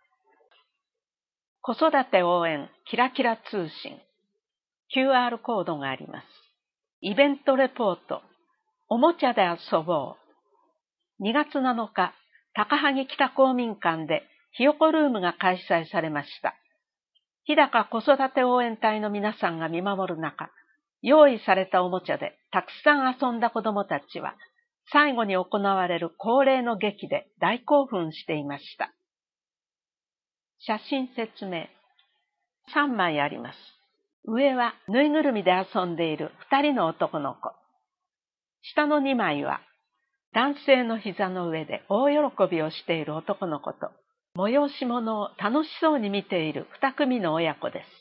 子育て応援キラキラ通信 QR コードがあります。イベントレポートおもちゃで遊ぼう。2月7日、高萩北公民館でひよこルームが開催されました。日高子育て応援隊の皆さんが見守る中、用意されたおもちゃでたくさん遊んだ子どもたちは、最後に行われる恒例の劇で大興奮していました。写真説明。3枚あります。上はぬいぐるみで遊んでいる2人の男の子。下の2枚は男性の膝の上で大喜びをしている男の子と、催し物を楽しそうに見ている2組の親子です。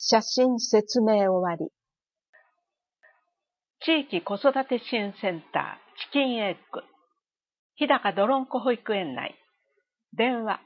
写真説明終わり。地域子育て支援センターチキンエッグ日高どろんこ保育園内電話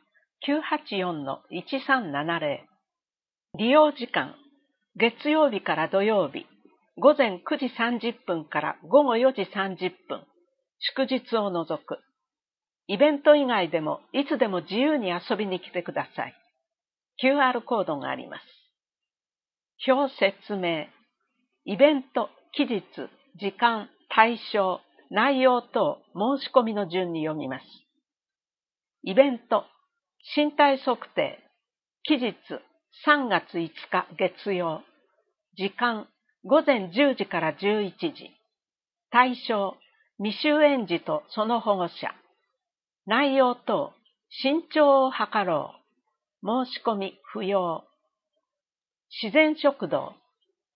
984-1370 利用時間月曜日から土曜日午前9時30分から午後4時30分祝日を除くイベント以外でもいつでも自由に遊びに来てください。QR コードがあります。表説明イベント期日、時間、対象、内容等申し込みの順に読みます。イベント、身体測定、期日、3月5日月曜、時間、午前10時から11時、対象、未就園児とその保護者、内容等、身長を測ろう、申し込み不要、自然食堂、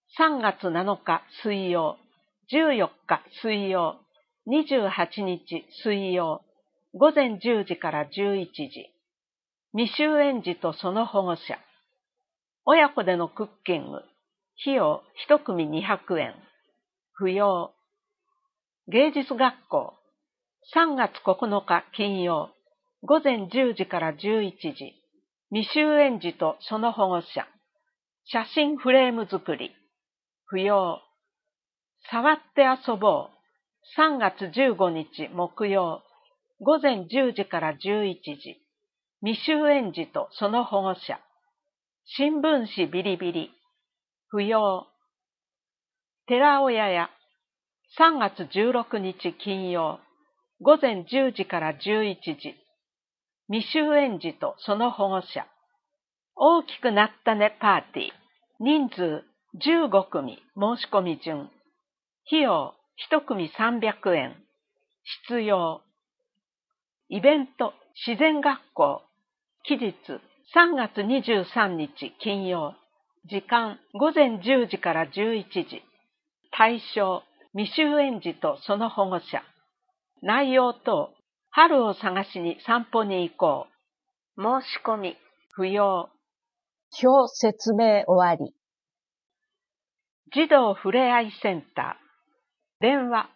3月7日水曜、14日水曜、28日水曜、午前10時から11時。未就園児とその保護者。親子でのクッキング。費用1組200円。不要。芸術学校。3月9日金曜。午前10時から11時。未就園児とその保護者。写真フレーム作り。不要。触って遊ぼう。3月15日木曜。午前10時から11時。未就園児とその保護者。新聞紙ビリビリ。不要。寺親屋。3月16日金曜。午前10時から11時。未就園児とその保護者。大きくなったねパーティー。人数15組申し込み順。費用1組300円。必要。イベント自然学校。期日3月23日金曜。時間午前10時から11時。対象未就園児とその保護者。内容等春を探しに散歩に行こう。申し込み不要。表説明終わり。児童ふれあいセンター。電話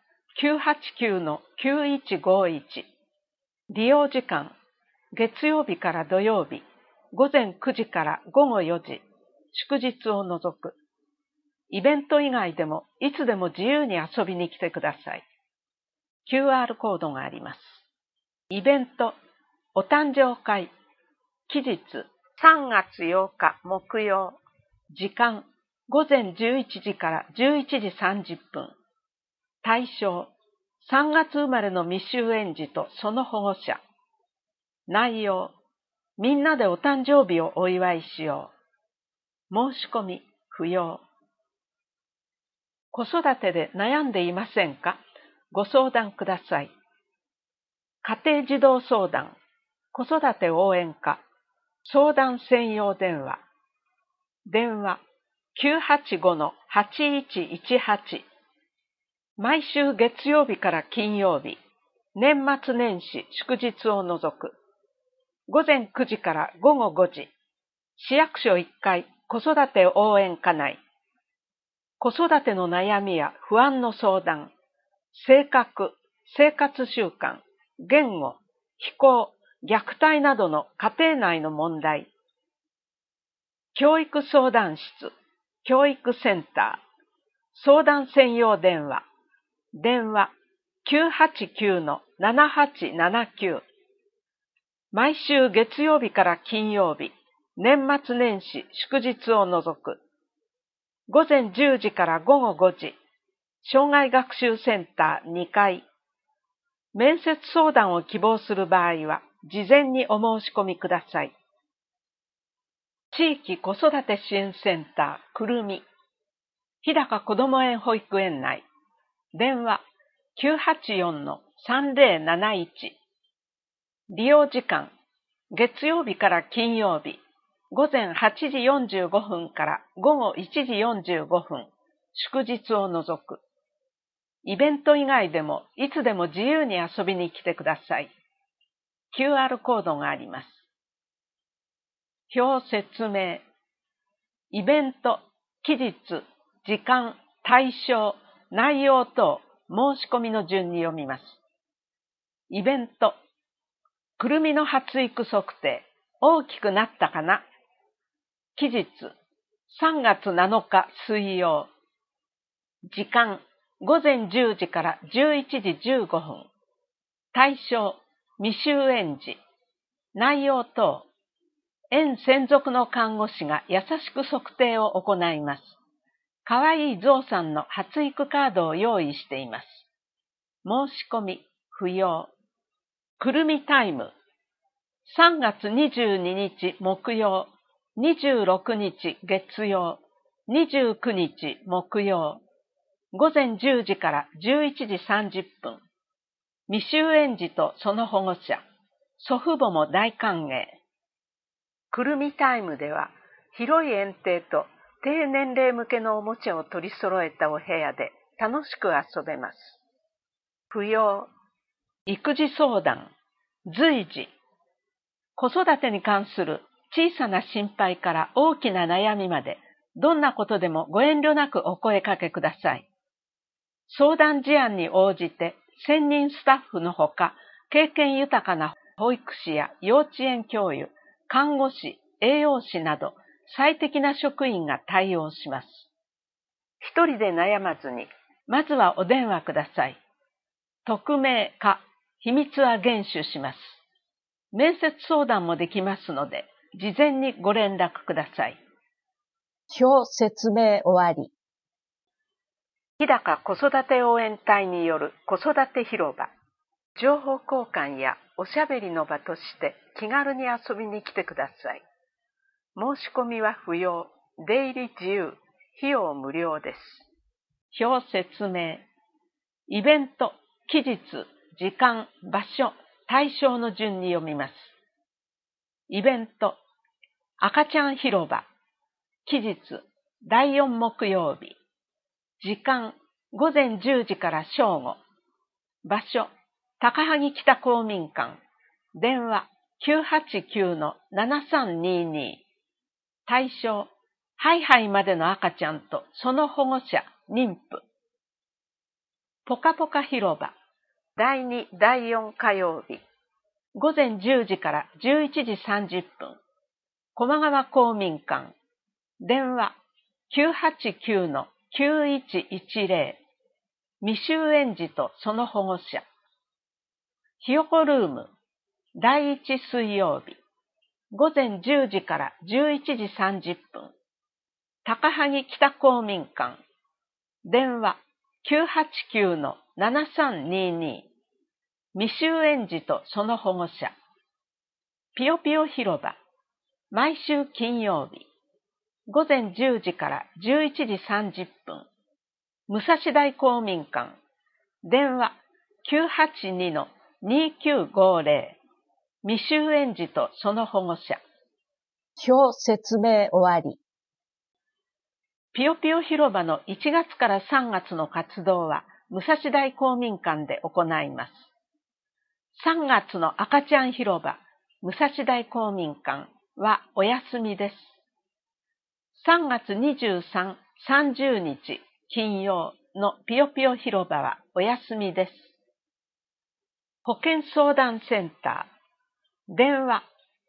989-9151。利用時間月曜日から土曜日午前9時から午後4時。祝日を除く。イベント以外でもいつでも自由に遊びに来てください。QR コードがあります。イベントお誕生会。期日3月8日木曜。時間午前11時から11時30分。対象3月生まれの未就園児とその保護者。内容みんなでお誕生日をお祝いしよう。申し込み不要。子育てで悩んでいませんか？ご相談ください。家庭児童相談、子育て応援課、相談専用電話。電話 985-8118。毎週月曜日から金曜日、年末年始祝日を除く。午前9時から午後5時。市役所1階子育て応援課内。子育ての悩みや不安の相談、性格、生活習慣、言語、非行、虐待などの家庭内の問題。教育相談室、教育センター、相談専用電話。電話 989-7879。毎週月曜日から金曜日、年末年始祝日を除く。午前10時から午後5時。障害学習センター2階。面接相談を希望する場合は、事前にお申し込みください。地域子育て支援センターくるみ。日高こども園保育園内。電話 984-3071。利用時間、月曜日から金曜日。午前8時45分から午後1時45分、祝日を除く。イベント以外でもいつでも自由に遊びに来てください。QR コードがあります。表説明。イベント、期日、時間、対象、内容等、申し込みの順に読みます。イベント、くるみの発育測定、大きくなったかな？期日3月7日水曜。時間午前10時から11時15分。対象未就園児。内容等園専属の看護師が優しく測定を行います。かわいいゾウさんの発育カードを用意しています。申し込み不要。くるみタイム3月22日木曜。26日月曜、29日木曜、午前10時から11時30分。未就園児とその保護者、祖父母も大歓迎。くるみタイムでは、広い園庭と低年齢向けのおもちゃを取り揃えたお部屋で楽しく遊べます。扶養、育児相談、随時、子育てに関する小さな心配から大きな悩みまで、どんなことでもご遠慮なくお声かけください。相談事案に応じて、専任スタッフのほか、経験豊かな保育士や幼稚園教諭、看護師、栄養士など、最適な職員が対応します。一人で悩まずに、まずはお電話ください。匿名か、秘密は厳守します。面接相談もできますので、事前にご連絡ください。 表説明終わり。 日高子育て応援隊による子育て広場。情報交換やおしゃべりの場として気軽に遊びに来てください。申し込みは不要、出入り自由、費用無料です。表説明。イベント、期日、時間、場所、対象の順に読みます。イベント、赤ちゃん広場。期日、第4木曜日。時間、午前10時から正午。場所、高萩北公民館。電話、989-7322。対象、ハイハイまでの赤ちゃんとその保護者、妊婦。ぽかぽか広場。第2、第4火曜日。午前10時から11時30分。駒川公民館。電話、989-9110。未就園児とその保護者。ひよこルーム。第1水曜日。午前10時から11時30分。高萩北公民館。電話、989-7322。未就園児とその保護者。ぴよぴよ広場。毎週金曜日。午前10時から11時30分。武蔵大公民館。電話、982-2950。未就園児とその保護者。 表説明終わり。 ぴよぴよ広場の1月から3月の活動は武蔵大公民館で行います。3月の赤ちゃん広場、武蔵大公民館はお休みです。3月23、30日金曜のぴよぴよ広場はお休みです。保健相談センター、電話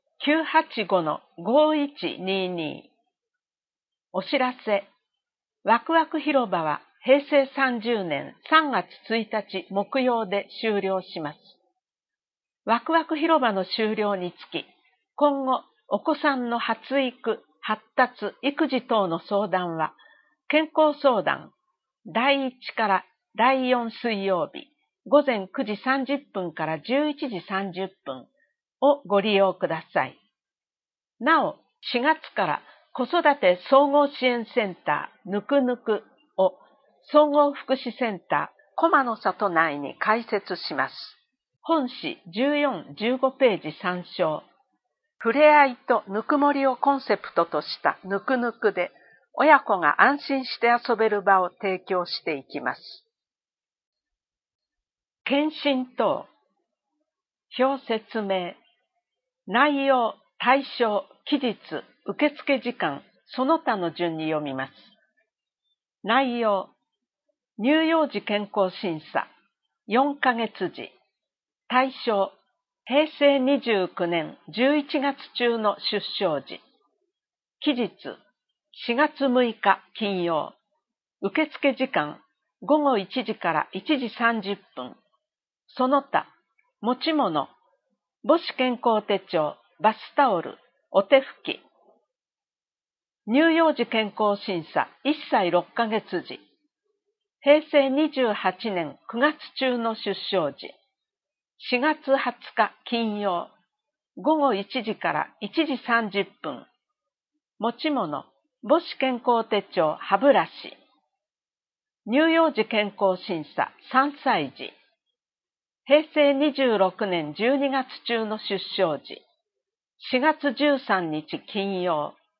985-5122。お知らせ、ワクワク広場は平成30年3月1日木曜で終了します。ワクワク広場の終了につき、今後お子さんの発育、発達、育児等の相談は、健康相談、第1から第4水曜日、午前9時30分から11時30分をご利用ください。なお、4月から子育て総合支援センターぬくぬくを総合福祉センター駒の里内に開設します。本誌14、15ページ参照。ふれあいとぬくもりをコンセプトとしたぬくぬくで、親子が安心して遊べる場を提供していきます。検診等、表説明、内容、対象、期日、受付時間、その他の順に読みます。内容、乳幼児健康審査、4ヶ月時、対象、平成29年11月中の出生時、期日、4月6日金曜、受付時間、午後1時から1時30分、その他、持ち物、母子健康手帳、バスタオル、お手拭き。乳幼児健康審査1歳6ヶ月時。平成28年9月中の出生時。4月20日金曜。午後1時から1時30分。持ち物、母子健康手帳、歯ブラシ。乳幼児健康審査3歳児。平成26年12月中の出生時。4月13日金曜。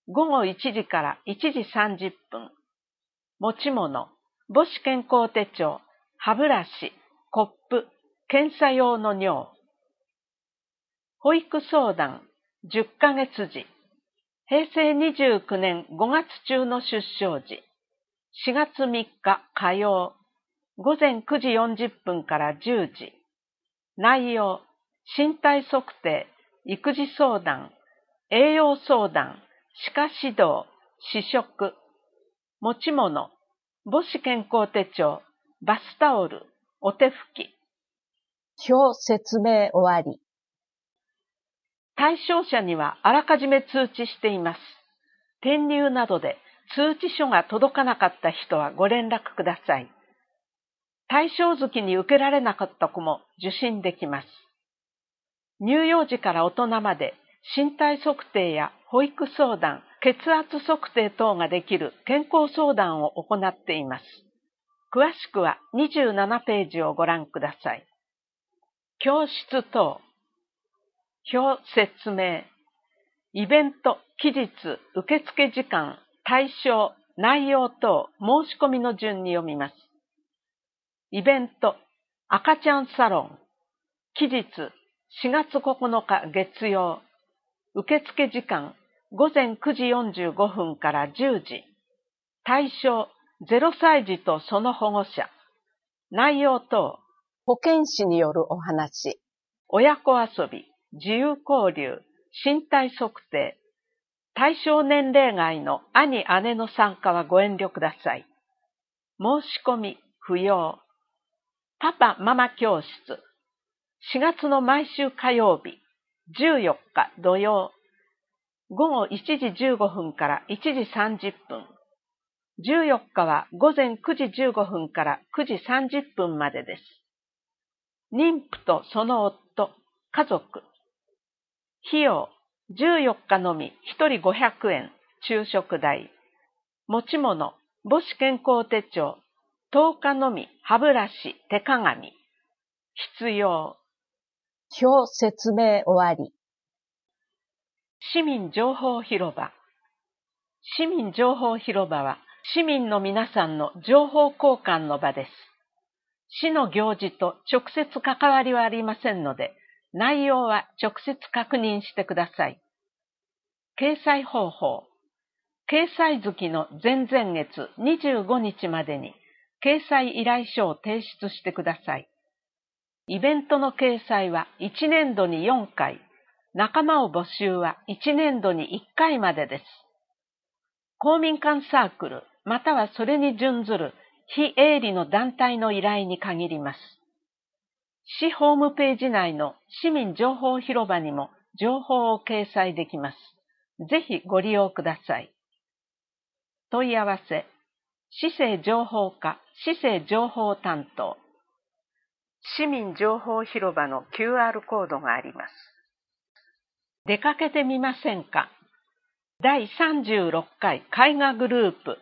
午後1時から1時30分。持ち物、母子健康手帳、歯ブラシ、コップ、検査用の尿。保育相談、10ヶ月時。平成29年5月中の出生時。4月3日火曜。午前9時40分から10時。内容、身体測定、育児相談、栄養相談、歯科指導、試食。持ち物、母子健康手帳、バスタオル、お手拭き。 表説明終わり。 対象者にはあらかじめ通知しています。転入などで通知書が届かなかった人はご連絡ください。対象月に受けられなかった子も受診できます。乳幼児から大人まで身体測定や保育相談、血圧測定等ができる健康相談を行っています。詳しくは27ページをご覧ください。教室等、表説明、イベント、期日、受付時間、対象、内容等、申し込みの順に読みます。イベント、赤ちゃんサロン、期日、4月9日月曜、受付時間、午前9時45分から10時、対象、0歳児とその保護者、内容等、 保健師によるお話、 親子遊び、自由交流、身体測定、対象年齢外の兄・姉の参加はご遠慮ください。申し込み不要。パパ・ママ教室。4月の毎週火曜日、14日土曜。午後1時15分から1時30分。14日は午前9時15分から9時30分までです。妊婦とその夫、家族。費用、14日のみ1人500円、昼食代。持ち物、母子健康手帳。10日のみ歯ブラシ、手鏡。必要。 表説明終わり。 市民情報広場。市民情報広場は市民の皆さんの情報交換の場です。市の行事と直接関わりはありませんので、内容は直接確認してください。掲載方法。掲載月の前々月25日までに掲載依頼書を提出してください。イベントの掲載は1年度に4回、仲間を募集は1年度に1回までです。公民館サークル、またはそれに準ずる非営利の団体の依頼に限ります。市ホームページ内の市民情報広場にも情報を掲載できます。ぜひご利用ください。問い合わせ、市政情報課、市政情報担当。市民情報広場の QR コードがあります。出かけてみませんか？第36回絵画グループ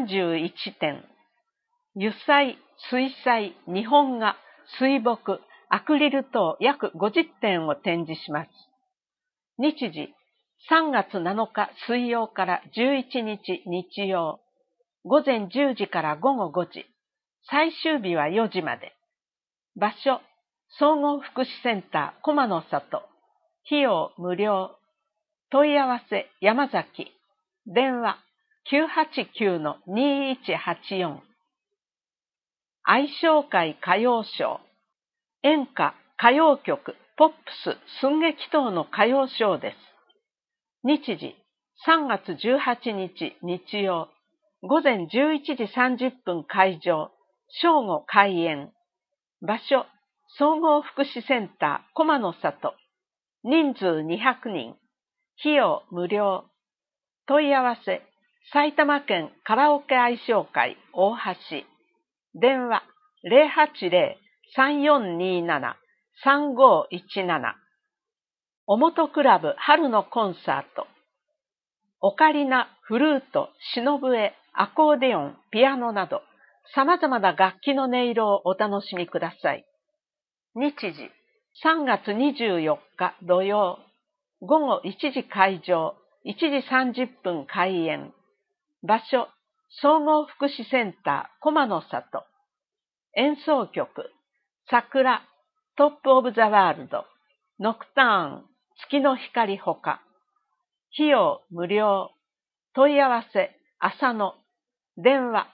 31展。油彩、水彩、日本画、水墨、アクリル等約50点を展示します。日時、3月7日水曜から11日日曜。午前10時から午後5時。最終日は4時まで。場所、総合福祉センター駒の里。費用無料。問い合わせ山崎。電話 989-2184。愛称会歌謡ショー。演歌、歌謡曲、ポップス、寸劇等の歌謡ショーです。日時、3月18日日曜。午前11時30分開場。正午開演。場所、総合福祉センター駒の里。人数200人。費用無料。問い合わせ、埼玉県カラオケ愛称会大橋。電話080-3427-3517。おもとクラブ春のコンサート。オカリナ、フルート、シノブエ、アコーディオン、ピアノなど、様々な楽器の音色をお楽しみください。日時、3月24日土曜。午後1時開場。 1時30分開演。場所、総合福祉センター駒の里。演奏曲、桜、トップオブザワールド、ノクターン、月の光ほか。費用無料。問い合わせ、浅野。電話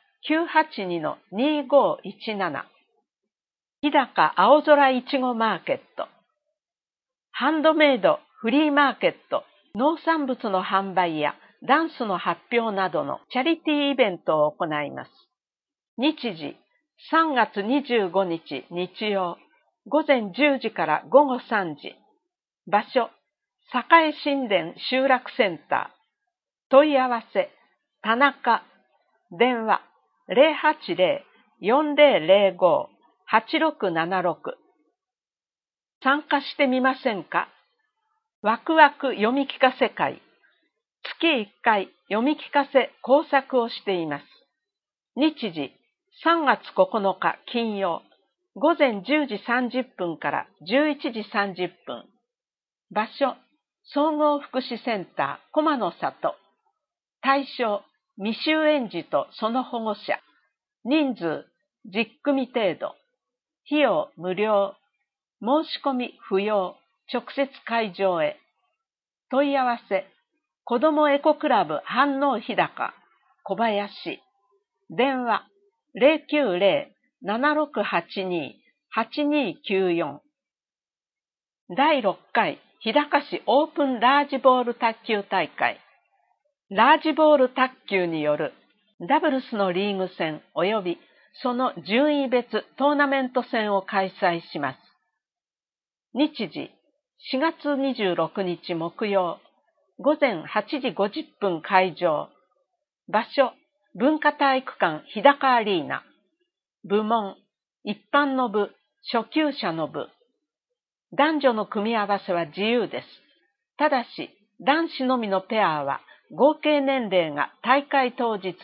982-2517。日高青空いちごマーケット。ハンドメイドフリーマーケット、農産物の販売やダンスの発表などのチャリティーイベントを行います。日時、3月25日日曜、午前10時から午後3時。場所、栄新田集落センター。問い合わせ、田中。電話、080-4005-8676。参加してみませんか？ワクワク読み聞かせ会。月1回読み聞かせ工作をしています。日時、3月9日金曜、午前10時30分から11時30分。場所、総合福祉センター駒の里。対象、未就園児とその保護者。人数、10組程度。費用無料。申し込み不要。直接会場へ。問い合わせ、子どもエコクラブ飯能日高、小林。電話、090-7682-8294。第6回日高市オープンラージボール卓球大会。ラージボール卓球によるダブルスのリーグ戦及びその順位別トーナメント戦を開催します。日時、4月26日木曜、午前8時50分開場。場所、文化体育館日高アリーナ。部門、一般の部、初級者の部。男女の組み合わせは自由です。ただし、男子のみのペアは、合計年齢が大会当日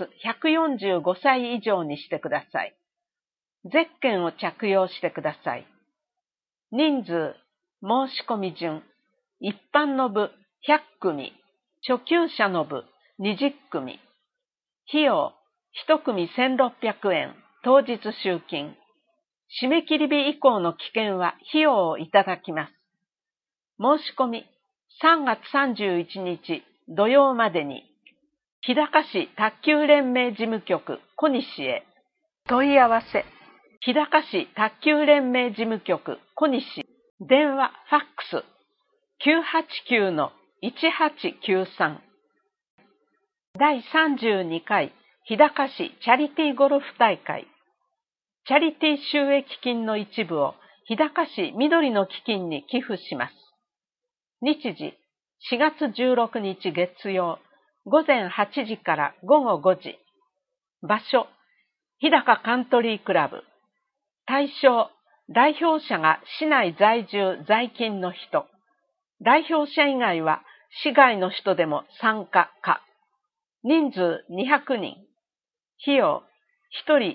145歳以上にしてください。ゼッケンを着用してください。人数、申し込み順、一般の部100組、初級者の部20組。費用、1組1600円、当日集金。締め切り日以降の期限は費用をいただきます。申し込み、3月31日土曜までに、日高市卓球連盟事務局小西へ。問い合わせ、日高市卓球連盟事務局小西。電話、ファックス、989-1893。第32回日高市チャリティーゴルフ大会。チャリティー収益金の一部を日高市緑の基金に寄付します。日時、4月16日月曜、午前8時から午後5時。場所、日高カントリークラブ。対象、代表者が市内在住在勤の人。代表者以外は市外の人でも参加可。人数200人。費用、1人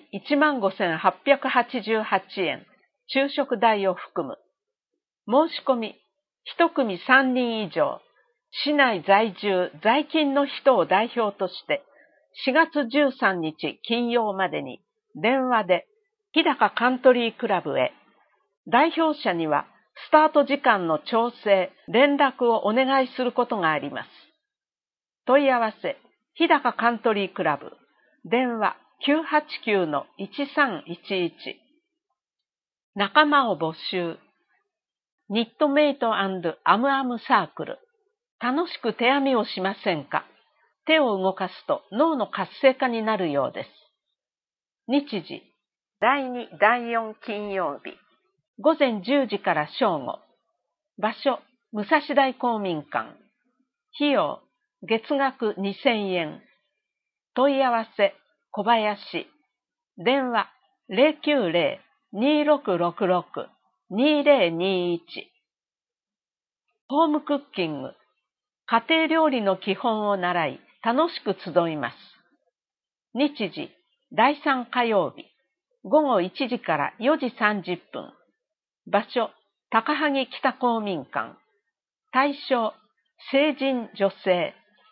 15,888円。昼食代を含む。申し込み、1組3人以上。市内在住在勤の人を代表として、4月13日金曜までに電話で日高カントリークラブへ。代表者にはスタート時間の調整、連絡をお願いすることがあります。問い合わせ、日高カントリークラブ。電話 989-1311。仲間を募集。ニットメイト&アムアムサークル。楽しく手編みをしませんか？手を動かすと脳の活性化になるようです。日時、第2、第4金曜日。午前10時から正午。場所、武蔵大公民館。費用、月額2000円。問い合わせ、小林。電話、090-2666-2021。ホームクッキング。家庭料理の基本を習い、楽しく集います。日時、第3火曜日。午後1時から4時30分。場所、高萩北公民館。対象、成人女性。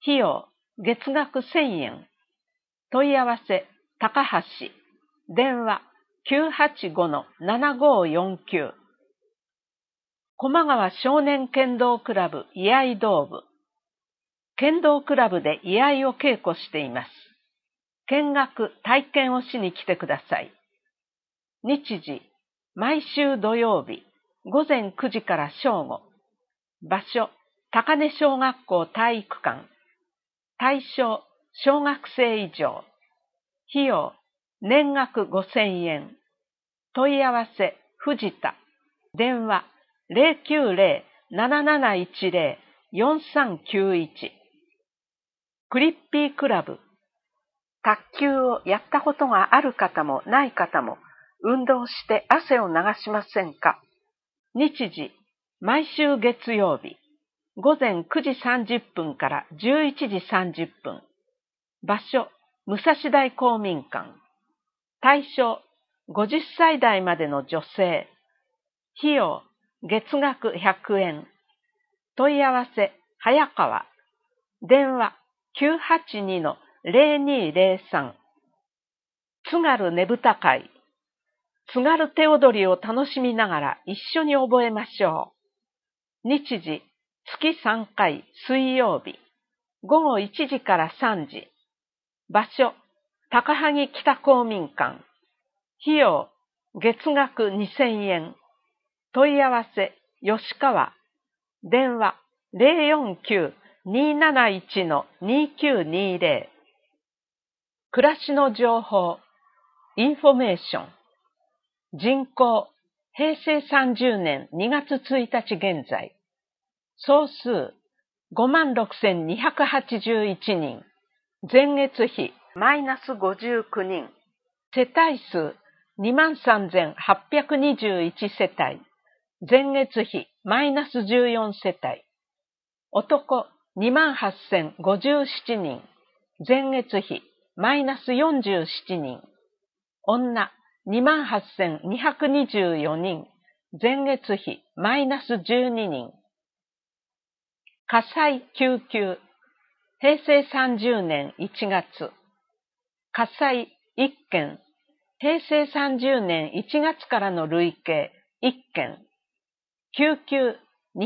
費用、月額1000円。問い合わせ、高橋。電話、985-7549。駒川少年剣道クラブ居合道部。剣道クラブで居合を稽古しています。見学、体験をしに来てください。日時、毎週土曜日、午前9時から正午。場所、高根小学校体育館。対象、小学生以上。費用、年額5000円。問い合わせ、藤田。電話、090-7710-4391。クリッピークラブ。卓球をやったことがある方もない方も、運動して汗を流しませんか？日時、毎週月曜日、午前9時30分から11時30分。場所、武蔵大公民館。対象、50歳代までの女性。費用、月額100円。問い合わせ、早川。電話、982-0203。津軽ねぶた会。津軽手踊りを楽しみながら一緒に覚えましょう。日時、月3回水曜日、午後1時から3時。場所、高萩北公民館。費用、月額2000円。問い合わせ、吉川。電話、049-271-2920。暮らしの情報、インフォメーション。人口、平成30年2月1日現在。総数、56,281人。前月比、マイナス59人。世帯数、23,821世帯。前月比、マイナス14世帯。男、28,057人。前月比、マイナス47人。女、28,224人。前月比、マイナス12人。火災救急。平成30年1月。火災1件。平成30年1月からの累計1件。救急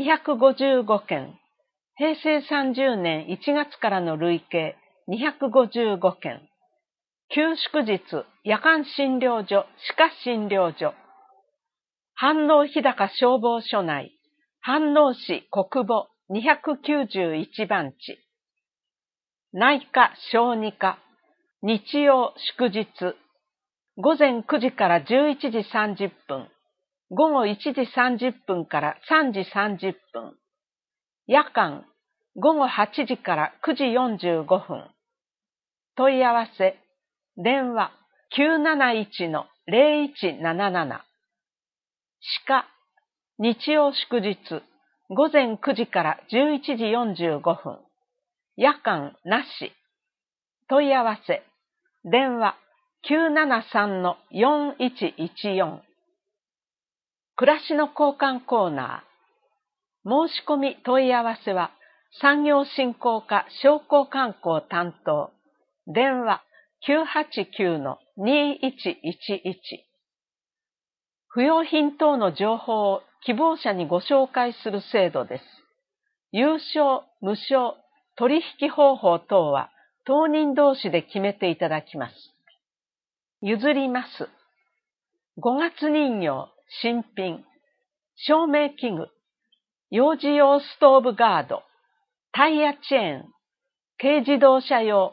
255件。平成30年1月からの累計255件。休祝日夜間診療所歯科診療所。飯能日高消防署内。飯能市国母291番地。内科小児科。日曜祝日。午前9時から11時30分。午後1時30分から3時30分。夜間、午後8時から9時45分。問い合わせ、電話 971-0177。歯科、日曜祝日、午前9時から11時45分。夜間なし。問い合わせ、電話 973-4114。暮らしの交換コーナー。申し込み問い合わせは、産業振興課商工観光担当。電話 989-2111。不用品等の情報を希望者にご紹介する制度です。有償、無償、取引方法等は当人同士で決めていただきます。譲ります。5月人形、新品、照明器具、幼児用ストーブガード、タイヤチェーン、軽自動車用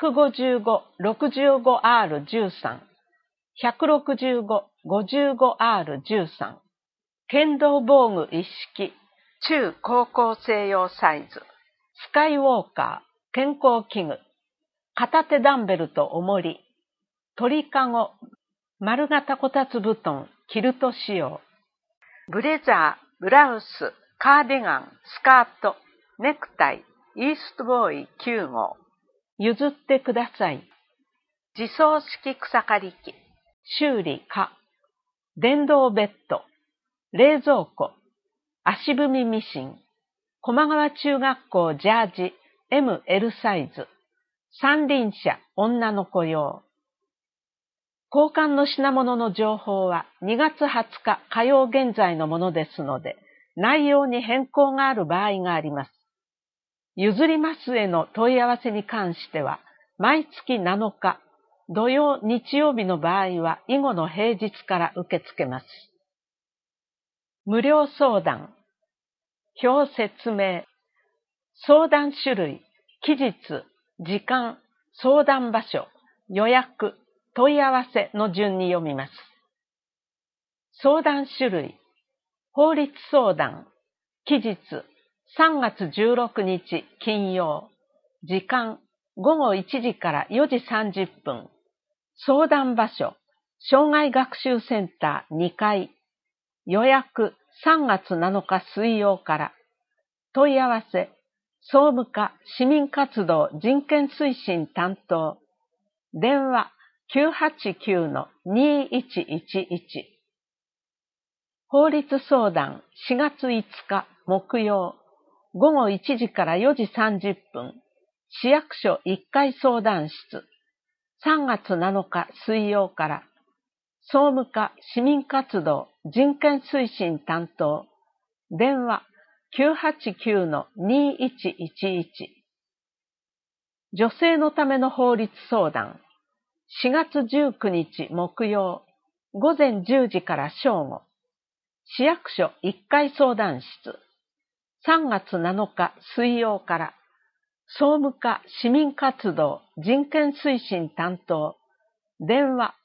155-65R13、165-55R13、剣道防具一式、中高校生用サイズ、スカイウォーカー、健康器具、片手ダンベルと重り、鳥かご、丸型こたつ布団、キルト仕様、ブレザー、ブラウス、カーディガン、スカート、ネクタイ、イーストボーイ9号。譲ってください。自走式草刈り機、修理可。電動ベッド、冷蔵庫、足踏みミシン、駒川中学校ジャージ、 ML サイズ、三輪車女の子用。交換の品物の情報は2月20日火曜現在のものですので、内容に変更がある場合があります。譲りますへの問い合わせに関しては、毎月7日、土曜、日曜日の場合は以後の平日から受け付けます。無料相談、表説明、相談種類、期日、時間、相談場所、予約、問い合わせの順に読みます。相談種類、法律相談、期日、3月16日金曜、時間、午後1時から4時30分、相談場所、障害学習センター2階、予約、3月7日水曜から、問い合わせ、総務課市民活動人権推進担当、電話 989-2111。法律相談4月5日木曜、午後1時から4時30分、市役所1階相談室、3月7日水曜から、総務課市民活動人権推進担当、電話 989-2111。女性のための法律相談、4月19日木曜、午前10時から正午、市役所1階相談室、3月7日水曜から、総務課市民活動人権推進担当、電話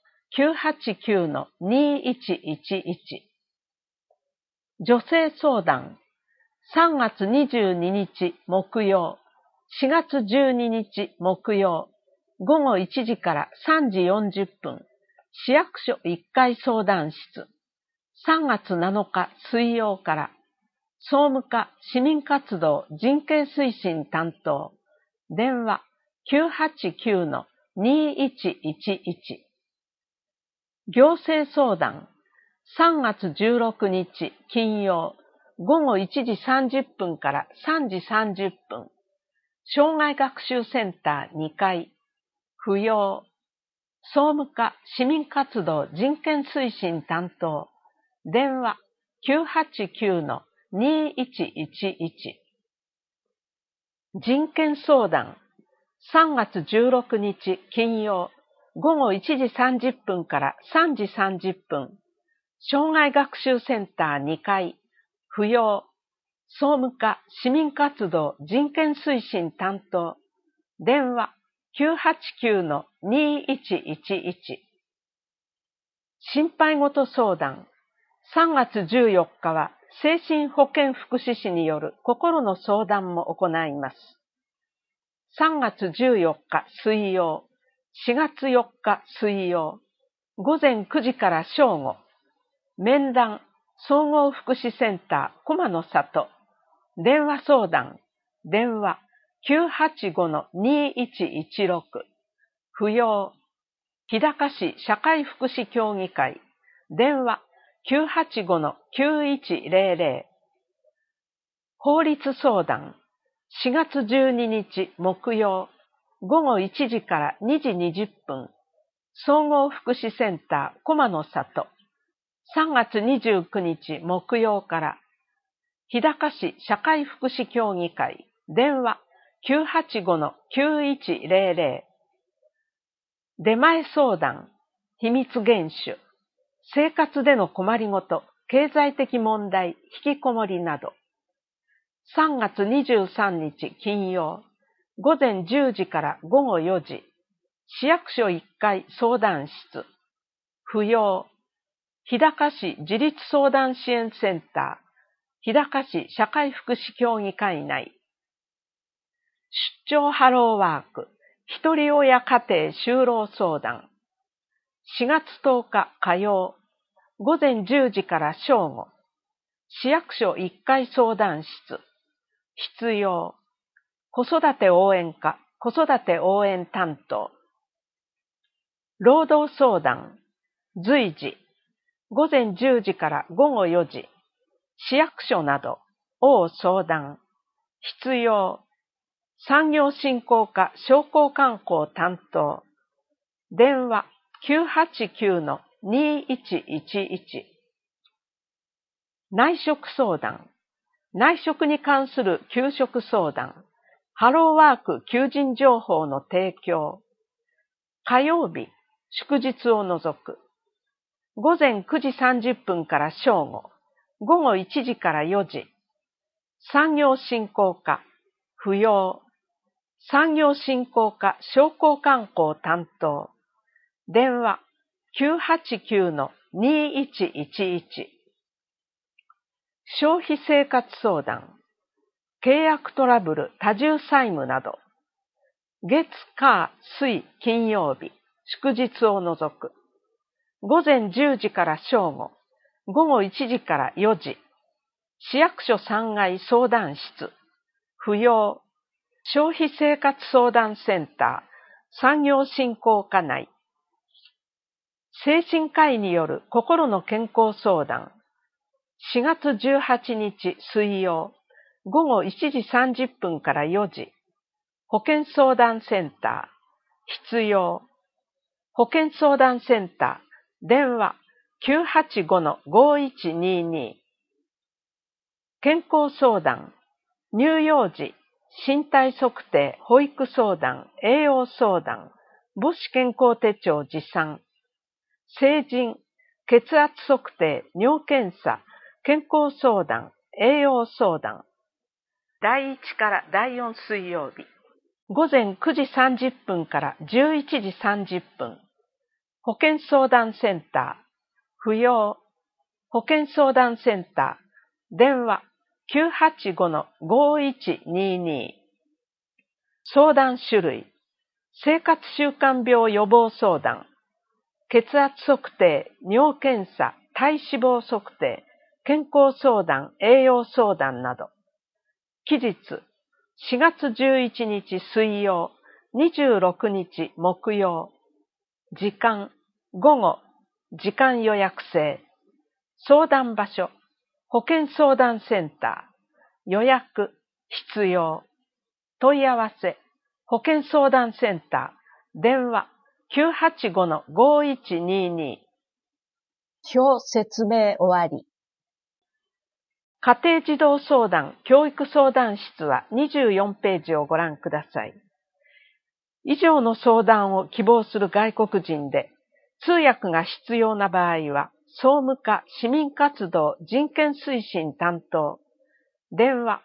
989-2111。女性相談、3月22日木曜、4月12日木曜、午後1時から3時40分、市役所1階相談室、3月7日水曜から、総務課市民活動人権推進担当、電話 989-2111。行政相談、3月16日金曜、午後1時30分から3時30分、障害学習センター2階、不要、総務課市民活動人権推進担当、電話 989-2111。人権相談、3月16日金曜、午後1時30分から3時30分、障害学習センター2階、不要、総務課市民活動人権推進担当、電話 989-2111。心配事相談、3月14日は精神保健福祉士による心の相談も行います。3月14日水曜、4月4日水曜、午前9時から正午、面談総合福祉センター駒の里、電話相談、電話 985-2116、不要、日高市社会福祉協議会、電話 985-9100。法律相談、4月12日木曜、午後1時から2時20分、総合福祉センター駒の里、3月29日木曜から、日高市社会福祉協議会、電話 985-9100。出前相談、秘密厳守、生活での困りごと、経済的問題、引きこもりなど。3月23日金曜、午前10時から午後4時、市役所1階相談室、不要、日高市自立相談支援センター、日高市社会福祉協議会内。出張ハローワーク、ひとり親家庭就労相談。4月10日火曜、午前10時から正午、市役所1階相談室、必要、子育て応援課、子育て応援担当。労働相談、随時、午前10時から午後4時、市役所など、相談、必要、 産業振興課商工観光担当。電話 989-2111。内職相談。内職に関する給食相談。ハローワーク求人情報の提供。火曜日、祝日を除く。午前9時30分から正午。午後1時から4時。産業振興課、不要。産業振興課商工観光担当。電話 989-2111。消費生活相談。契約トラブル、多重債務など。月、火、水、金曜日、祝日を除く。午前10時から正午。午後1時から4時。市役所3階相談室。不要。消費生活相談センター。産業振興課内。精神科医による心の健康相談。4月18日水曜。午後1時30分から4時。保健相談センター。必要。保健相談センター。電話 985-5122。健康相談。乳幼児、身体測定、保育相談、栄養相談、母子健康手帳持参。成人、血圧測定、尿検査、健康相談、栄養相談。第1から第4水曜日。午前9時30分から11時30分。保健相談センター。不要。保健相談センター。電話 985-5122。相談種類。生活習慣病予防相談。血圧測定、尿検査、体脂肪測定、健康相談、栄養相談など。期日、4月11日水曜、26日木曜。時間、午後、時間予約制。相談場所、保健相談センター。予約、必要。問い合わせ、保健相談センター。電話、985-5122。 表説明終わり。 家庭児童相談教育相談室は24ページをご覧ください。以上の相談を希望する外国人で、通訳が必要な場合は、総務課市民活動人権推進担当。電話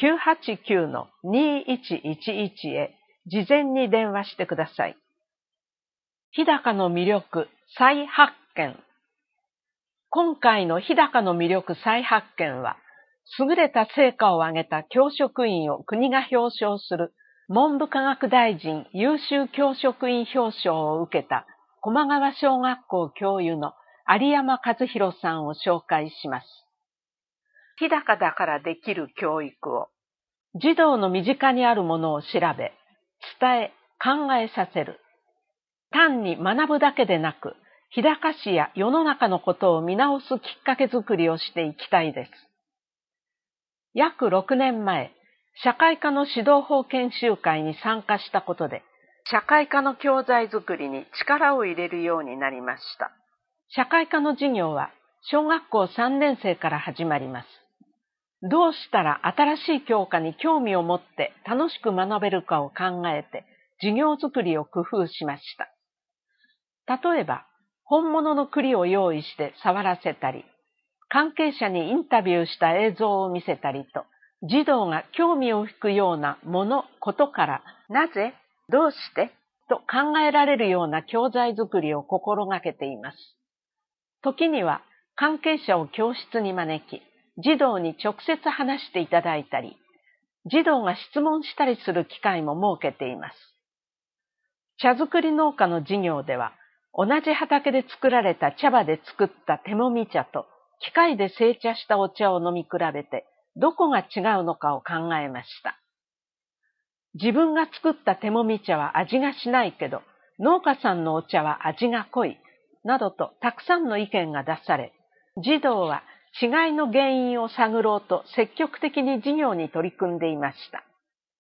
989-2111 へ事前に電話してください。日高の魅力再発見。今回の日高の魅力再発見は、優れた成果を上げた教職員を国が表彰する文部科学大臣優秀教職員表彰を受けた駒川小学校教諭の有山和弘さんを紹介します。日高だからできる教育を、児童の身近にあるものを調べ、伝え、考えさせる。単に学ぶだけでなく、日高市や世の中のことを見直すきっかけづくりをしていきたいです。約6年前、社会科の指導法研修会に参加したことで、社会科の教材づくりに力を入れるようになりました。社会科の授業は小学校3年生から始まります。どうしたら新しい教科に興味を持って楽しく学べるかを考えて、授業づくりを工夫しました。例えば、本物の栗を用意して触らせたり、関係者にインタビューした映像を見せたりと、児童が興味を引くようなもの、ことから、なぜ、どうして、と考えられるような教材作りを心がけています。時には、関係者を教室に招き、児童に直接話していただいたり、児童が質問したりする機会も設けています。茶作り農家の授業では、同じ畑で作られた茶葉で作った手もみ茶と機械で製茶したお茶を飲み比べてどこが違うのかを考えました。自分が作った手もみ茶は味がしないけど農家さんのお茶は味が濃いなどとたくさんの意見が出され、児童は違いの原因を探ろうと積極的に授業に取り組んでいました。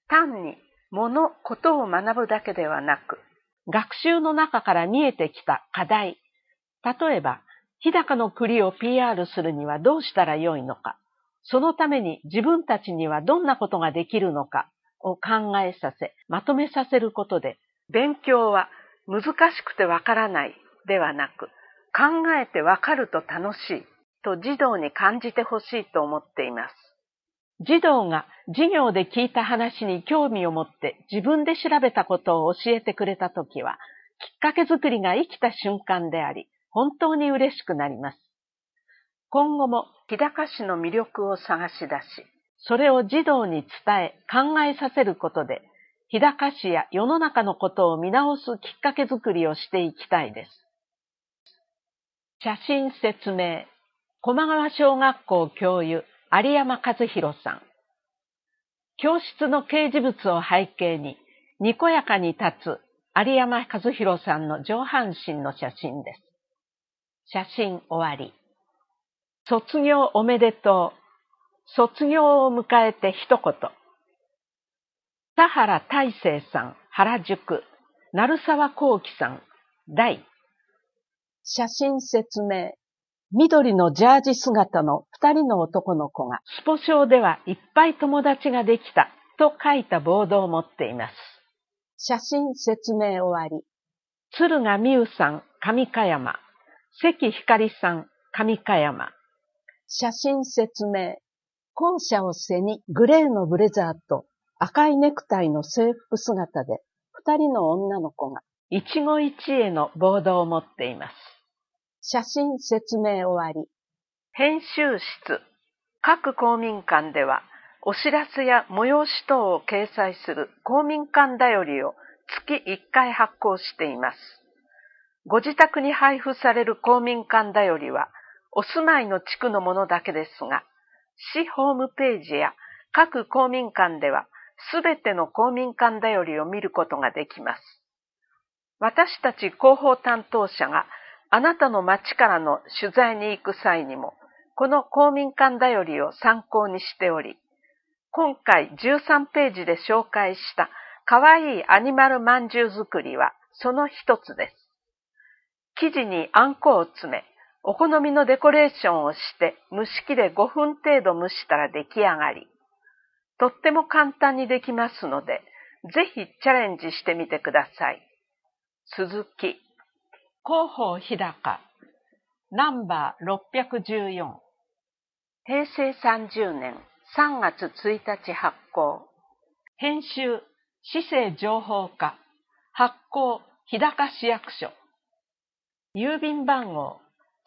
単に物、ことを学ぶだけではなく、学習の中から見えてきた課題、例えば、日高の栗を PR するにはどうしたらよいのか、そのために自分たちにはどんなことができるのかを考えさせ、まとめさせることで、勉強は難しくてわからないではなく、考えてわかると楽しいと児童に感じてほしいと思っています。児童が授業で聞いた話に興味を持って自分で調べたことを教えてくれたときは、きっかけ作りが生きた瞬間であり、本当に嬉しくなります。今後も日高市の魅力を探し出し、それを児童に伝え考えさせることで、日高市や世の中のことを見直すきっかけ作りをしていきたいです。写真説明。駒川小学校教諭、有山和弘さん。教室の掲示物を背景に、にこやかに立つ有山和弘さんの上半身の写真です。写真終わり。卒業おめでとう。卒業を迎えて一言。田原大成さん、原宿。鳴沢幸喜さん、大。 写真説明。緑のジャージ姿の2人の男の子が、 スポ少ではいっぱい友達ができたと書いたボードを持っています。 写真説明終わり。 鶴賀美優さん、上香山。関ひかりさん、上香山。 写真説明。校舎を背にグレーのブレザーと赤いネクタイの制服姿で2人の女の子が、 一期一会のボードを持っています。 写真説明終わり。 編集室。各公民館では、お知らせや催し等を掲載する公民館だよりを月1回発行しています。ご自宅に配布される公民館だよりは、お住まいの地区のものだけですが、市ホームページや各公民館では、すべての公民館だよりを見ることができます。私たち広報担当者があなたの町からの取材に行く際にも、この公民館だよりを参考にしており、今回13ページで紹介したかわいいアニマルまんじゅう作りはその一つです。生地にあんこを詰め、お好みのデコレーションをして蒸し器で5分程度蒸したら出来上がり、とっても簡単にできますので、ぜひチャレンジしてみてください。続き。広報日高。ナンバー614。平成30年3月1日発行。編集、市政情報課。発行、日高市役所。郵便番号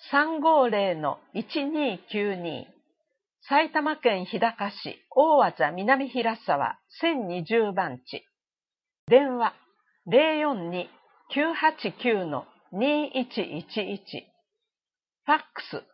350-1292。埼玉県日高市大字南平沢1020番地。電話 042-989-2111。ファックス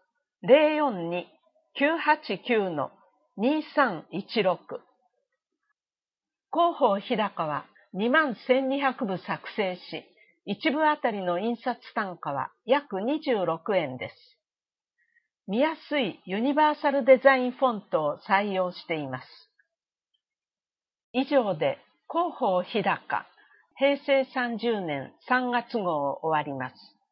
042-989-2316。広報日高は21,200部作成し、1部あたりの印刷単価は約26円です。見やすいユニバーサルデザインフォントを採用しています。以上で広報日高平成30年3月号を終わります。